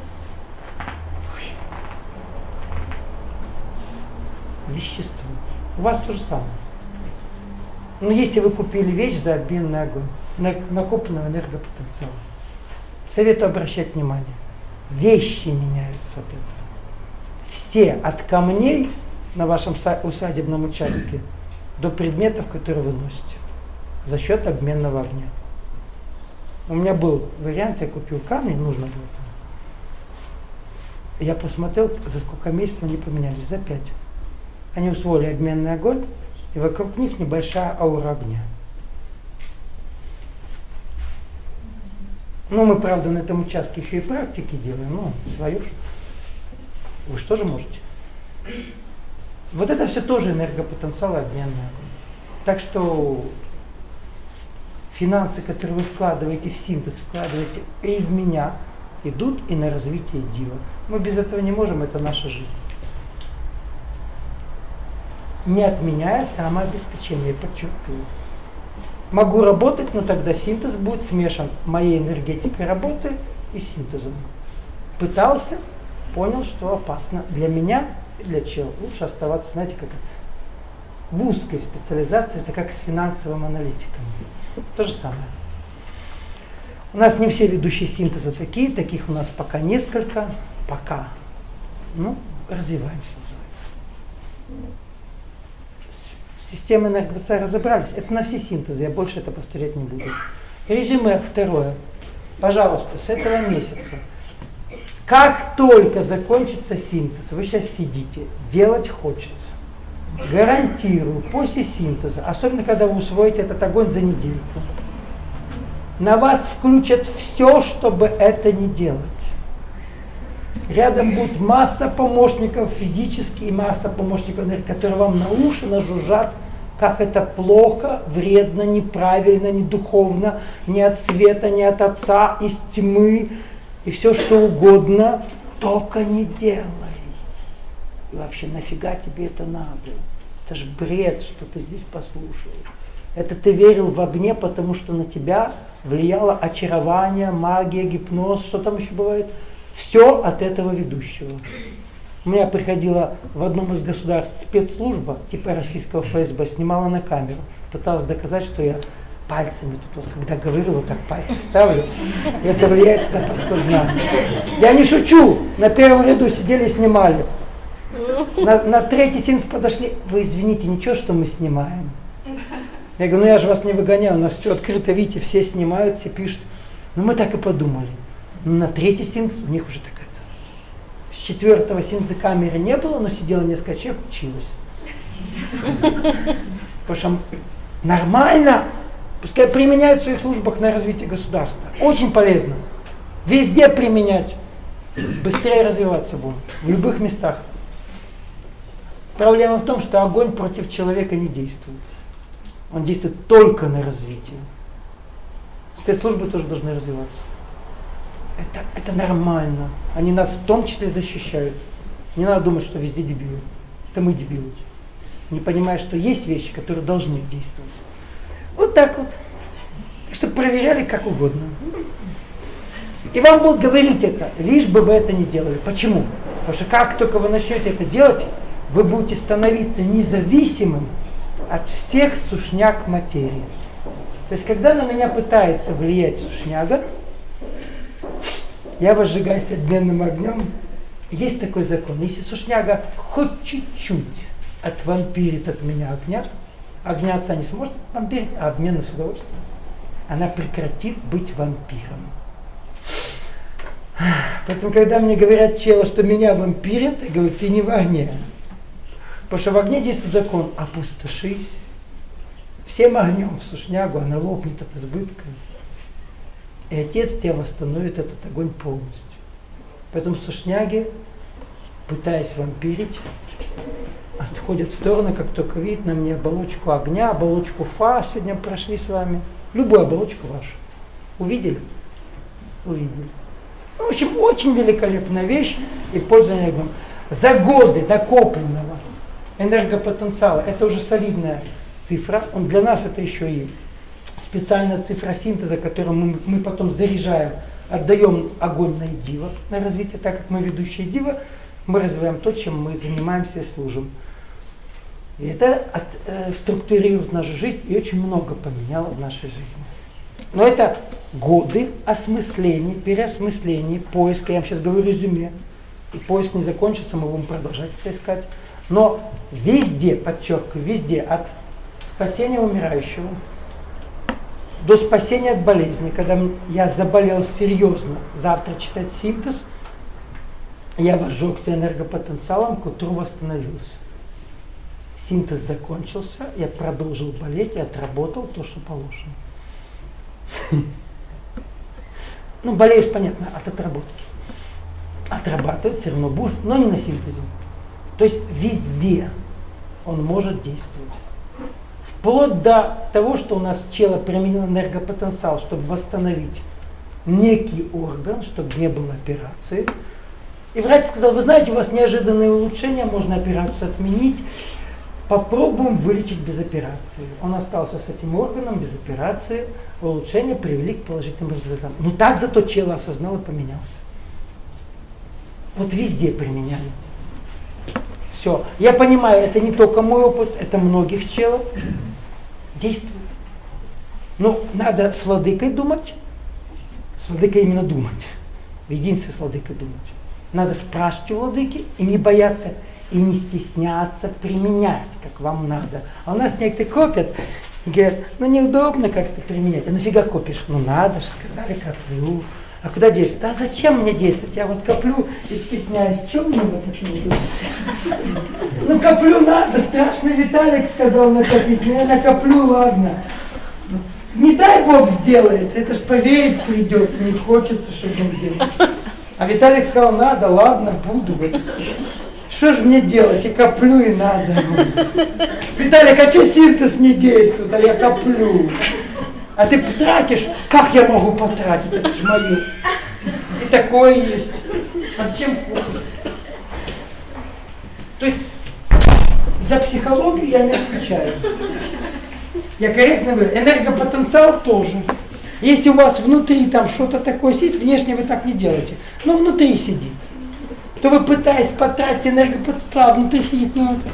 вещество. У вас то же самое. Но если вы купили вещь за обменный огонь, накопленного энергопотенциала, советую обращать внимание. Вещи меняются от этого. Все от камней на вашем усадебном участке до предметов, которые вы носите, за счет обменного огня. У меня был вариант, я купил камни, нужно было там. Я посмотрел, за сколько месяцев они поменялись, за 5. Они усвоили обменный огонь, и вокруг них небольшая аура огня. Ну, мы, правда, на этом участке еще и практики делаем, ну, свое. Вы что же можете? Вот это все тоже энергопотенциал и обменный огонь. Так что финансы, которые вы вкладываете в синтез, вкладываете и в меня, идут и на развитие дела. Мы без этого не можем, это наша жизнь. Не отменяя самообеспечение, подчеркиваю. Могу работать, но тогда синтез будет смешан моей энергетикой работы и синтезом. Пытался, понял, что опасно. Для меня и для чего лучше оставаться, знаете, как это, в узкой специализации, это как с финансовым аналитиком. То же самое. У нас не все ведущие синтеза такие, таких у нас пока несколько, пока. Ну, развиваемся, называется. Системы энергопотенциала разобрались. Это на все синтезы, я больше это повторять не буду. Режим второе. Пожалуйста, с этого месяца. Как только закончится синтез, вы сейчас сидите, делать хочется. Гарантирую, после синтеза, особенно когда вы усвоите этот огонь за недельку, на вас включат все, чтобы это не делать. Рядом будет масса помощников физически и масса помощников, которые вам на уши нажужжат, как это плохо, вредно, неправильно, не духовно, ни от света, ни от отца, из тьмы и все что угодно, только не делай. И вообще нафига тебе это надо? Это же бред, что ты здесь послушал. Это ты верил в огне, потому что на тебя влияло очарование, магия, гипноз, что там еще бывает? Все от этого ведущего. У меня приходила в одном из государств спецслужба, типа российского ФСБ, снимала на камеру, пыталась доказать, что я пальцами тут, вот, когда говорю, вот так пальцы ставлю, и это влияет на подсознание. Я не шучу, на первом ряду сидели и снимали. На третий сеанс подошли, вы извините, ничего, что мы снимаем. Я говорю, ну я же вас не выгоняю, у нас все открыто, видите, все снимают, все пишут. Ну мы так и подумали. На третий сеанс у них уже такая. С 4-го сеанса камеры не было, но сидело несколько человек, училось. Потому что нормально, Пускай применяют в своих службах на развитие государства. Очень полезно. Везде применять. Быстрее развиваться будем. В любых местах. Проблема в том, что огонь против человека не действует. Он действует только на развитие. Спецслужбы тоже должны развиваться. Это нормально. Они нас в том числе защищают. Не надо думать, что везде дебилы. Это мы дебилы. Не понимая, что есть вещи, которые должны действовать. Вот так вот. Так что проверяли как угодно. И вам будут говорить это, лишь бы вы это не делали. Почему? Потому что как только вы начнете это делать, вы будете становиться независимым от всех сушняк материи. То есть, когда на меня пытается влиять сушняга, я возжигаюсь обменным огнем. Есть такой закон. Если сушняга хоть чуть-чуть отвампирит от меня огня отца не сможет отвампирить, а обмен с удовольствием, она прекратит быть вампиром. Поэтому, когда мне говорят чело, что меня вампирят, я говорю, ты не в огне. Потому что в огне действует закон: опустошись. Всем огнем в сушнягу, она лопнет от избытка. И Отец тебя восстановит этот огонь полностью. Поэтому сушняги, пытаясь вампирить, отходят в сторону, как только видят на мне оболочку огня, оболочку фа, сегодня прошли с вами. Любую оболочку вашу. Увидели? Увидели. В общем, очень великолепная вещь и пользование огнем. За годы накопленного энергопотенциала, это уже солидная цифра, он для нас это еще и специальная цифра синтеза, которую мы потом заряжаем, отдаем огонь на идиво, на развитие, так как мы ведущие идиво, мы развиваем то, чем мы занимаемся и служим. И это структурирует нашу жизнь и очень много поменяло в нашей жизни. Но это годы осмысления, переосмысления, поиска. Я вам сейчас говорю резюме. И поиск не закончится, мы будем продолжать это искать. Но везде, подчеркиваю, везде, от спасения умирающего до спасения от болезни, когда я заболел серьезно, завтра читать синтез, я возжегся энергопотенциалом, к утру восстановился. Синтез закончился, я продолжил болеть и отработал то, что положено. Ну, болеешь, понятно, от отработки. Отрабатывать все равно будешь, но не на синтезе. То есть везде он может действовать. Вплоть до того, что у нас чело применил энергопотенциал, чтобы восстановить некий орган, чтобы не было операции. И врач сказал: вы знаете, у вас неожиданные улучшения, можно операцию отменить. Попробуем вылечить без операции. Он остался с этим органом без операции. Улучшения привели к положительным результатам. Но так зато чело осознал и поменялся. Вот везде применяли. Все. Я понимаю, это не только мой опыт, это многих челов. Действует. Но надо с владыкой думать. С владыкой именно думать. В единстве с владыкой думать. Надо спрашивать у владыки и не бояться, и не стесняться применять, как вам надо. А у нас некоторые копят и говорят: ну неудобно как-то применять. А нафига копишь? Ну надо же, сказали, коплю. А куда действовать? Да зачем мне действовать? Я вот коплю и стесняюсь. Чего мне вот это не думать? Ну коплю надо, страшный Виталик сказал накопить. Ну я накоплю, ладно. Не дай Бог сделает, это ж поверить придется, не хочется, чтобы он делал. А Виталик сказал: надо, ладно, буду. Что же мне делать? И коплю, и надо. Виталик, а что синтез не действует? А я коплю. А ты тратишь? Как я могу потратить? Это же мое. И такое есть. А зачем купить? То есть за психологию я не отвечаю. Я корректно говорю. Энергопотенциал тоже. Если у вас внутри там что-то такое сидит, внешне вы так не делаете, но внутри сидит, то вы, пытаясь потратить энергопотенциал, внутри сидит,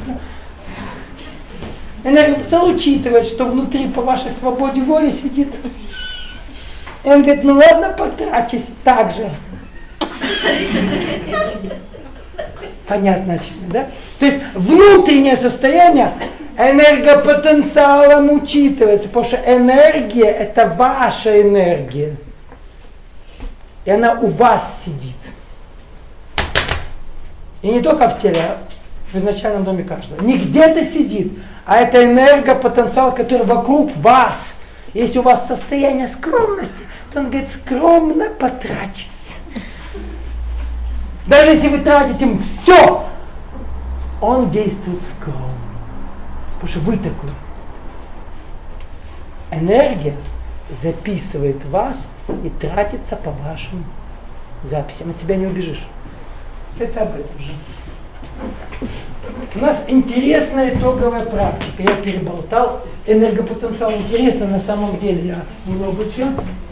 энергопотенциал учитывает, что внутри по вашей свободе воли сидит. И он говорит: ну ладно, потрачусь так же. Понятно, очевидно, да? То есть внутреннее состояние энергопотенциалом учитывается, потому что энергия — это ваша энергия. И она у вас сидит. И не только в теле, а в изначальном доме каждого. Не где-то сидит, а это энергопотенциал, который вокруг вас. Если у вас состояние скромности, то он говорит, скромно потрачусь. Даже если вы тратите им все, он действует скромно. Потому что вы такой. Энергия записывает вас и тратится по вашим записям. От себя не убежишь. Это об этом же. У нас интересная итоговая практика. Я переболтал. Энергопотенциал интересно, на самом деле я много чего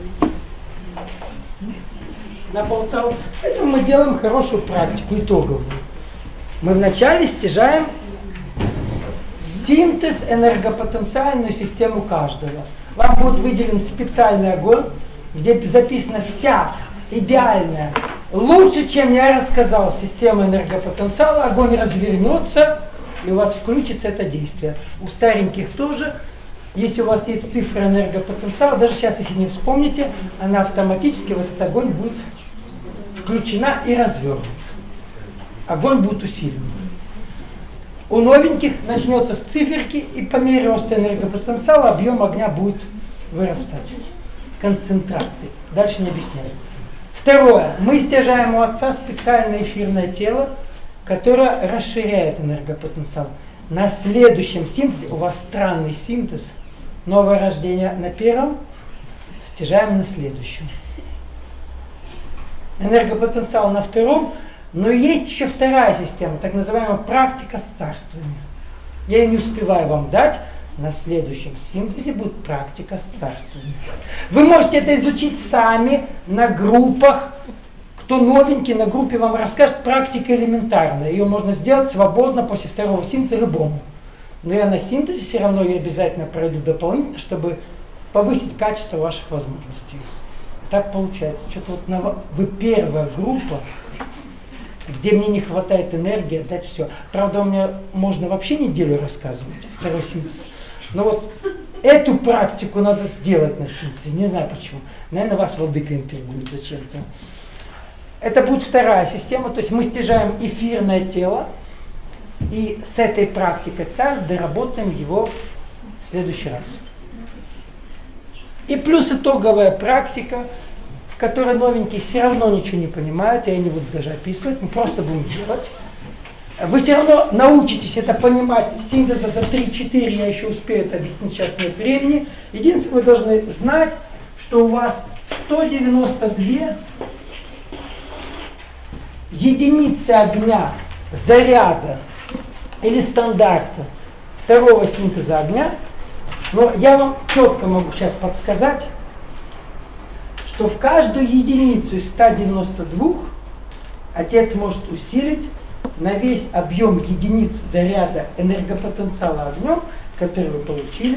наболтал. Поэтому мы делаем хорошую практику, итоговую. Мы вначале стяжаем синтез, энергопотенциальную систему каждого. Вам будет выделен специальный огонь, где записана вся идеальная, лучше, чем я рассказал, система энергопотенциала. Огонь развернется, и у вас включится это действие. У стареньких тоже. Если у вас есть цифра энергопотенциала, даже сейчас, если не вспомните, она автоматически в этот огонь будет включена и развернута. Огонь будет усилен. У новеньких начнется с циферки, и по мере роста энергопотенциала объем огня будет вырастать. Концентрации. Дальше не объясняю. Второе. Мы стяжаем у Отца специальное эфирное тело, которое расширяет энергопотенциал. На следующем синтезе, у вас странный синтез, новое рождение на первом, стяжаем на следующем. Энергопотенциал на втором, но есть еще вторая система, так называемая практика с царствами. Я ее не успеваю вам дать. На следующем синтезе будет практика с царствами. Вы можете это изучить сами на группах. Кто новенький, на группе вам расскажет, практика элементарная. Ее можно сделать свободно после второго синтеза любому. Но я на синтезе все равно ее обязательно пройду дополнительно, чтобы повысить качество ваших возможностей. Так получается. Что-то вот вы первая группа, где мне не хватает энергии отдать все. Правда, у меня можно вообще неделю рассказывать, второй синтез. Но вот эту практику надо сделать на синтезе. Не знаю почему. Наверное, вас владыка интригует зачем-то. Это будет вторая система. То есть мы стяжаем эфирное тело. И с этой практикой царств доработаем его в следующий раз. И плюс итоговая практика, в которой новенькие все равно ничего не понимают. Я не буду даже описывать. Мы просто будем делать. Вы все равно научитесь это понимать. Синтеза за 3-4 я еще успею это объяснить, сейчас нет времени. Единственное, вы должны знать, что у вас 192 единицы огня, заряда или стандарта второго синтеза огня. Но я вам четко могу сейчас подсказать, что в каждую единицу из 192 Отец может усилить на весь объем единиц заряда энергопотенциала огнем, который вы получили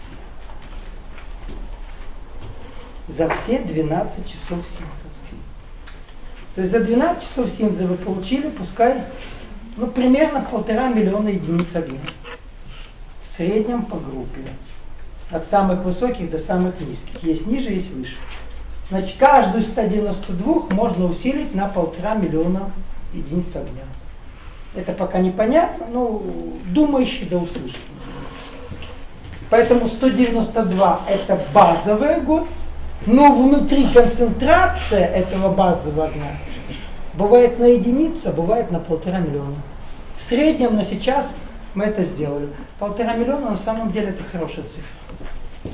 за все 12 часов синтеза. То есть за 12 часов синтеза вы получили, пускай, примерно 1,5 миллиона единиц огня. В среднем по группе. От самых высоких до самых низких. Есть ниже, есть выше. Значит, каждую из 192 можно усилить на 1,5 миллиона единиц огня. Это пока непонятно, но думающий да услышит. Поэтому 192 это базовый огонь, но внутри концентрация этого базового огня бывает на единицу, а бывает на 1,5 миллиона. В среднем на сейчас мы это сделали. 1,5 миллиона на самом деле это хорошая цифра.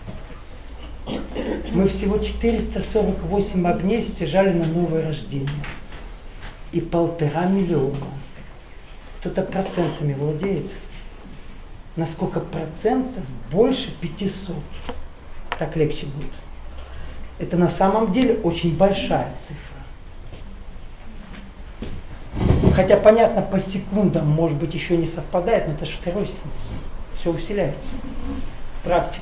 Мы всего 448 огней стяжали на новое рождение. И 1,5 миллиона. Кто-то процентами владеет. На сколько процентов? Больше 500. Так легче будет. Это на самом деле очень большая цифра. Хотя, понятно, по секундам, может быть, еще не совпадает, но это же второй синтез. Все усиляется. Практика.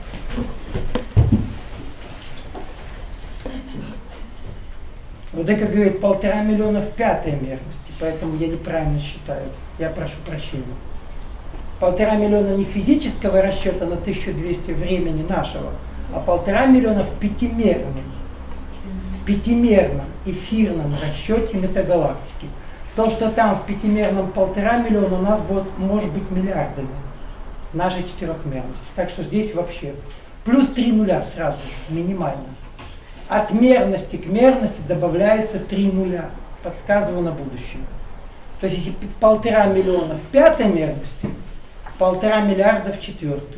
Владыка говорит, 1,5 миллиона в пятой мерности, поэтому я неправильно считаю. Я прошу прощения. 1,5 миллиона не физического расчета на 1200 времени нашего, а 1,5 миллиона в пятимерном эфирном расчете метагалактики. То, что там в пятимерном 1,5 миллиона, у нас будет, может быть миллиардами в нашей четырехмерности. Так что здесь вообще Плюс 3 нуля сразу же, минимально. От мерности к мерности добавляется 3 нуля. Подсказываю на будущее. То есть если 1,5 миллиона в пятой мерности, 1,5 миллиарда в четвертой.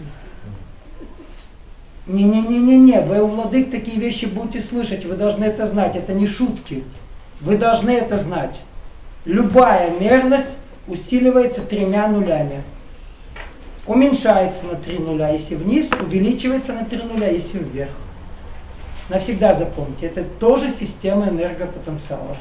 Не-не-не-не-не, вы у владык такие вещи будете слышать, вы должны это знать, это не шутки. Вы должны это знать. Любая мерность усиливается 3 нулями. Уменьшается на 3 нуля, если вниз, увеличивается на 3 нуля, если вверх. Навсегда запомните, это тоже система энергопотенциалов.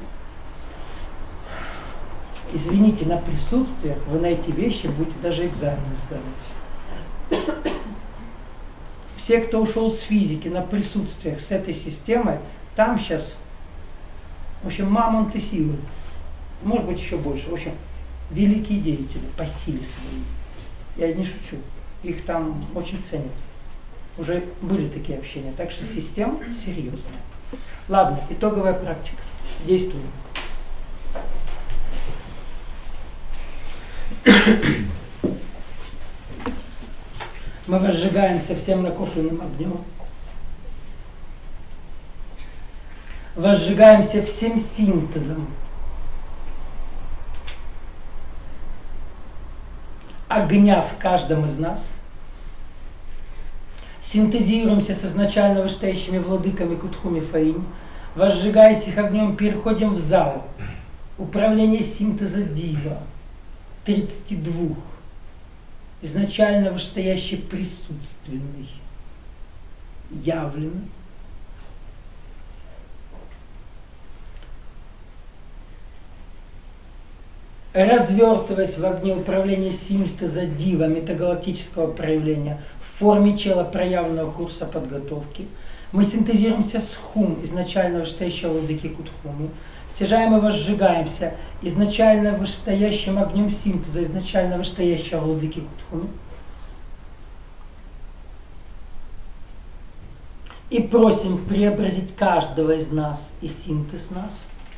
Извините, на присутствиях вы на эти вещи будете даже экзамены сдавать. Все, кто ушел с физики на присутствиях с этой системой, там сейчас, в общем, мамонты силы. Может быть, еще больше. В общем, великие деятели по силе своей. Я не шучу. Их там очень ценят. Уже были такие общения. Так что система серьезная. Ладно, итоговая практика. Действуем. Мы возжигаемся всем накопленным огнем. Возжигаемся всем синтезом огня в каждом из нас. Синтезируемся с изначально вышестоящими владыками Кутхуми Фаинь. Возжигаясь их огнем, переходим в зал. Управление синтеза Дива. 32. Изначально вышестоящий присутственный. Явленный. Развертываясь в огне управления синтеза Дива, метагалактического проявления, в форме чела проявленного курса подготовки, мы синтезируемся с Хум, изначально вышестоящего владыки Кутхуми, стяжаем и возжигаемся изначально вышестоящим огнем синтеза, изначально вышестоящего владыки Кутхуми, и просим преобразить каждого из нас и синтез нас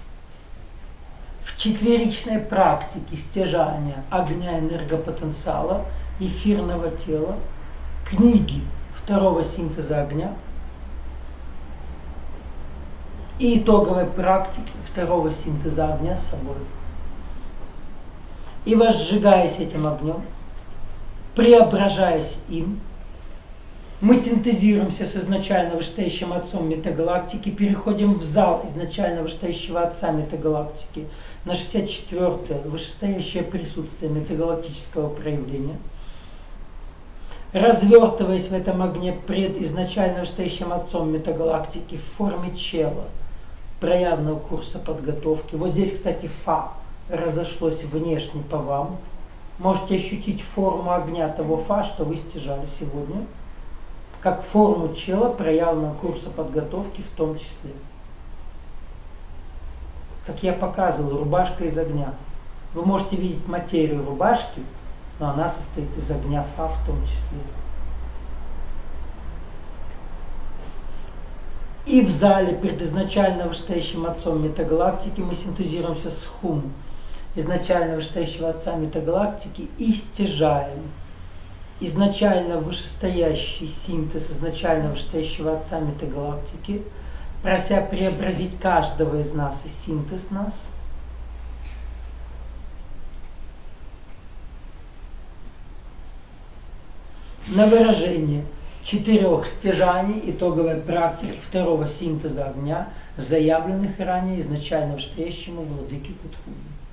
в четверичной практике стяжания огня энергопотенциала, эфирного тела, книги второго синтеза огня и итоговой практики второго синтеза огня с собой. И возжигаясь этим огнем, преображаясь им, мы синтезируемся с изначально вышестоящим отцом метагалактики, переходим в зал изначально вышестоящего отца метагалактики, на 64-е вышестоящее присутствие метагалактического проявления. Развертываясь в этом огне пред изначально вышестоящим отцом метагалактики в форме чела, проявленного курса подготовки. Вот здесь, кстати, Фа разошлось внешне по вам. Можете ощутить форму огня того Фа, что вы стяжали сегодня, как форму чела, проявленного курса подготовки в том числе. Как я показывал, рубашка из огня. Вы можете видеть материю рубашки, но она состоит из огня Фа в том числе. И в зале перед изначально вышестоящим отцом метагалактики мы синтезируемся с Хум, изначально вышестоящего отца метагалактики, и стяжаем изначально вышестоящий синтез изначально вышестоящего отца метагалактики, прося преобразить каждого из нас и синтез нас на выражение 4 стяжаний итоговой практики второго синтеза огня, заявленных ранее изначально вышестоящему владыке Кутхуми.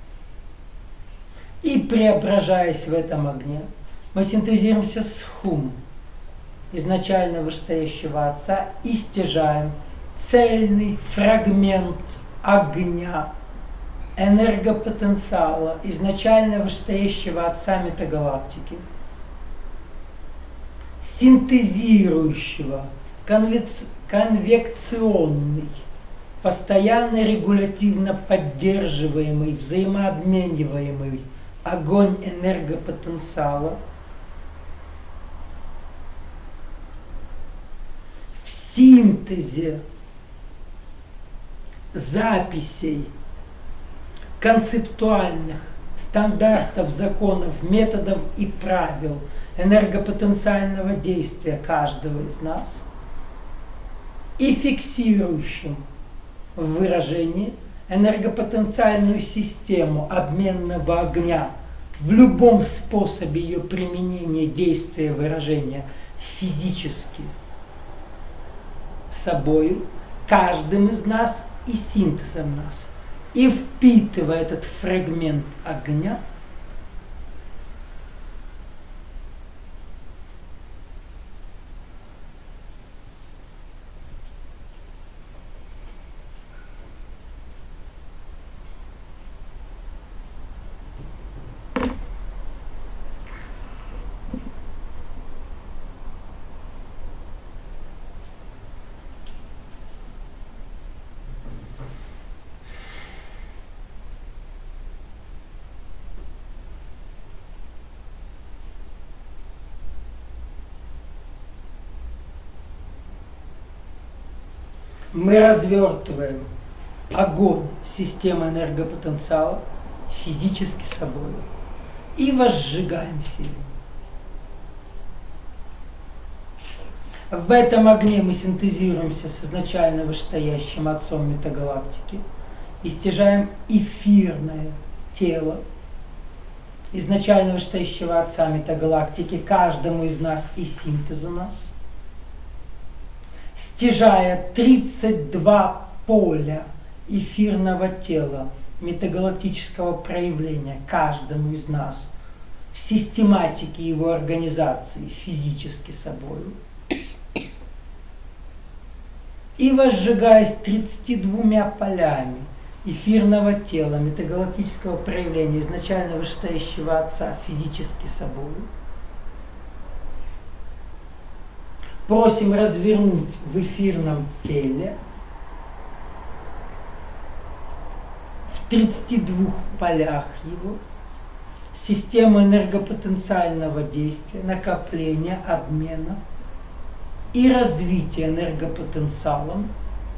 И преображаясь в этом огне, мы синтезируемся с Хум, изначально вышестоящего отца, и стяжаем цельный фрагмент огня, энергопотенциала, изначально вышестоящего отца метагалактики, синтезирующего конвекционный, постоянно регулятивно поддерживаемый, взаимообмениваемый огонь энергопотенциала в синтезе записей концептуальных стандартов, законов, методов и правил энергопотенциального действия каждого из нас и фиксирующим в выражении энергопотенциальную систему обменного огня в любом способе ее применения, действия, выражения физически собою, каждым из нас и синтезом нас. И впитывая этот фрагмент огня, мы развертываем огонь системы энергопотенциала физически собой и возжигаем силу. В этом огне мы синтезируемся с изначально вышестоящим отцом метагалактики и стяжаем эфирное тело изначально вышестоящего отца метагалактики каждому из нас и синтезу нас, стяжая 32 поля эфирного тела метагалактического проявления каждому из нас в систематике его организации физически собою, и возжигаясь 32 полями эфирного тела метагалактического проявления изначально вышестоящего отца физически собою, просим развернуть в эфирном теле в 32 полях его систему энергопотенциального действия, накопления, обмена и развития энергопотенциалом,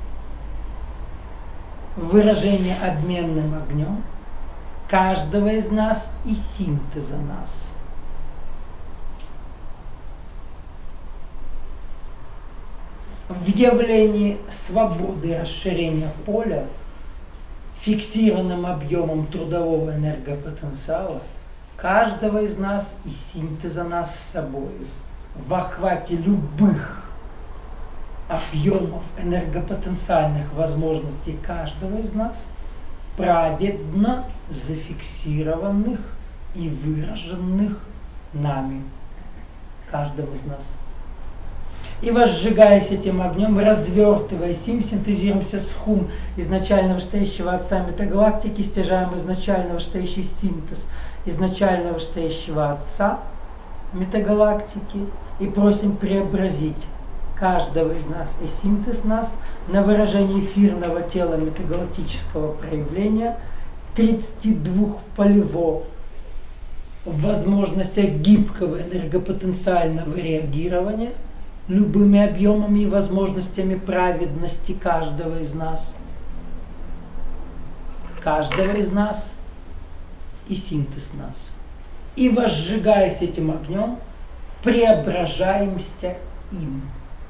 выражение обменным огнем каждого из нас и синтеза нас. В явлении свободы и расширения поля фиксированным объемом трудового энергопотенциала каждого из нас и синтеза нас с собой в охвате любых объемов энергопотенциальных возможностей каждого из нас, праведно зафиксированных и выраженных нами, каждого из нас. И возжигаясь этим огнем, развертываясь им, синтезируемся с хум изначально вышестоящего отца метагалактики, стяжаем изначально вышестоящий синтез изначально вышестоящего отца метагалактики и просим преобразить каждого из нас и синтез нас на выражение эфирного тела метагалактического проявления 32-полевого в возможностях гибкого энергопотенциального реагирования любыми объемами и возможностями праведности каждого из нас и синтез нас. И возжигаясь этим огнем, преображаемся им.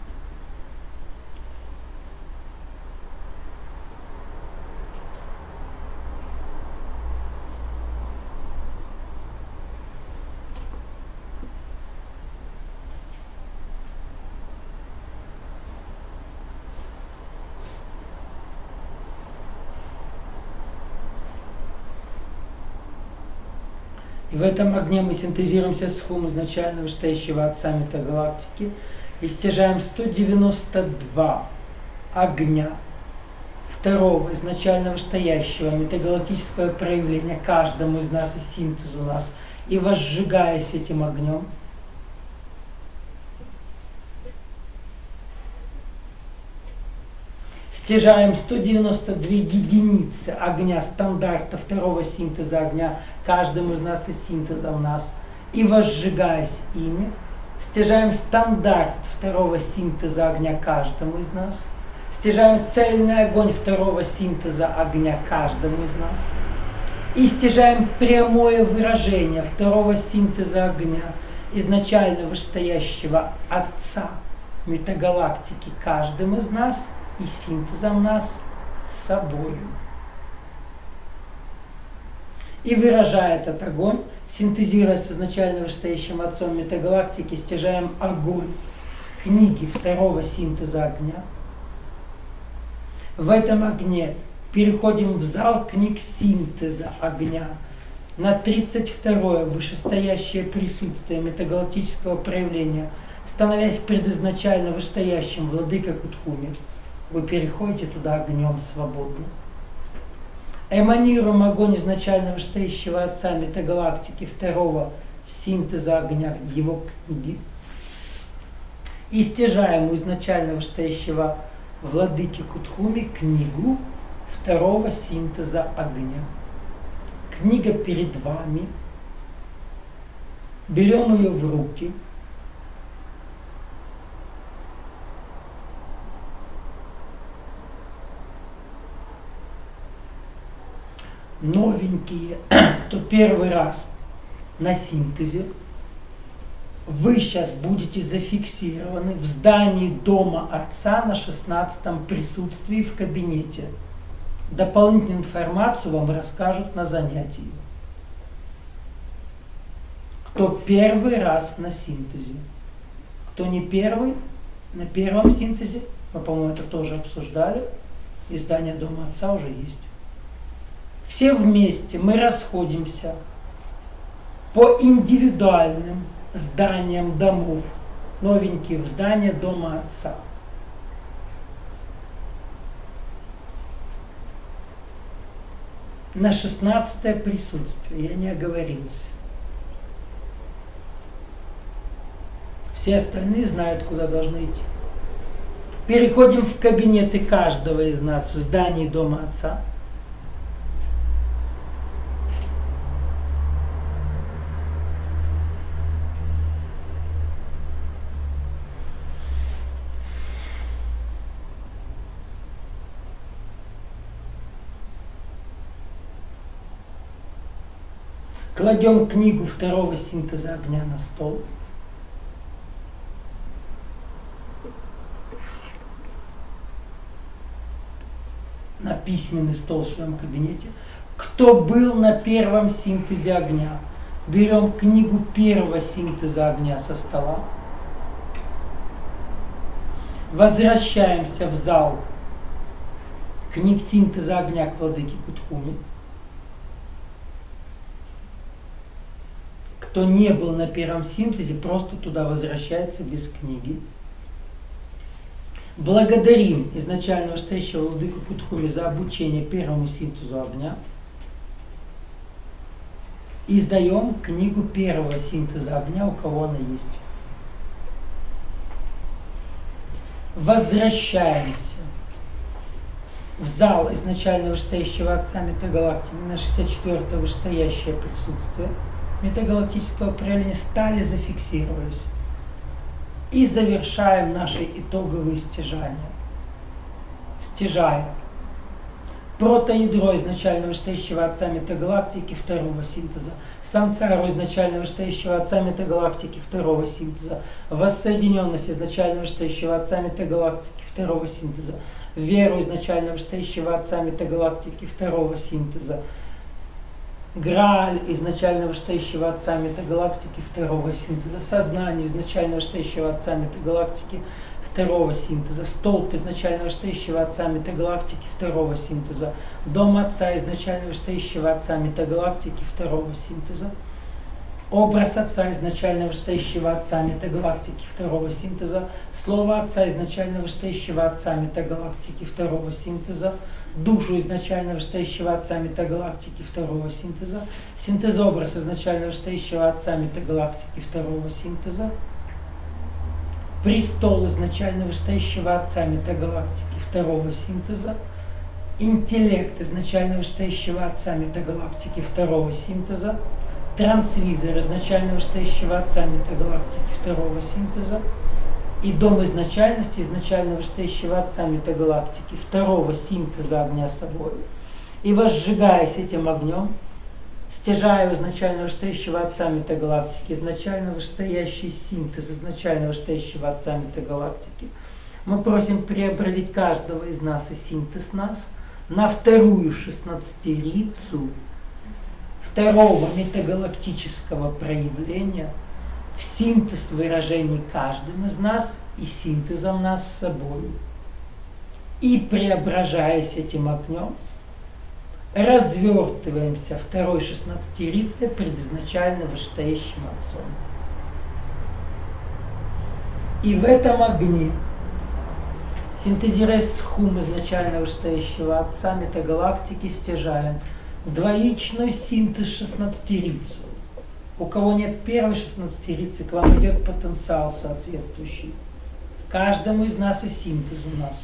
И в этом огне мы синтезируемся с хум изначально вышестоящего отца метагалактики и стяжаем 192 огня второго изначально вышестоящего метагалактического проявления каждому из нас и синтезу нас, и возжигаясь этим огнем, стяжаем 192 единицы огня стандарта второго синтеза огня каждому из нас и синтеза в нас, и возжигаясь ими, стяжаем стандарт второго синтеза огня каждому из нас, стяжаем цельный огонь второго синтеза огня каждому из нас, И стяжаем прямое выражение второго синтеза огня, изначально вышестоящего Отца метагалактики каждым из нас и синтезом нас с собою. И выражая этот огонь, синтезируя с изначально вышестоящим Отцом метагалактики, стяжаем огонь книги второго синтеза огня. В этом огне переходим в зал книг синтеза огня на 32-е вышестоящее присутствие метагалактического проявления, становясь предизначально вышестоящим владыкой Кутхуми. Вы переходите туда огнем свободно. Эманируем огонь изначально вышестоящего Отца метагалактики второго синтеза огня его книги. И стяжаем у изначально вышестоящего владыки Кутхуми книгу второго синтеза огня. Книга перед вами. Берем ее в руки. Новенькие, кто первый раз на синтезе, вы сейчас будете зафиксированы в здании Дома Отца на 16-м присутствии в кабинете. Дополнительную информацию вам расскажут на занятии. Кто первый раз на синтезе. Кто не первый, на первом синтезе, мы, по-моему, это тоже обсуждали, и здание Дома Отца уже есть. Все вместе мы расходимся по индивидуальным зданиям домов, новенькие в здание Дома Отца. На 16-е присутствие, я не оговорился. Все остальные знают, куда должны идти. Переходим в кабинеты каждого из нас в здании Дома Отца. Кладем книгу второго синтеза огня на стол. На письменный стол в своем кабинете. Кто был на первом синтезе огня, берем книгу первого синтеза огня со стола. Возвращаемся в зал книг синтеза огня к владыке Кутхуми. Кто не был на первом синтезе, просто туда возвращается без книги. Благодарим изначально вышестоящего владыку Кутхуми за обучение первому синтезу огня. И сдаем книгу первого синтеза огня, у кого она есть. Возвращаемся в зал изначально вышестоящего Отца метагалактики на 64-е вышестоящее присутствие метагалактического проявления, стали, зафиксировались. И завершаем наши итоговые стяжания. Стяжаем протоядро изначально вышестоящего Отца метагалактики второго синтеза, сансару изначально вышестоящего Отца метагалактики второго синтеза, воссоединенность изначально вышестоящего Отца метагалактики второго синтеза, веру изначально вышестоящего Отца метагалактики второго синтеза, Грааль изначально вышестоящего Отца метагалактики второго синтеза, сознание изначально вышестоящего Отца метагалактики второго синтеза, столб изначально вышестоящего Отца метагалактики второго синтеза, Дом Отца изначально вышестоящего Отца метагалактики второго синтеза, образ Отца изначально вышестоящего Отца метагалактики второго синтеза, Слово Отца изначально вышестоящего Отца метагалактики второго синтеза, душу изначально вышестоящего Отца метагалактики второго синтеза, синтезобраз изначально вышестоящего Отца метагалактики второго синтеза, престол изначально вышестоящего Отца метагалактики второго синтеза, интеллект изначально вышестоящего Отца метагалактики второго синтеза, трансвизор изначально вышестоящего Отца метагалактики второго синтеза и дом изначальности изначально вышестоящего Отца метагалактики второго синтеза огня собой. И возжигаясь этим огнем, стяжая изначально вышестоящего Отца метагалактики, изначально вышестоящий синтез изначально вышестоящего Отца метагалактики, мы просим преобразить каждого из нас и синтез нас на вторую шестнадцатерицу второго метагалактического проявления в синтез выражений каждым из нас и синтезом нас с собой. И преображаясь этим огнем, развертываемся второй шестнадцатерицей пред изначально вышестоящим Отцом. И в этом огне, синтезируя схум изначально вышестоящего Отца метагалактики, стяжаем двоичную синтез шестнадцатерицу. У кого нет первой шестнадцатерицы, к вам идет потенциал соответствующий. Каждому из нас и синтез у нас.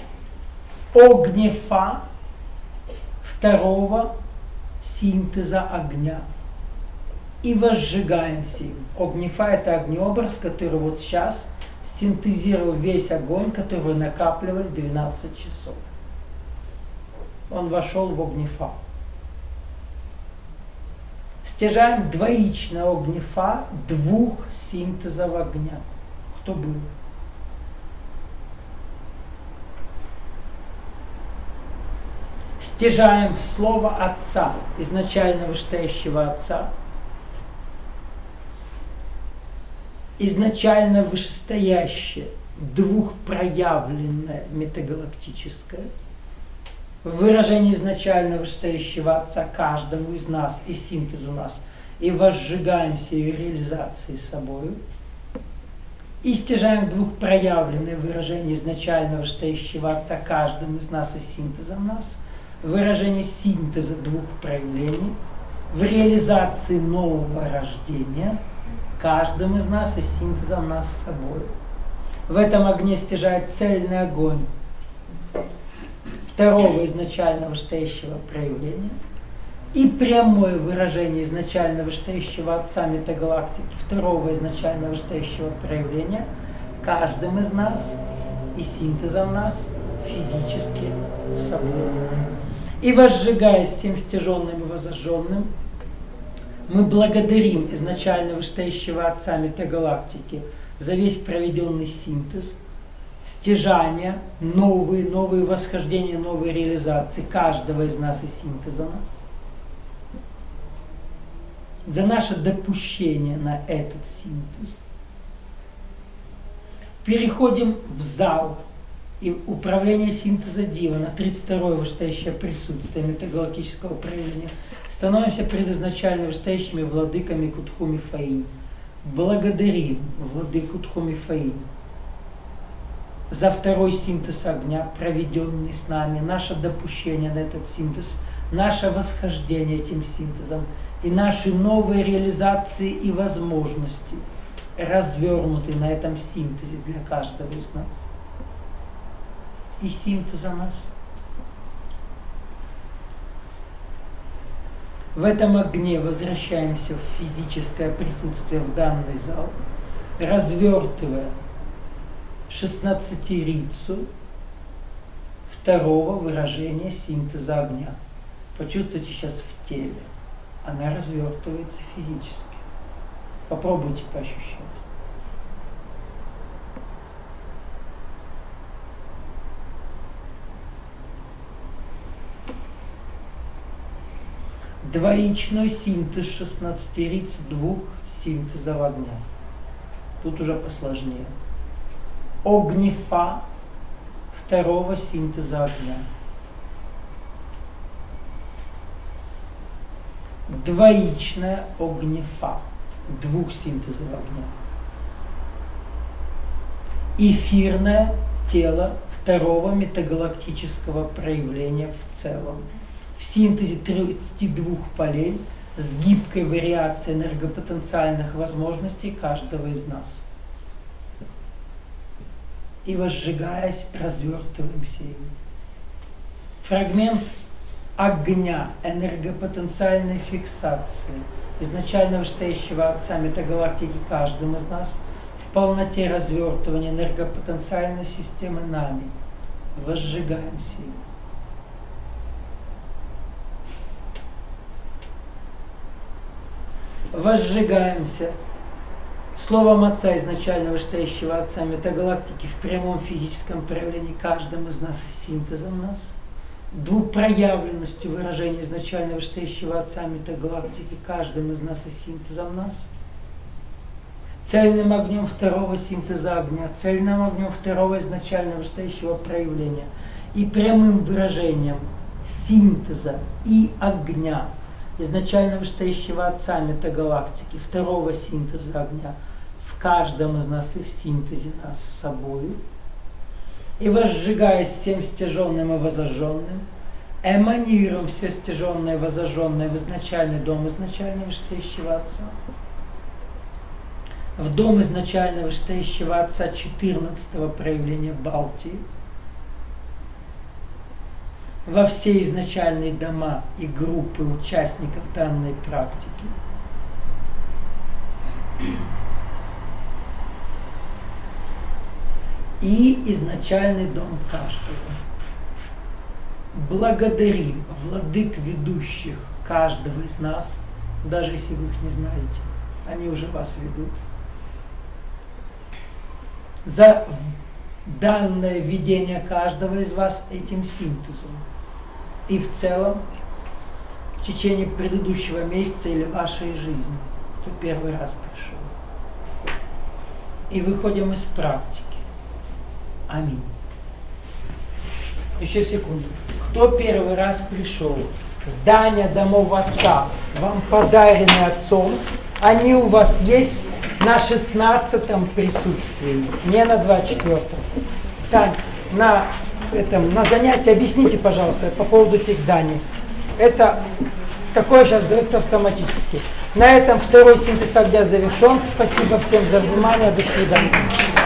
Огнефа второго синтеза огня. И возжигаемся им. Огнефа — это огнеобраз, который вот сейчас синтезировал весь огонь, который вы накапливали 12 часов. Он вошел в огнефа. Стяжаем двоичное огнефа двух синтезов огня. Кто был? Стяжаем слово Отца, изначально вышестоящего Отца, изначально вышестоящее, двухпроявленное метагалактическое, в выражении изначально вышестоящего Отца каждому из нас и синтезу нас, и возжигаемся ее реализацией собою, и стяжаем двухпроявленное выражение изначально вышестоящего Отца каждому из нас и синтезом нас, выражение синтеза двух проявлений, в реализации нового рождения каждым из нас и синтезом нас с собой. В этом огне стяжает цельный огонь второго изначально вышестоящего проявления и прямое выражение изначально вышестоящего Отца метагалактики второго изначально вышестоящего проявления каждым из нас и синтезом нас физически с собой. И возжигаясь всем стяженным и возожженным, мы благодарим изначально вышестоящего Отца метагалактики за весь проведенный синтез, стяжания, новые восхождения, новые реализации каждого из нас и синтеза нас, за наше допущение на этот синтез. Переходим в зал и управление синтеза Дива на 32-е вышестоящее присутствие метагалактического проявления. Становимся предизначально вышестоящими владыками Кутхуми Фаинь. Благодарим владыку Тхуми Фаинь за второй синтез огня, проведенный с нами, наше допущение на этот синтез, наше восхождение этим синтезом и наши новые реализации и возможности, развернутые на этом синтезе для каждого из нас. И синтеза нас. В этом огне возвращаемся в физическое присутствие в данный зал, развертывая шестнадцатерицу второго выражения синтеза огня. Почувствуйте сейчас в теле. Она развертывается физически. Попробуйте поощущать. Двоичной синтез 16 двух синтезов огня. Тут уже посложнее. Огнефа второго синтеза огня. Двоичная огнефа двух синтезов огня. Эфирное тело второго метагалактического проявления в целом. В синтезе 32 полей с гибкой вариацией энергопотенциальных возможностей каждого из нас. И возжигаясь, развертываемся им. Фрагмент огня энергопотенциальной фиксации изначально вышестоящего Отца метагалактики каждым из нас в полноте развертывания энергопотенциальной системы нами. Возжигаемся им. возжигаемся словом Отца, изначально вышестоящего Отца метагалактики, в прямом физическом проявлении каждым из нас и синтезом нас, двупроявленностью выражения изначально вышестоящего Отца метагалактики каждым из нас и синтезом нас, цельным огнем второго синтеза огня, цельным огнем второго изначально вышестоящего проявления и прямым выражением синтеза и огня изначально вышестоящего Отца метагалактики, второго синтеза огня в каждом из нас и в синтезе нас с собою, и возжигаясь всем стяженным и возожженным, эманируем все стяженное и возожженное в изначальный дом изначально вышестоящего Отца, в дом изначально вышестоящего Отца 14-го проявления Балтии, во все изначальные дома и группы участников данной практики, и изначальный дом каждого. Благодарим владык ведущих каждого из нас, даже если вы их не знаете, они уже вас ведут, за данное ведение каждого из вас этим синтезом. И в целом, в течение предыдущего месяца или вашей жизни, кто первый раз пришел. И выходим из практики. Аминь. Еще секунду. Кто первый раз пришел? Здания домов Отца вам подарены Отцом. Они у вас есть на 16-м присутствии, не на 24-м. Так, на занятии объясните, пожалуйста, по поводу этих зданий. Это такое сейчас дается автоматически. На этом второй синтез огня завершен. Спасибо всем за внимание. До свидания.